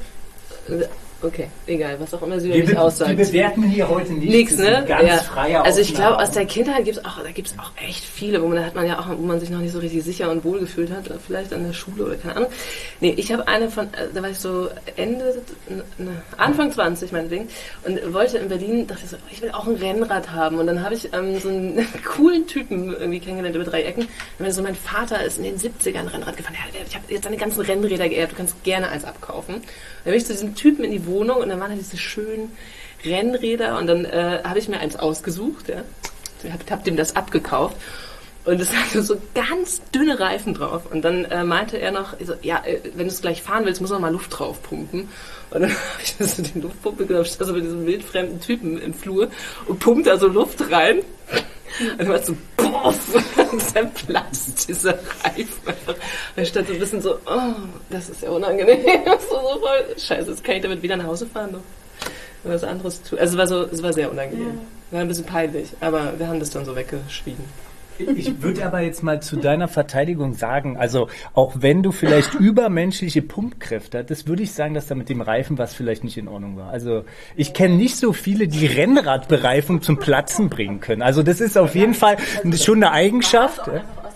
S6: Okay, egal, was auch immer sie
S2: über
S6: mich aussagt.
S2: Wir bewerten hier heute nichts,
S6: nichts, ne?
S2: Ganz
S6: ja.
S2: freier
S6: Also ich glaube, aus der Kindheit gibt's auch, da gibt's auch echt viele, wo man, da hat man ja auch, wo man sich noch nicht so richtig sicher und wohl gefühlt hat, vielleicht an der Schule oder keine Ahnung. Nee, ich habe eine von, da war ich so Ende, ne, Anfang zwanzig meinetwegen und wollte in Berlin, dachte ich so, ich will auch ein Rennrad haben und dann habe ich ähm, so einen coolen Typen irgendwie kennengelernt über drei Ecken. Und wenn so mein Vater ist in den siebzigern Rennrad gefahren, ja, ich habe jetzt seine ganzen Rennräder geerbt, du kannst gerne eins abkaufen. Dann bin ich zu diesem Typen in die Wohnung und dann waren da diese schönen Rennräder und dann äh, habe ich mir eins ausgesucht, ja. Ich habe hab dem das abgekauft und es hatte so ganz dünne Reifen drauf und dann äh, meinte er noch, so, ja, äh, wenn du es gleich fahren willst, muss man mal Luft drauf pumpen und dann habe ich das in die Luftpumpe genommen, ich stand so mit diesem wildfremden Typen im Flur und pumpt da so Luft rein Und du warst so, puff, und dann platzt dieser Reifen. Und ich stand so ein bisschen so, oh, das ist ja unangenehm. So, so voll, scheiße, jetzt kann ich damit wieder nach Hause fahren. Noch. Und was anderes tun. Also es war so, es war sehr unangenehm. Ja. War ein bisschen peinlich, aber wir haben das dann so weggeschwiegen.
S2: Ich würde aber jetzt mal zu deiner Verteidigung sagen, also auch wenn du vielleicht übermenschliche Pumpkräfte hattest, würde ich sagen, dass da mit dem Reifen was vielleicht nicht in Ordnung war. Also ich kenne nicht so viele, die Rennradbereifung zum Platzen bringen können. Also das ist auf jeden Fall schon eine Eigenschaft.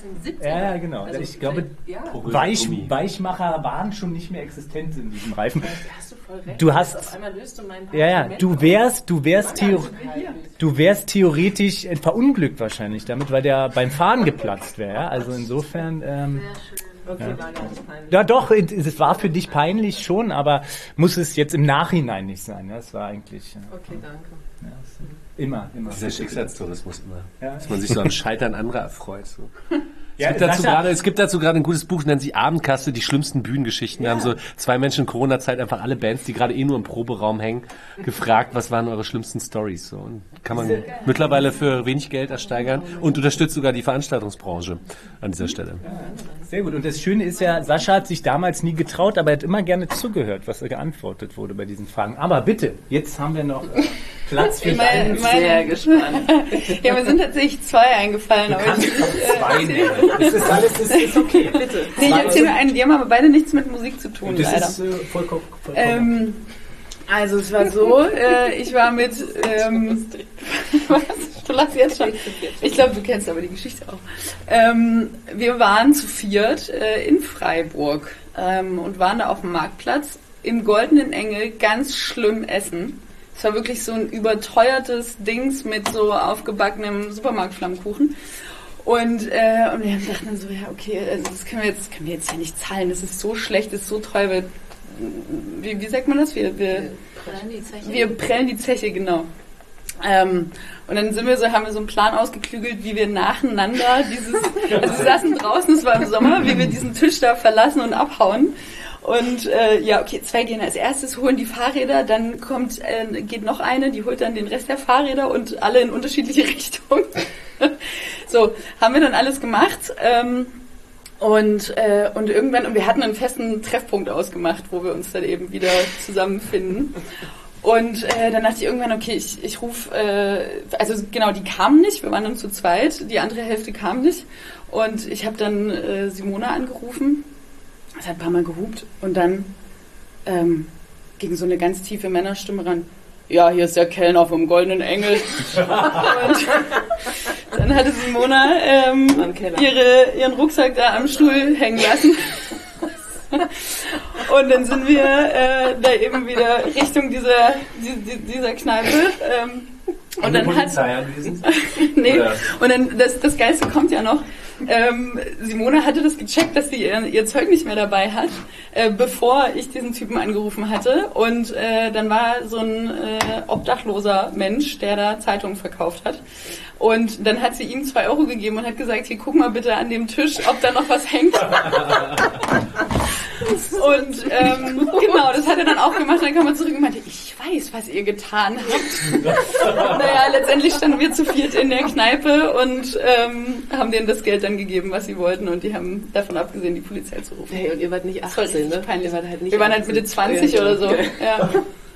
S2: Ja, genau. Also ich glaube, ja. Weich, Weichmacher waren schon nicht mehr existent in diesem Reifen.
S6: Hast du voll recht.
S2: Du hast,
S6: auf einmal löst du mein
S2: ja, ja, du wärst, du wärst, theo, du wärst theoretisch verunglückt wahrscheinlich damit, weil der beim Fahren geplatzt wäre. Ja? Also insofern. Ähm,
S6: Okay,
S2: ja.
S6: war gar nicht peinlich.
S2: Ja, doch, es war für dich peinlich schon, aber muss es jetzt im Nachhinein nicht sein. Ja, es war eigentlich. Ja.
S6: Okay, danke.
S2: Ja, immer, immer.
S3: Dieser Schicksalstourismus immer.
S2: Ja.
S3: Dass man sich so am Scheitern anderer erfreut. So. Es,
S2: Ja,
S3: gibt dazu
S2: Sascha-
S3: gerade, es gibt dazu gerade ein gutes Buch, nennt sich Abendkasse, die schlimmsten Bühnengeschichten. Wir haben so zwei Menschen in Corona-Zeit einfach alle Bands, die gerade eh nur im Proberaum hängen, gefragt, was waren eure schlimmsten Stories. So. Und kann man mittlerweile für wenig Geld ersteigern und unterstützt sogar die Veranstaltungsbranche an dieser Stelle.
S2: Sehr gut. Und das Schöne ist ja, Sascha hat sich damals nie getraut, aber er hat immer gerne zugehört, was er geantwortet wurde bei diesen Fragen. Aber bitte, jetzt haben wir noch äh, Platz für
S8: Meine-
S2: deinen.
S8: meine-
S6: Sehr gespannt.
S8: Ja, mir sind tatsächlich zwei eingefallen. Aber ich,
S2: Zwei nehmen. Das ist alles, das ist okay. Bitte.
S8: nee, ich erzähle mir einen, die haben aber beide nichts mit Musik zu tun,
S2: Das
S8: leider.
S2: ist äh, vollkommen. vollkommen.
S8: Ähm, also es war so, äh, ich war mit, ähm, was? Du lachst jetzt schon. Ich glaube, du kennst aber die Geschichte auch. Ähm, wir waren zu viert äh, in Freiburg ähm, und waren da auf dem Marktplatz im Goldenen Engel ganz schlimm essen. Es war wirklich so ein überteuertes Dings mit so aufgebackenem Supermarktflammkuchen. Und, äh, und wir dachten dann so, ja, okay, also das können wir jetzt, können wir jetzt ja nicht zahlen. Das ist so schlecht, das ist so teuer. Wir, wie, wie sagt man das? Wir, wir,
S10: Prellen die Zeche.
S8: wir prellen die Zeche, genau. Ähm, und dann sind wir so, haben wir so einen Plan ausgeklügelt, wie wir nacheinander dieses, also wir saßen draußen, es war im Sommer, wie wir diesen Tisch da verlassen und abhauen. Und äh, ja, okay, zwei gehen als erstes, holen die Fahrräder, dann kommt, äh, geht noch eine, die holt dann den Rest der Fahrräder und alle in unterschiedliche Richtungen. So, haben wir dann alles gemacht. Ähm, und, äh, und irgendwann, und wir hatten einen festen Treffpunkt ausgemacht, wo wir uns dann eben wieder zusammenfinden. Und äh, dann dachte ich irgendwann, okay, ich, ich rufe, äh, also genau, die kamen nicht, wir waren dann zu zweit, die andere Hälfte kam nicht. Und ich habe dann äh, Simone angerufen. Es hat ein paar Mal gehupt und dann ähm, ging so eine ganz tiefe Männerstimme ran. Ja, hier ist der Kellner vom Goldenen Engel. Und dann hatte Simona ähm, ihre, ihren Rucksack da am Stuhl hängen lassen. Und dann sind wir äh, da eben wieder Richtung dieser, die, dieser Kneipe. Ähm, und, und dann hat nee, und dann das, das Geilste kommt ja noch. Ähm, Simone hatte das gecheckt, dass sie ihr, ihr Zeug nicht mehr dabei hat, äh, bevor ich diesen Typen angerufen hatte. Und äh, dann war so ein äh, obdachloser Mensch, der da Zeitungen verkauft hat. Und dann hat sie ihm zwei Euro gegeben und hat gesagt, hier, guck mal bitte an dem Tisch, ob da noch was hängt. Und ähm, genau, das hat er dann auch gemacht. Und dann kam er zurück und meinte, ich weiß, was ihr getan habt. Naja, letztendlich standen wir zu viert in der Kneipe und ähm, haben denen das Geld dann gegeben, was sie wollten. Und die haben davon abgesehen, die Polizei zu rufen.
S6: Hey, und ihr wart nicht achtzehn, ne?
S8: Peinlich.
S6: Ihr wart halt nicht
S8: wir waren halt Mitte zwanzig ja, oder so. Okay. Ja.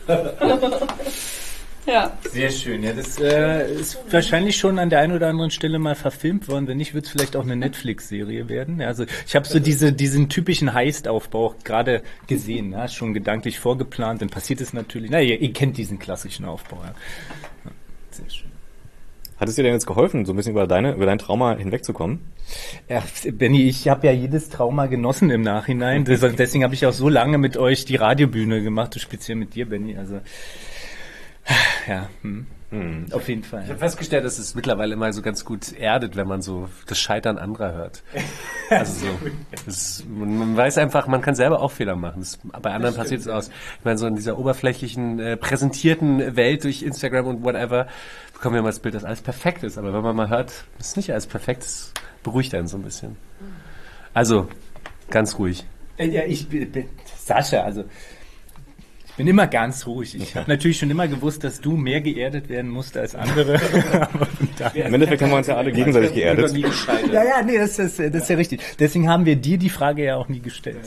S8: Ja.
S2: Sehr schön. Ja, das äh, ist wahrscheinlich schon an der einen oder anderen Stelle mal verfilmt worden. Wenn nicht, wird es vielleicht auch eine Netflix-Serie werden. Ja, also ich habe so diese diesen typischen Heist-Aufbau gerade gesehen. Ja, schon gedanklich vorgeplant. Dann passiert es natürlich. Na, ihr, ihr kennt diesen klassischen Aufbau. Ja. Ja, sehr schön.
S1: Hat es dir denn jetzt geholfen, so ein bisschen über deine, über dein Trauma hinwegzukommen?
S2: Ja, Benni, ich habe ja jedes Trauma genossen im Nachhinein. Deswegen habe ich auch so lange mit euch die Radiobühne gemacht, speziell mit dir, Benni. Also ja, hm. Hm. Auf jeden Fall.
S3: Ich habe festgestellt, dass es mittlerweile immer so ganz gut erdet, wenn man so das Scheitern anderer hört. Also so, das, man weiß einfach, man kann selber auch Fehler machen. Das, bei anderen passiert es aus. Ich meine, so in dieser oberflächlichen, äh, präsentierten Welt durch Instagram und whatever, bekommen wir immer das Bild, dass alles perfekt ist. Aber wenn man mal hört, es ist nicht alles perfekt, das beruhigt einen so ein bisschen. Also, ganz ruhig.
S2: Ja, ich bin Sascha, also bin immer ganz ruhig. Ich habe natürlich schon immer gewusst, dass du mehr geerdet werden musst als andere.
S1: Im Endeffekt haben wir uns ja alle gegenseitig geerdet.
S2: Ja, ja, nee, das ist, das ist ja richtig. Deswegen haben wir dir die Frage ja auch nie gestellt.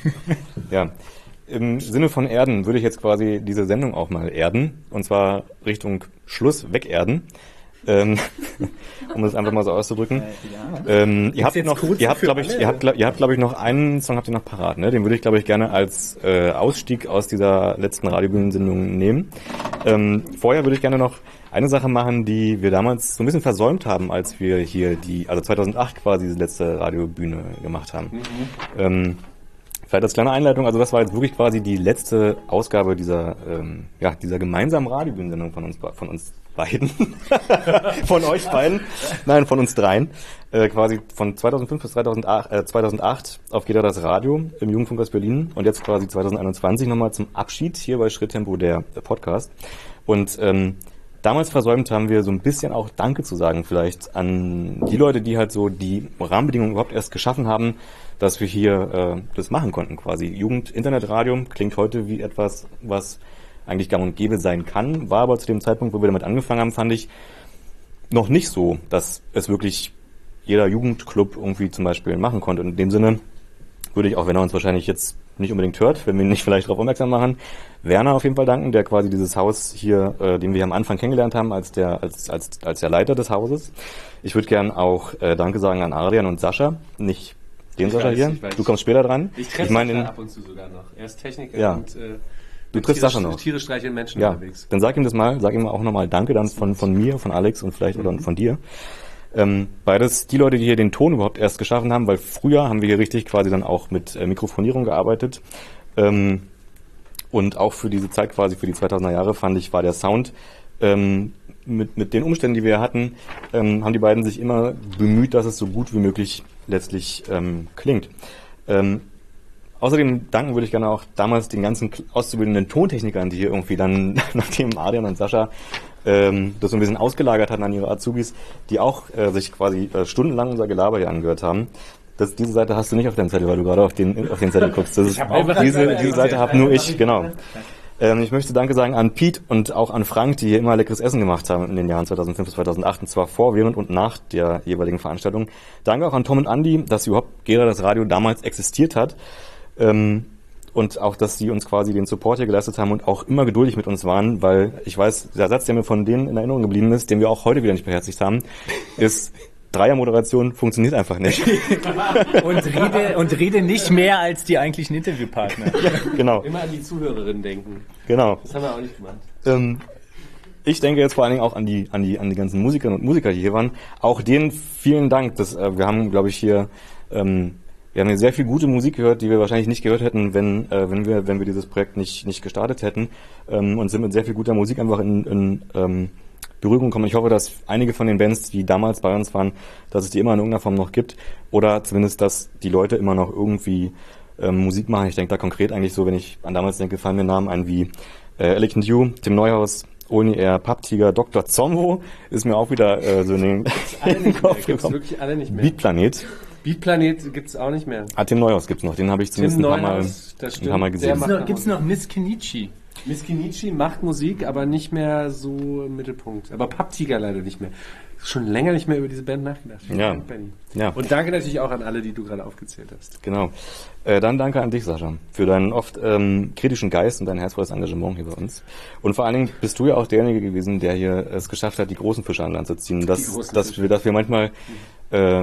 S1: Ja, im Sinne von Erden würde ich jetzt quasi diese Sendung auch mal erden. Und zwar Richtung Schluss wegerden. Ähm, um das einfach mal so auszudrücken. Ja. Ähm, ihr habt noch, ihr habt, glaube ich, ihr habt, ihr habt, glaube ich, noch einen Song habt ihr noch parat, ne? Den würde ich, glaube ich, gerne als äh, Ausstieg aus dieser letzten Radiobühnensendung nehmen. Ähm, vorher würde ich gerne noch eine Sache machen, die wir damals so ein bisschen versäumt haben, als wir hier die, also zweitausendacht quasi diese letzte Radiobühne gemacht haben. Mhm. Ähm, Vielleicht als kleine Einleitung, also das war jetzt wirklich quasi die letzte Ausgabe dieser, ähm, ja, dieser gemeinsamen Radiobühnensendung von uns, von uns beiden, von euch beiden, nein, von uns dreien, äh, quasi von zweitausendfünf bis zweitausendacht, äh, zweitausendacht auf G E D A das Radio im Jugendfunk aus Berlin und jetzt quasi zweitausendeinundzwanzig nochmal zum Abschied hier bei Schritttempo der, der Podcast. Und ähm, damals versäumt haben wir so ein bisschen auch Danke zu sagen vielleicht an die Leute, die halt so die Rahmenbedingungen überhaupt erst geschaffen haben, dass wir hier äh, das machen konnten quasi. Jugend-Internetradio klingt heute wie etwas, was eigentlich gang und gäbe sein kann, war aber zu dem Zeitpunkt, wo wir damit angefangen haben, fand ich noch nicht so, dass es wirklich jeder Jugendclub irgendwie zum Beispiel machen konnte. Und in dem Sinne würde ich, auch wenn er uns wahrscheinlich jetzt nicht unbedingt hört, wenn wir ihn nicht vielleicht darauf aufmerksam machen, Werner auf jeden Fall danken, der quasi dieses Haus hier, äh, den wir am Anfang kennengelernt haben, als der als als als der Leiter des Hauses. Ich würde gern auch äh, Danke sagen an Adrian und Sascha, nicht den ich Sascha weiß, hier. Du kommst später dran.
S3: Ich treffe
S1: ich mein,
S3: Sascha ab und zu sogar noch. Er ist Techniker
S1: ja.
S3: und äh,
S1: du triffst Sascha noch.
S3: Tiere streicheln Menschen
S1: ja.
S3: unterwegs.
S1: Dann sag ihm das mal, sag ihm auch nochmal Danke dann von von mir, von Alex und vielleicht mhm. oder von dir. Ähm, beides die Leute, die hier den Ton überhaupt erst geschaffen haben, weil früher haben wir hier richtig quasi dann auch mit äh, Mikrofonierung gearbeitet. Ähm, und auch für diese Zeit quasi, für die zweitausender Jahre, fand ich, war der Sound ähm, mit, mit den Umständen, die wir hatten, ähm, haben die beiden sich immer bemüht, dass es so gut wie möglich letztlich ähm, klingt. Ähm, außerdem danken würde ich gerne auch damals den ganzen auszubildenden Tontechnikern, die hier irgendwie dann, nachdem Adrian und Sascha ähm, das so ein bisschen ausgelagert hatten an ihre Azubis, die auch äh, sich quasi äh, stundenlang unser Gelaber hier angehört haben. Das, diese Seite hast du nicht auf deinem Zettel, weil du gerade auf den, auf den Zettel guckst. Das ist, diese, diese Seite habe nur ich, genau. Ähm, ich möchte Danke sagen an Pete und auch an Frank, die hier immer leckeres Essen gemacht haben in den Jahren zweitausendfünf bis zweitausendacht, und zwar vor, während und nach der jeweiligen Veranstaltung. Danke auch an Tom und Andy, dass überhaupt G E D A das Radio damals existiert hat. Ähm, und auch, dass sie uns quasi den Support hier geleistet haben und auch immer geduldig mit uns waren, weil ich weiß, der Satz, der mir von denen in Erinnerung geblieben ist, den wir auch heute wieder nicht beherzigt haben, ist: Dreiermoderation funktioniert einfach nicht.
S2: und, rede, und rede nicht mehr als die eigentlichen Interviewpartner.
S1: Ja, genau.
S3: Immer an die Zuhörerinnen denken.
S1: Genau.
S3: Das haben wir auch nicht gemacht.
S1: Ähm, ich denke jetzt vor allen Dingen auch an die, an die, an die ganzen Musikerinnen und Musiker, die hier waren. Auch denen vielen Dank. Das, äh, wir haben, glaube ich, hier, ähm, wir haben hier sehr viel gute Musik gehört, die wir wahrscheinlich nicht gehört hätten, wenn, äh, wenn wir, wenn wir dieses Projekt nicht, nicht gestartet hätten. Ähm, und sind mit sehr viel guter Musik einfach in, in ähm, Berührung kommen. Ich hoffe, dass einige von den Bands, die damals bei uns waren, dass es die immer in irgendeiner Form noch gibt, oder zumindest, dass die Leute immer noch irgendwie ähm, Musik machen. Ich denke da konkret eigentlich so, wenn ich an damals denke, fallen mir Namen ein wie äh, Elegant You, Tim Neuhaus, Oni Air, Papptiger, Doktor Zombo, ist mir auch wieder äh, so in den, in den Kopf gekommen.
S3: Wirklich alle nicht mehr.
S1: Beatplanet.
S3: Beatplanet gibt's auch nicht mehr.
S1: Ah, Tim Neuhaus gibt's noch, den habe ich zumindest
S3: Tim
S1: ein paar,
S3: Neuhaus,
S1: Mal, ein paar Mal gesehen.
S2: Gibt's noch, gibt's noch Miss Kenichi?
S3: Miss Kenichi macht Musik, aber nicht mehr so im Mittelpunkt. Aber Papptiger leider nicht mehr. Schon länger nicht mehr über diese Band nachgedacht. Vielen
S1: ja.
S3: Dank, Benny.
S1: Ja.
S3: Und danke natürlich auch an alle, die du gerade aufgezählt hast.
S1: Genau. Äh, dann danke an dich, Sascha, für deinen oft ähm, kritischen Geist und dein herzvolles Engagement hier bei uns. Und vor allen Dingen bist du ja auch derjenige gewesen, der hier es geschafft hat, die großen Fische an Land zu ziehen. Dass, dass, wir, dass wir manchmal äh,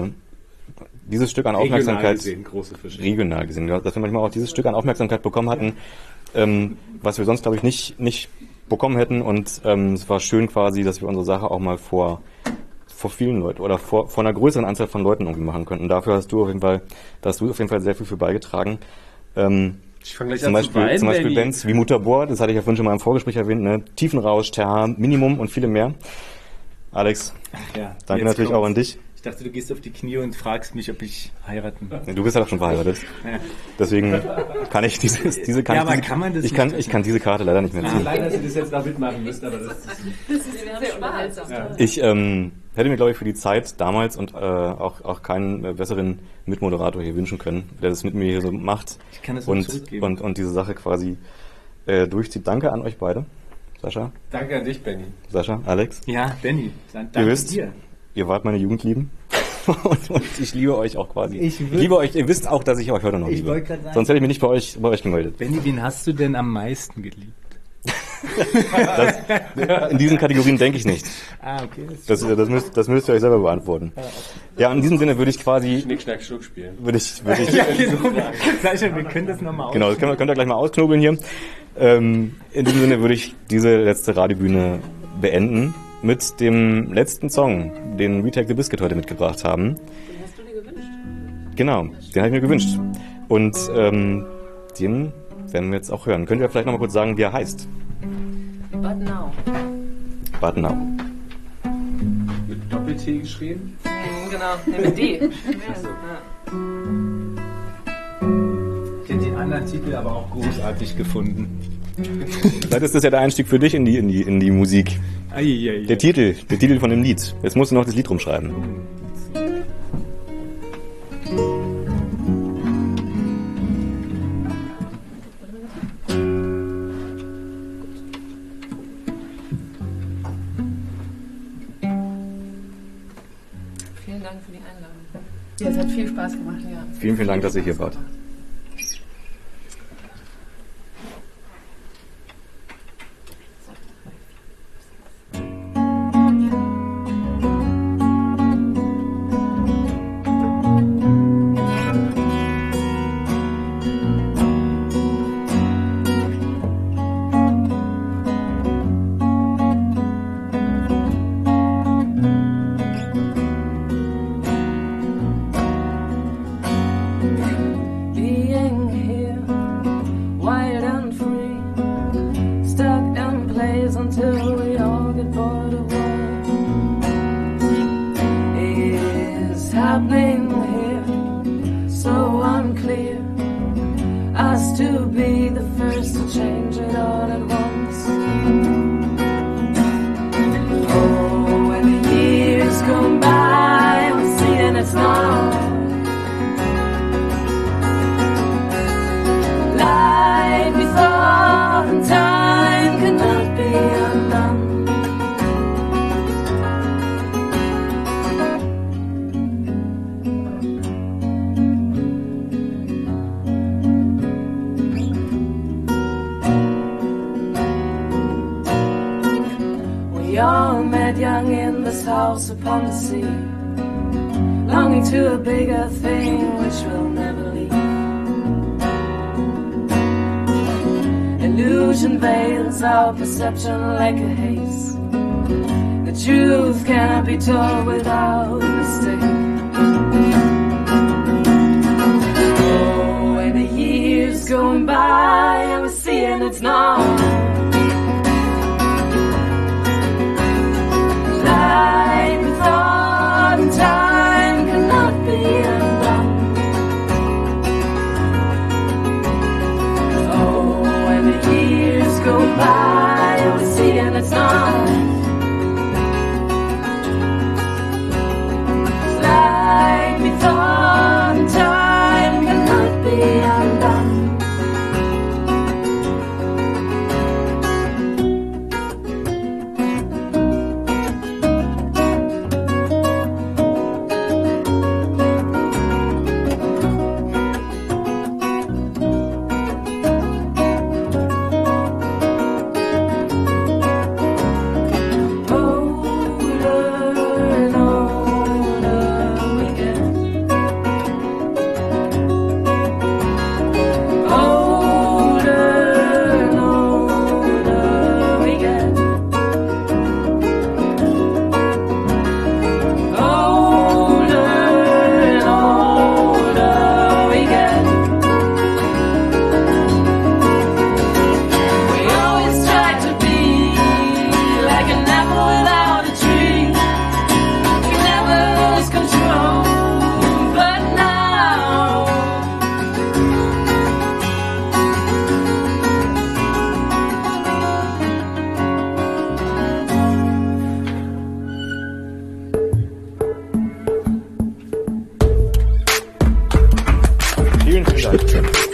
S1: dieses Stück an Aufmerksamkeit,
S3: regional gesehen, große Fische.
S1: regional gesehen, dass wir manchmal auch dieses Stück an Aufmerksamkeit bekommen hatten, ähm, was wir sonst, glaube ich, nicht, nicht bekommen hätten. Und ähm, es war schön quasi, dass wir unsere Sache auch mal vor, vor vielen Leuten oder vor, vor einer größeren Anzahl von Leuten irgendwie machen könnten. Dafür hast du auf jeden Fall, da hast du auf jeden Fall sehr viel für beigetragen. Ähm,
S3: ich fange gleich
S1: zum
S3: an
S1: Beispiel,
S3: zu weinen,
S1: zum Beispiel
S3: Benny.
S1: Bands wie Mutterbohr, das hatte ich ja vorhin schon mal im Vorgespräch erwähnt, ne? Tiefenrausch, Terra, Minimum und viele mehr. Alex,
S2: ja,
S1: danke natürlich
S2: kommt's.
S1: auch an dich.
S2: Ich dachte, du gehst auf die Knie und fragst mich, ob ich heiraten will.
S1: Du bist ja doch schon verheiratet.
S2: Ja.
S1: Deswegen kann ich dieses, diese kann,
S2: ja, aber
S1: diese,
S2: kann man das
S1: ich kann, ich kann diese Karte leider nicht mehr ziehen.
S3: Ah, leider, dass ihr das jetzt da mitmachen müsst, aber das ist,
S8: Das ist sehr unterhaltsam.
S3: Ja.
S1: Ich ähm, hätte mir, glaube ich, für die Zeit damals und äh, auch, auch keinen äh, besseren Mitmoderator hier wünschen können, der das mit mir hier so macht
S2: Ich kann das nur
S1: und,
S2: zurückgeben.
S1: und, und diese Sache quasi äh, durchzieht. Danke an euch beide. Sascha.
S3: Danke an dich, Benny.
S1: Sascha, Alex.
S2: Ja, Benny. Danke
S1: ihr wisst,
S2: dir.
S1: Ihr wart meine Jugendlieben. und, und ich liebe euch auch quasi.
S2: Ich,
S1: ich liebe euch. Ihr wisst auch, dass ich euch heute noch
S2: ich
S1: liebe.
S2: Sagen,
S1: Sonst hätte ich mich nicht bei euch, bei euch gemeldet.
S2: Benny, wen hast du denn am meisten geliebt?
S1: das, in diesen Kategorien denke ich nicht.
S2: Ah, okay.
S1: Das, das, das, müsst, das müsst ihr euch selber beantworten. Ja, in diesem Sinne würde ich quasi...
S3: Schnick, Schnack, Schnuck spielen.
S1: Würde ich... Würde ich
S2: ja, genau. Sascha, wir können das nochmal
S1: Genau, das könnt ihr, könnt ihr gleich mal ausknobeln hier. Ähm, in diesem Sinne würde ich diese letzte Radiobühne beenden mit dem letzten Song, den Retake the Biscuit heute mitgebracht haben.
S6: Den hast du dir gewünscht?
S1: Genau, den habe ich mir gewünscht. Und ähm, den werden wir jetzt auch hören. Könnt ihr vielleicht nochmal kurz sagen, wie er heißt?
S6: But Now.
S1: But Now.
S3: Mit Doppel-T geschrieben?
S6: Mhm, genau, nee, mit D.
S3: Achso.
S6: Ja.
S2: Ich hätte den anderen Titel aber auch großartig gefunden.
S1: Vielleicht ist das ja der Einstieg für dich in die, in die, in die Musik.
S2: Ai, ai, ai.
S1: Der Titel, der Titel von dem Lied. Jetzt musst du noch das Lied rumschreiben.
S6: Vielen Dank für die Einladung.
S8: Ja, es hat viel Spaß gemacht.
S6: Ja.
S1: Vielen, vielen Dank, dass ihr hier wart.
S7: Upon the sea, longing to a bigger thing which will never leave. Illusion veils our perception like a haze. The truth cannot be told without mistake. Oh, and the years going by and we're seeing it's not. Time cannot be undone. Oh, when the years go by, we see and it's not. Like we thought, time cannot be undone.
S1: Vielen, vielen Dank.